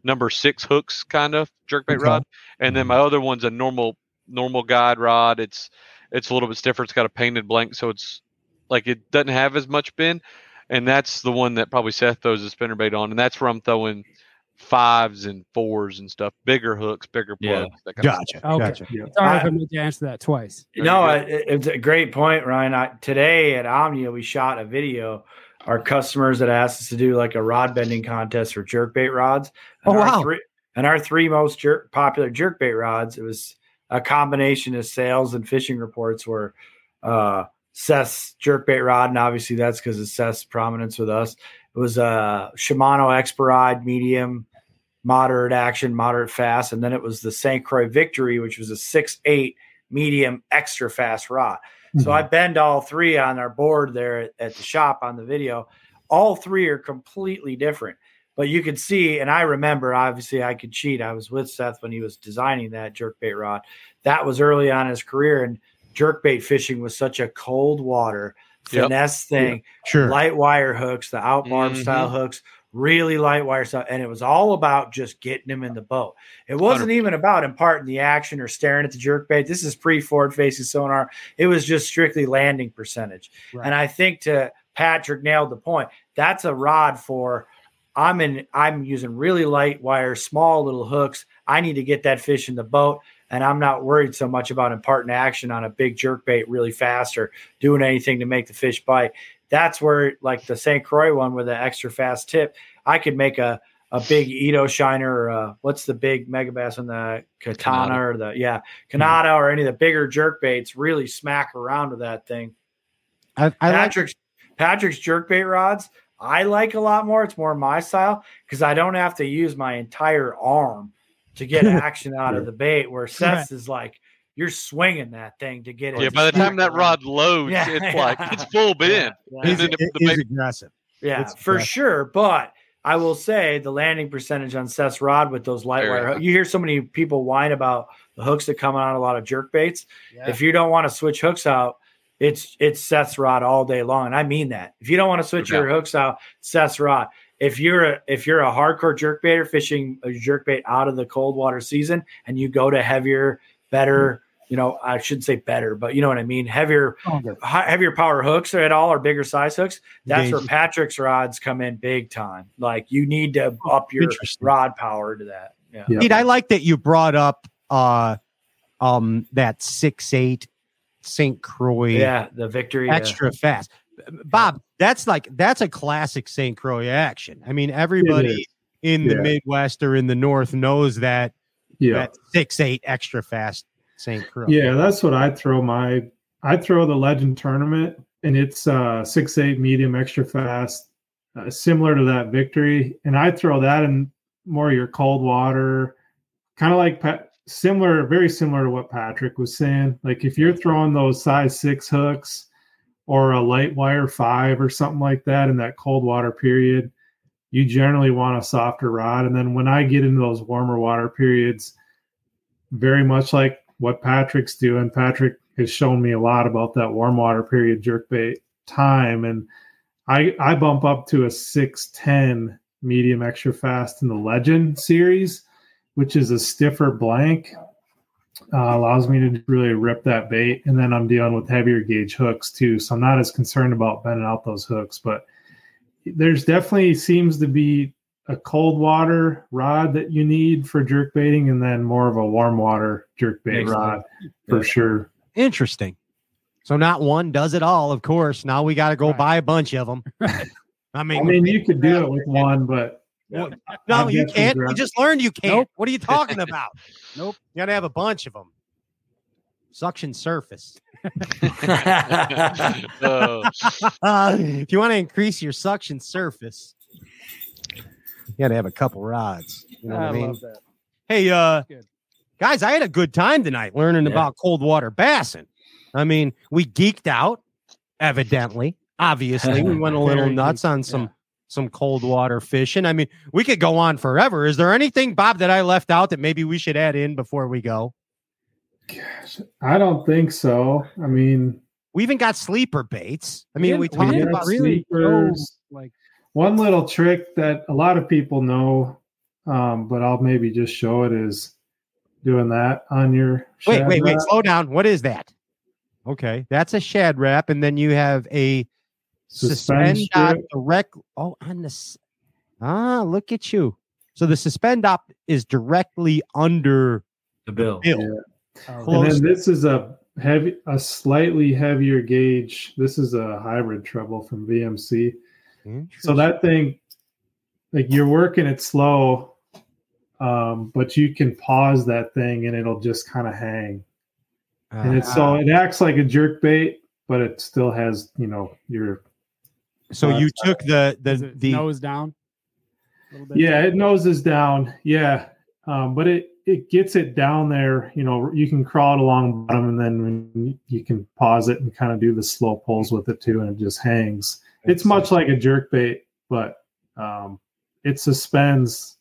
number six hooks kind of jerkbait Okay. rod, and then my other one's a normal normal guide rod. It's it's a little bit stiffer. It's got a painted blank, so it's like it doesn't have as much bend, and that's the one that probably Seth throws the spinnerbait on, and that's where I'm throwing fives and fours and stuff, bigger hooks, bigger plugs. Yeah. That kind of Gotcha. stuff. Okay. Gotcha. Yeah. Sorry if I- I meant to answer that twice. No, it, it's a great point, Ryan. I, today at Omnia, we shot a video. Our customers that asked us to do like a rod bending contest for jerkbait rods. And Oh, our wow. Three, and our three most jerk, popular jerkbait rods, it was a combination of sales and fishing reports were uh, Seth's jerkbait rod, and obviously that's because of Seth's prominence with us. It was a Shimano Exparod medium, moderate action, moderate fast, and then it was the Saint Croix Victory, which was a six eight medium extra fast rod. So I bend all three on our board there at, at the shop on the video. All three are completely different, but you could see, and I remember, obviously I could cheat. I was with Seth when he was designing that jerkbait rod. That was early on in his career, and jerkbait fishing was such a cold water Yep. finesse thing. Sure. Light wire hooks, the out barb Mhm. style hooks, really light wire stuff. And it was all about just getting him in the boat. It wasn't even about imparting the action or staring at the jerkbait. This is pre forward facing sonar. It was just strictly landing percentage. Right. And I think to Patrick nailed the point. That's a rod for I'm in, I'm using really light wire, small little hooks. I need to get that fish in the boat. And I'm not worried so much about imparting action on a big jerkbait really fast or doing anything to make the fish bite. That's where, like the Saint Croix one with the extra fast tip, I could make a a big Edo shiner or a, what's the big megabass on the Katana Kanata. or the yeah Kanata mm-hmm. or any of the bigger jerkbaits really smack around with that thing. I, I like Patrick's Patrick's jerkbait rods I like a lot more. It's more my style because I don't have to use my entire arm to get action out of the bait. Where Seth's is like you're swinging that thing to get it. Yeah, by the time that rod loads, Yeah, it's yeah. like it's full bend. Yeah, And Is, then the, it the is bait- aggressive. Yeah, It's for aggressive. sure. But I will say the landing percentage on Seth's rod with those light Very wire. high. hook- You hear so many people whine about the hooks that come on a lot of jerk baits. Yeah. If you don't want to switch hooks out, it's it's Seth's rod all day long, and I mean that. If you don't want to switch No your hooks out, Seth's rod. If you're a if you're a hardcore jerkbaiter fishing a jerkbait out of the cold water season, and you go to heavier, better, you know, I shouldn't say better, but you know what I mean, heavier, hi- heavier power hooks at all, or bigger size hooks. That's where Gauge. Patrick's rods come in big time. Like you need to up your Interesting. rod power to that. Yeah. Yeah. Pete, I like that you brought up uh um that six eight Saint Croix Yeah, the victory. yeah. extra fast. Bob, that's like that's a classic Saint Croix action. I mean, everybody in the Yeah. Midwest or in the North knows that Yeah. that six eight extra fast Saint Croix. Yeah, that's what I throw my I throw the Legend tournament, and it's uh six eight medium extra fast, uh, similar to that victory, and I throw that in more your cold water, kind of like Pat, similar, very similar to what Patrick was saying. Like if you're throwing those size six hooks or a light wire five or something like that in that cold water period, you generally want a softer rod. And then when I get into those warmer water periods, very much like what Patrick's doing, Patrick has shown me a lot about that warm water period jerkbait time. And I I bump up to a six ten medium extra fast in the Legend series, which is a stiffer blank. Uh, allows me to really rip that bait. And then I'm dealing with heavier gauge hooks too. So I'm not as concerned about bending out those hooks, but there's definitely seems to be a cold water rod that you need for jerk baiting, and then more of a warm water jerk bait Makes rod for Yeah. sure. Interesting. So not one does it all, of course. Now we got to go Right. buy a bunch of them. I mean, I mean, you could do it with one, but no, I've you got some can't. gra- We just learned you can't. Nope. What are you talking about? Nope. You got to have a bunch of them. Suction surface. Uh, Uh, if you want to increase your suction surface, you got to have a couple rods. You know what I, I mean? love that. Hey, uh, Good. guys, I had a good time tonight learning Yeah. about cold water bassing. I mean, we geeked out, evidently. Obviously, we went a little Very nuts geeked, on some yeah. some cold water fishing. I mean, we could go on forever. Is there anything, Bob, that I left out that maybe we should add in before we go? gosh, I don't think so. I mean, We even got sleeper baits. I mean, we, didn't- talked didn't about really- really know, sleepers. like one little trick that a lot of people know um, but I'll maybe just show it as doing that on your. Wait, Shad wait, wait. Rap. Slow down. What is that? Okay, that's a Shad Rap, and then you have a Suspend suspend dot strip. direct. Oh, on this. Ah, look at you. So the suspend op is directly under the bill. Yeah. And then this is a heavy, a slightly heavier gauge. This is a hybrid treble from V M C. So that thing, like you're working it slow, um, but you can pause that thing and it'll just kind of hang. And it's so it acts like a jerk bait, but it still has, you know, your. So you took the the the nose down. A little bit Yeah, it noses down. Yeah, um, but it it gets it down there. You know, you can crawl it along the bottom, and then you can pause it and kind of do the slow pulls with it too, and it just hangs. It's much like a jerk bait, but um, it suspends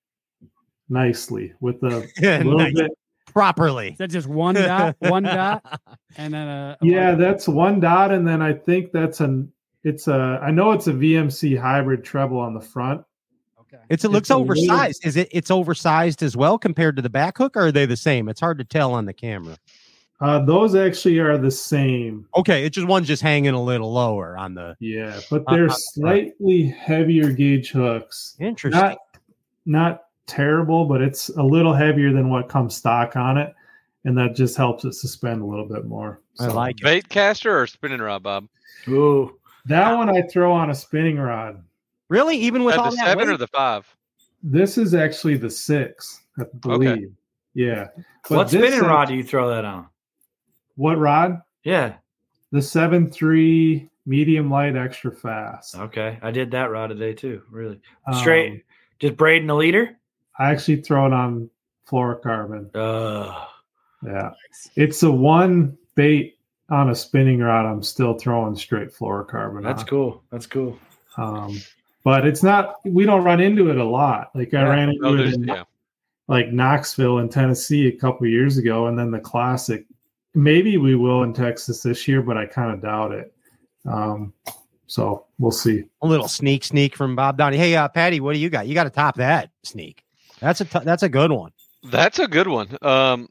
nicely with a little Nice. bit. properly. Is that just one dot, one dot, and then a, a Yeah, that's one dot, and then I think that's an. It's a. I know it's a V M C hybrid treble on the front. It's it looks It's a little- oversized. Is it? It's oversized as well compared to the back hook, or are they the same? It's hard to tell on the camera. Uh, those actually are the same. Okay, it's just one's just hanging a little lower on the. Yeah, but they're Uh, slightly heavier gauge hooks. Interesting. Not not terrible, but it's a little heavier than what comes stock on it, and that just helps it suspend a little bit more. I like it. Bait caster or spinning rod, Bob? Ooh, that one I throw on a spinning rod. Really, even with Uh, all the that seven weight? or the five? This is actually the six, I believe. Yeah. But what this spinning is- rod do you throw that on? What rod? Yeah. The seven three medium light extra fast. Okay, I did that rod today too. Really Um, straight, just braiding the leader. I actually throw it on fluorocarbon. Uh, Yeah. It's a one bait on a spinning rod. I'm still throwing straight fluorocarbon. that's on. cool. That's cool. Um, but it's not, we don't run into it a lot. Like I Yeah. ran into Oh, it there's- in yeah. like Knoxville in Tennessee a couple years ago. And then the classic, maybe we will in Texas this year, but I kind of doubt it. Um, so we'll see. A little sneak, sneak from Bob Downey. Hey, uh, Patty, what do you got? You got to top that sneak. That's a t- that's a good one. That's a good one. Um,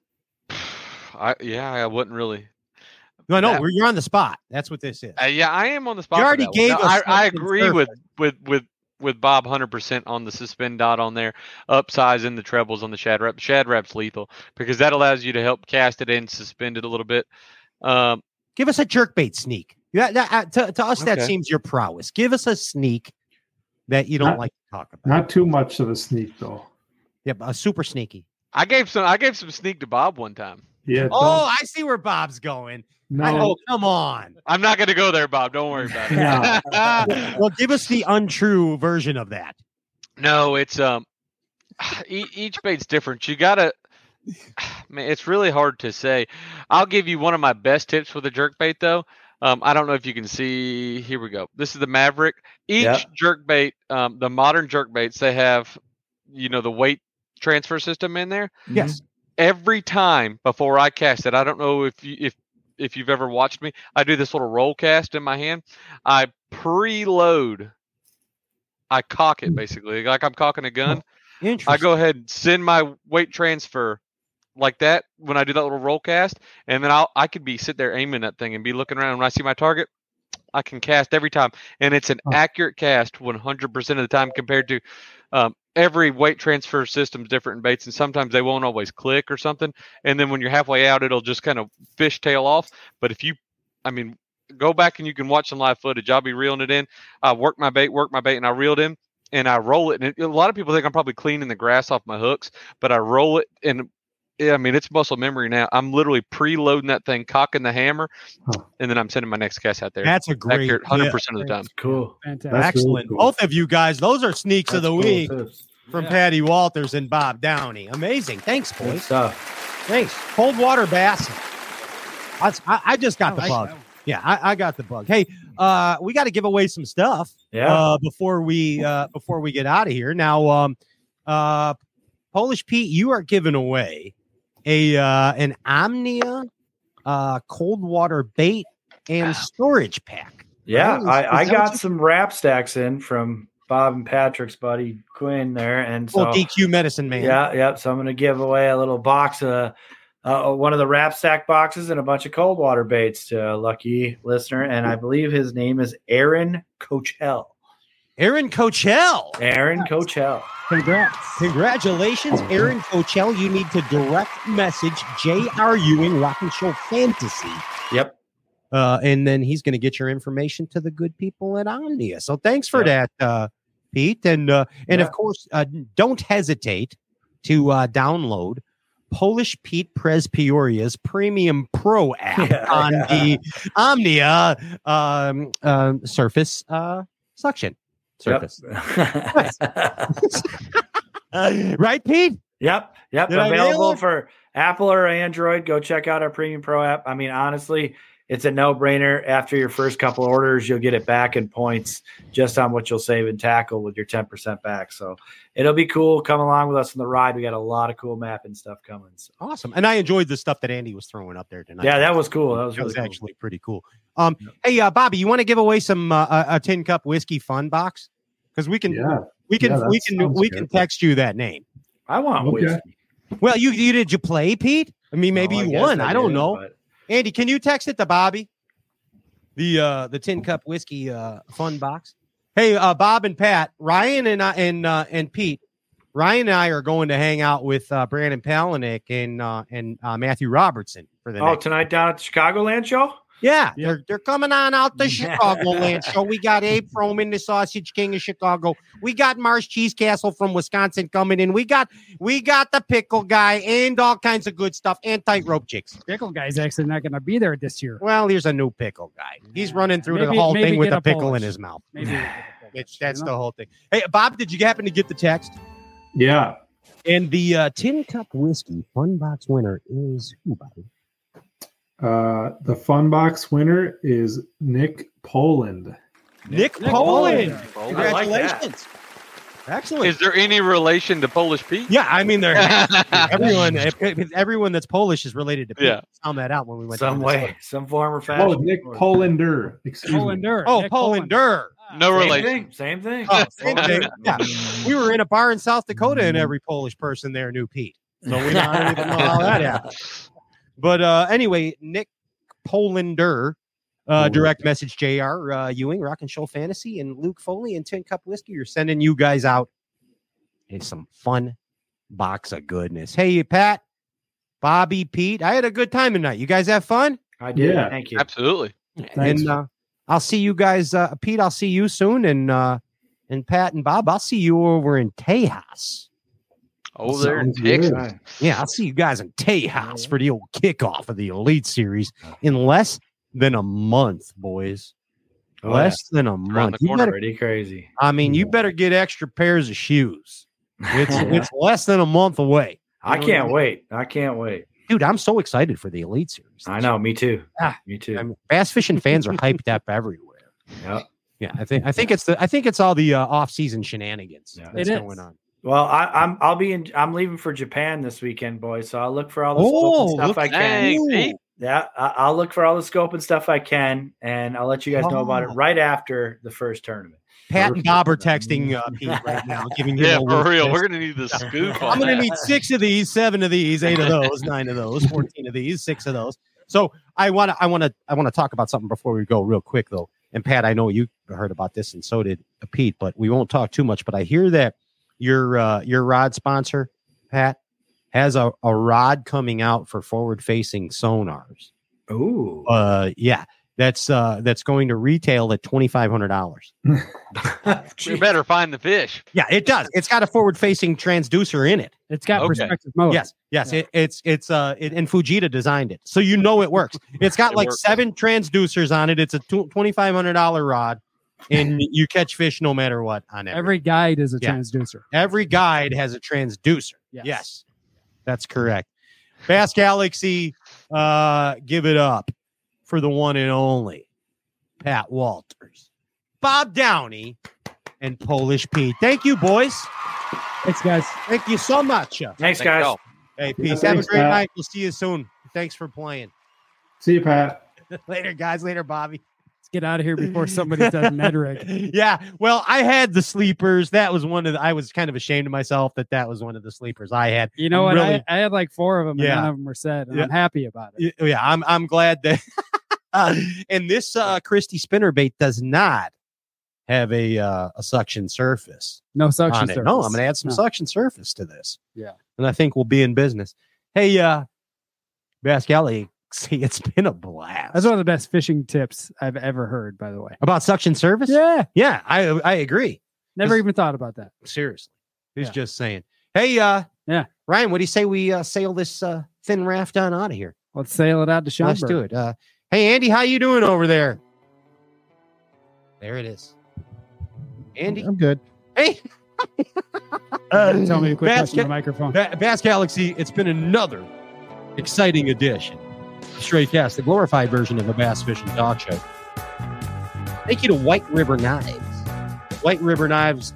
I yeah, I wouldn't really. No, no, That- we're, you're on the spot. That's what this is. Uh, yeah, I am on the spot. You for already that one. gave No, us I, I something agree with perfect. with with with Bob one hundred percent on the suspend dot on there, upsizing the trebles on the Shad Rap. Shad Rap's lethal because that allows you to help cast it in, suspend it a little bit. Um, Give us a jerkbait sneak. Yeah, that, uh, to, to us, that Okay. seems your prowess. Give us a sneak that you don't Not- like to talk about. Not too much of a sneak though. Yep, a super sneaky. I gave some. I gave some sneak to Bob one time. Yeah. Oh, I see where Bob's going. No. I, oh, come on. I'm not going to go there, Bob. Don't worry about it. No. Well, give us the untrue version of that. No, it's um, e- each bait's different. You gotta, man, it's really hard to say. I'll give you one of my best tips with a jerk bait though. Um, I don't know if you can see. Here we go. This is the Maverick. Each Yeah. jerk bait, um, the modern jerk baits, they have, you know, the weight transfer system in there. Yes. Every time before I cast it, I don't know if you if if you've ever watched me. I do this little roll cast in my hand. I preload. I cock it basically like I'm cocking a gun. Interesting. I go ahead and send my weight transfer like that when I do that little roll cast, and then I'll I could be sit there aiming that thing and be looking around. When I see my target, I can cast every time, and it's an accurate cast one hundred percent of the time compared to um, every weight transfer system's different in baits, and sometimes they won't always click or something. And then when you're halfway out, it'll just kind of fishtail off. But if you, I mean, go back and you can watch some live footage. I'll be reeling it in. I work my bait, work my bait, and I reeled in, and I roll it. And it, a lot of people think I'm probably cleaning the grass off my hooks, but I roll it, and yeah, I mean, it's muscle memory now. I'm literally preloading that thing, cocking the hammer, and then I'm sending my next cast out there. That's a great accurate, one hundred tip. percent of the time. Cool. Fantastic. That's Excellent. really cool. Both of you guys, those are sneaks That's of the cool week tips. from Yeah. Patty Walters and Bob Downey. Amazing. Thanks, Good boys. stuff. Thanks. Cold water bass. That's, I, I just got I the like bug. that one. Yeah, I, I got the bug. Hey, uh, we got to give away some stuff. Yeah. Uh, before we uh, before we get out of here. Now, um, uh, Polish Pete, you are giving away a uh, an Omnia uh, cold water bait and storage pack. Yeah, Right? Is- I, is I that what got you- some wrap stacks in from Bob and Patrick's buddy Quinn there, and so well, D Q medicine man. Yeah, yeah. So I'm going to give away a little box of uh, one of the wrap stack boxes and a bunch of cold water baits to a lucky listener, and I believe his name is Aaron Coachell. Aaron Coachell. Aaron Coachell. Congrats. Congratulations, Aaron Coachell. You need to direct message J R Ewing Rock and Show Fantasy. Yep. Uh, and then he's going to get your information to the good people at Omnia. So thanks for Yep. that, uh, Pete. And uh, and Yeah. of course, uh, don't hesitate to uh, download Polish Pete Prez Peoria's Premium Pro app Yeah. on the Omnia um, um, Surface uh, suction surface. Uh, right, Pete? Yep. Yep. Did I nail Available it? for Apple or Android. Go check out our Premium Pro app. I mean, honestly, it's a no-brainer. After your first couple orders, you'll get it back in points just on what you'll save in tackle with your ten percent back. So it'll be cool. Come along with us on the ride. We got a lot of cool mapping stuff coming. So. Awesome. And I enjoyed the stuff that Andy was throwing up there tonight. Yeah, that was cool. That was That really was cool. actually pretty cool. Um, Hey, uh, Bobby, you want to give away some uh, a, a tin cup whiskey fun box? Because we can, Yeah. we can, Yeah, that we can, sounds we good. can text you that name. I want Okay. whiskey. Well, you, you did you play, Pete? I mean, maybe No, I you guess won. I, don't did, know. but- Andy, can you text it to Bobby? The uh, the tin cup whiskey uh, fun box. Hey, uh, Bob and Pat, Ryan and I and uh, and Pete. Ryan and I are going to hang out with uh, Brandon Palaniuk and uh, and uh, Matthew Robertson for the Oh, next. tonight down at the Chicagoland show? Yeah, they're they're coming on out the Chicagoland show. We got Abe Froman, the Sausage King of Chicago. We got Marsh Cheese Castle from Wisconsin coming in. We got we got the pickle guy and all kinds of good stuff and tightrope chicks. Pickle guy's actually not going to be there this year. Well, here's a new pickle guy. He's running through Maybe- the whole maybe thing with get a a pickle Polish. in his mouth. Maybe. It's, that's You know? the whole thing. Hey, Bob, did you happen to get the text? Yeah. And the uh, tin cup whiskey fun box winner is who, Bobby? Uh, the fun box winner is Nick Poland. Nick, Nick Poland. Poland. Congratulations. Excellent. Is there any relation to Polish Pete? Yeah, I mean, there everyone everyone that's Polish is related to Pete. Yeah. Found that out when we went Some down this way, way. some form or fashion. Oh, Nick Polander. Excuse me. Polander. Oh, Nick Polander. No Same relation. thing. Same thing. Oh, same thing. Yeah, we were in a bar in South Dakota, and every Polish person there knew Pete. So we don't even know how that happened. But uh, anyway, Nick Polander, uh, direct message J R uh, Ewing, Rock and Show Fantasy, and Luke Foley and Tin Cup Whiskey. You're sending you guys out in some fun box of goodness. Hey, Pat, Bobby, Pete, I had a good time tonight. You guys have fun? I did. Yeah. Thank you. Absolutely. Thanks. And uh, I'll see you guys, uh, Pete. I'll see you soon, and uh, and Pat and Bob, I'll see you over in Tejas. Oh, there in Sounds good. Texas. Yeah, I'll see you guys in Tejas for the old kickoff of the Elite Series in less than a month, boys. Oh, less than a Around month. the You corner. better, Pretty crazy. I mean, you better get extra pairs of shoes. It's it's less than a month away, I can't wait. I can't wait. dude. I'm so excited for the Elite Series. I know. Me too. Ah, me too. I mean, bass fishing fans are hyped up everywhere. Yep. Yeah, I think I think it's the I think it's all the uh, off-season shenanigans Yeah. that's It going is. on. Well, I, I'm I'll be in. I'm leaving for Japan this weekend, boys. So I'll look for all the Oh, scope and stuff look I at can. Dang, you. Pete. Yeah, I, I'll look for all the scope and stuff I can, and I'll let you guys know about it Oh. right after the first tournament. Pat and Bob are texting uh, Pete right now, giving you Yeah, a for little real. list. We're gonna need the scoop on I'm going to that. need six of these, seven of these, eight of those, nine of those, fourteen of these, six of those. So I want to, I want to, I want to talk about something before we go, real quick though. And Pat, I know you heard about this, and so did Pete, but we won't talk too much. But I hear that your uh, your rod sponsor, Pat, has a, a rod coming out for forward-facing sonars. Ooh, Uh, yeah, that's uh, that's going to retail at twenty five hundred dollars. You better find the fish. Yeah, it does. It's got a forward-facing transducer in it. It's got Okay. perspective mode. Yes, yes, it, it's it's uh, it, and Fujita designed it, so you know it works. It's got It like works. seven transducers on it. It's a twenty five hundred dollar rod, and you catch fish no matter what on every. Every guide is a Yeah. transducer. Every guide has a transducer. Yes. Yes, that's correct. Bass Galaxy, uh, give it up for the one and only Pat Walters, Bob Downey, and Polish Pete. Thank you, boys. Thanks, guys. Thank you so much. thanks, Thank guys. y'all. Hey, Yeah, peace. Have a thanks, great Pat. night. We'll see you soon. Thanks for playing. See you, Pat. Later, guys. Later, Bobby. Get out of here before somebody does Ned rig. Yeah. Well, I had the sleepers. That was one of the, I was kind of ashamed of myself that that was one of the sleepers I had. You know I'm what? really- I, I had like four of them, and Yeah. none of them were said, and Yeah. I'm happy about it. Yeah, I'm I'm glad that uh, and this uh Christie spinnerbait does not have a uh, a suction surface. No suction on it. surface. No, I'm gonna add some No. suction surface to this. Yeah. And I think we'll be in business. Hey, uh Bass Galaxy, it's been a blast. That's one of the best fishing tips I've ever heard, by the way. About suction surface? Yeah. Yeah, I I agree. Never This- even thought about that. Seriously. He's Yeah. just saying. Hey, uh Yeah. Ryan, what do you say we uh, sail this uh, thin raft on out of here? Let's sail it out to Schaumburg. Let's do it. Uh, hey, Andy, how you doing over there? There it is. Andy, I'm good. hey. Tell me to quit Bass, touching the Ga- microphone. Ba- Bass Galaxy, it's been another exciting edition of Straight Cast, the glorified version of a bass fishing talk show. Thank you to White River Knives. White River Knives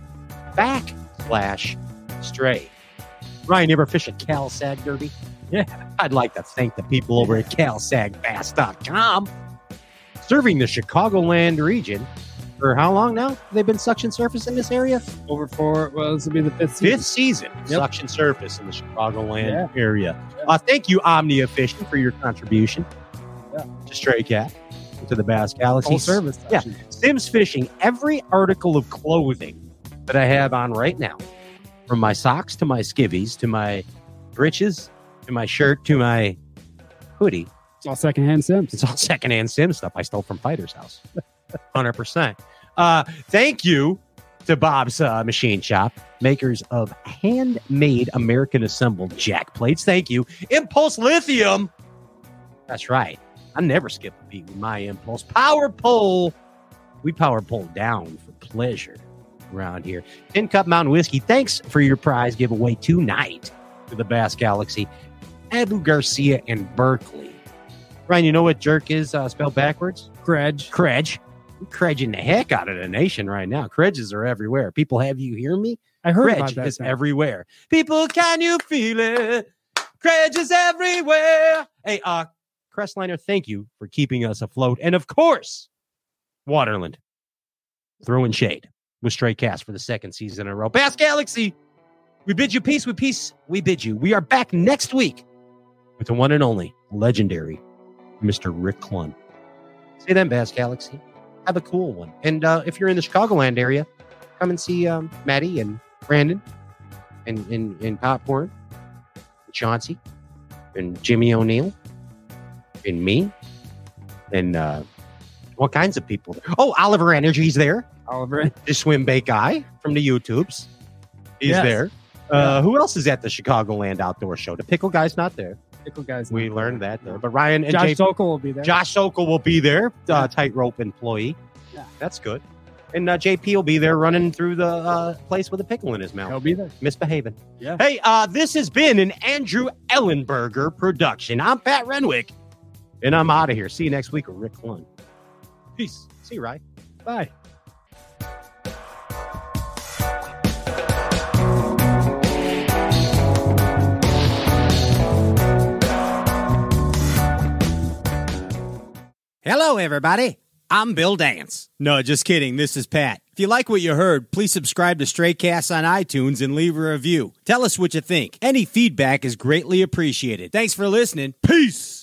backslash stray. Ryan, you ever fish a Cal Sag Derby? Yeah. I'd like to thank the people over at cal sag bass dot com. Serving the Chicagoland region for how long now? They've been suction surface in this area? Over for, well, this will be the fifth season. Fifth season, Yep. suction surface in the Chicagoland Yeah. area. Uh, thank you, Omnia Fishing, for your contribution Yeah. to Stray Cat, to the Bass Galaxy. Full service. Yeah. actually. Sims Fishing, every article of clothing that I have on right now, from my socks to my skivvies to my breeches to my shirt to my hoodie, It's all secondhand Sims. it's all secondhand Sim stuff I stole from Fighter's House. one hundred percent. Uh, thank you to Bob's uh, Machine Shop, makers of handmade American assembled jack plates. Thank you. Impulse Lithium. That's right. I never skip a beat with my Impulse. Power Pole. We power pole down for pleasure around here. Tin Cup Mountain Whiskey. Thanks for your prize giveaway tonight to the Bass Galaxy. Abu Garcia and Berkeley. Ryan, you know what jerk is uh, spelled backwards? Credge. Credge. I'm credging the heck out of the nation right now. Credges are everywhere. People, have you hear me? I heard Credge about that. is thing. everywhere. People, can you feel it? Credge is everywhere. Hey, uh, Crestliner, thank you for keeping us afloat. And of course, Waterland, throwing shade with Stray Cast for the second season in a row. Bass Galaxy, we bid you peace with peace. We bid you. We are back next week with the one and only legendary Mister Rick Clunn. See them, Bass Galaxy. Have a cool one. And uh, if you're in the Chicagoland area, come and see um, Maddie and Brandon and, and, and Popcorn, and Chauncey, and Jimmy O'Neill, and me, and uh, all kinds of people. Oh, Oliver Energy's there. Oliver. The swim bait guy from the YouTubes. He's Yes. there. Uh, who else is at the Chicagoland Outdoor Show? The Pickle Guy's not there. Pickle guys. We learned that there. But Ryan and Josh J- Sokol will be there. Josh Sokol will be there, uh, Yeah. tightrope employee. Yeah. That's good. And uh, J P will be there running through the uh, place with a pickle in his mouth. He'll be there. Misbehaving. Yeah. Hey, uh, this has been an Andrew Ellenberger production. I'm Pat Renwick, and I'm out of here. See you next week with Rick Clunn. Peace. See you, Ryan. Bye. Hello, everybody. I'm Bill Dance. No, just kidding. This is Pat. If you like what you heard, please subscribe to Stray Cast on iTunes and leave a review. Tell us what you think. Any feedback is greatly appreciated. Thanks for listening. Peace.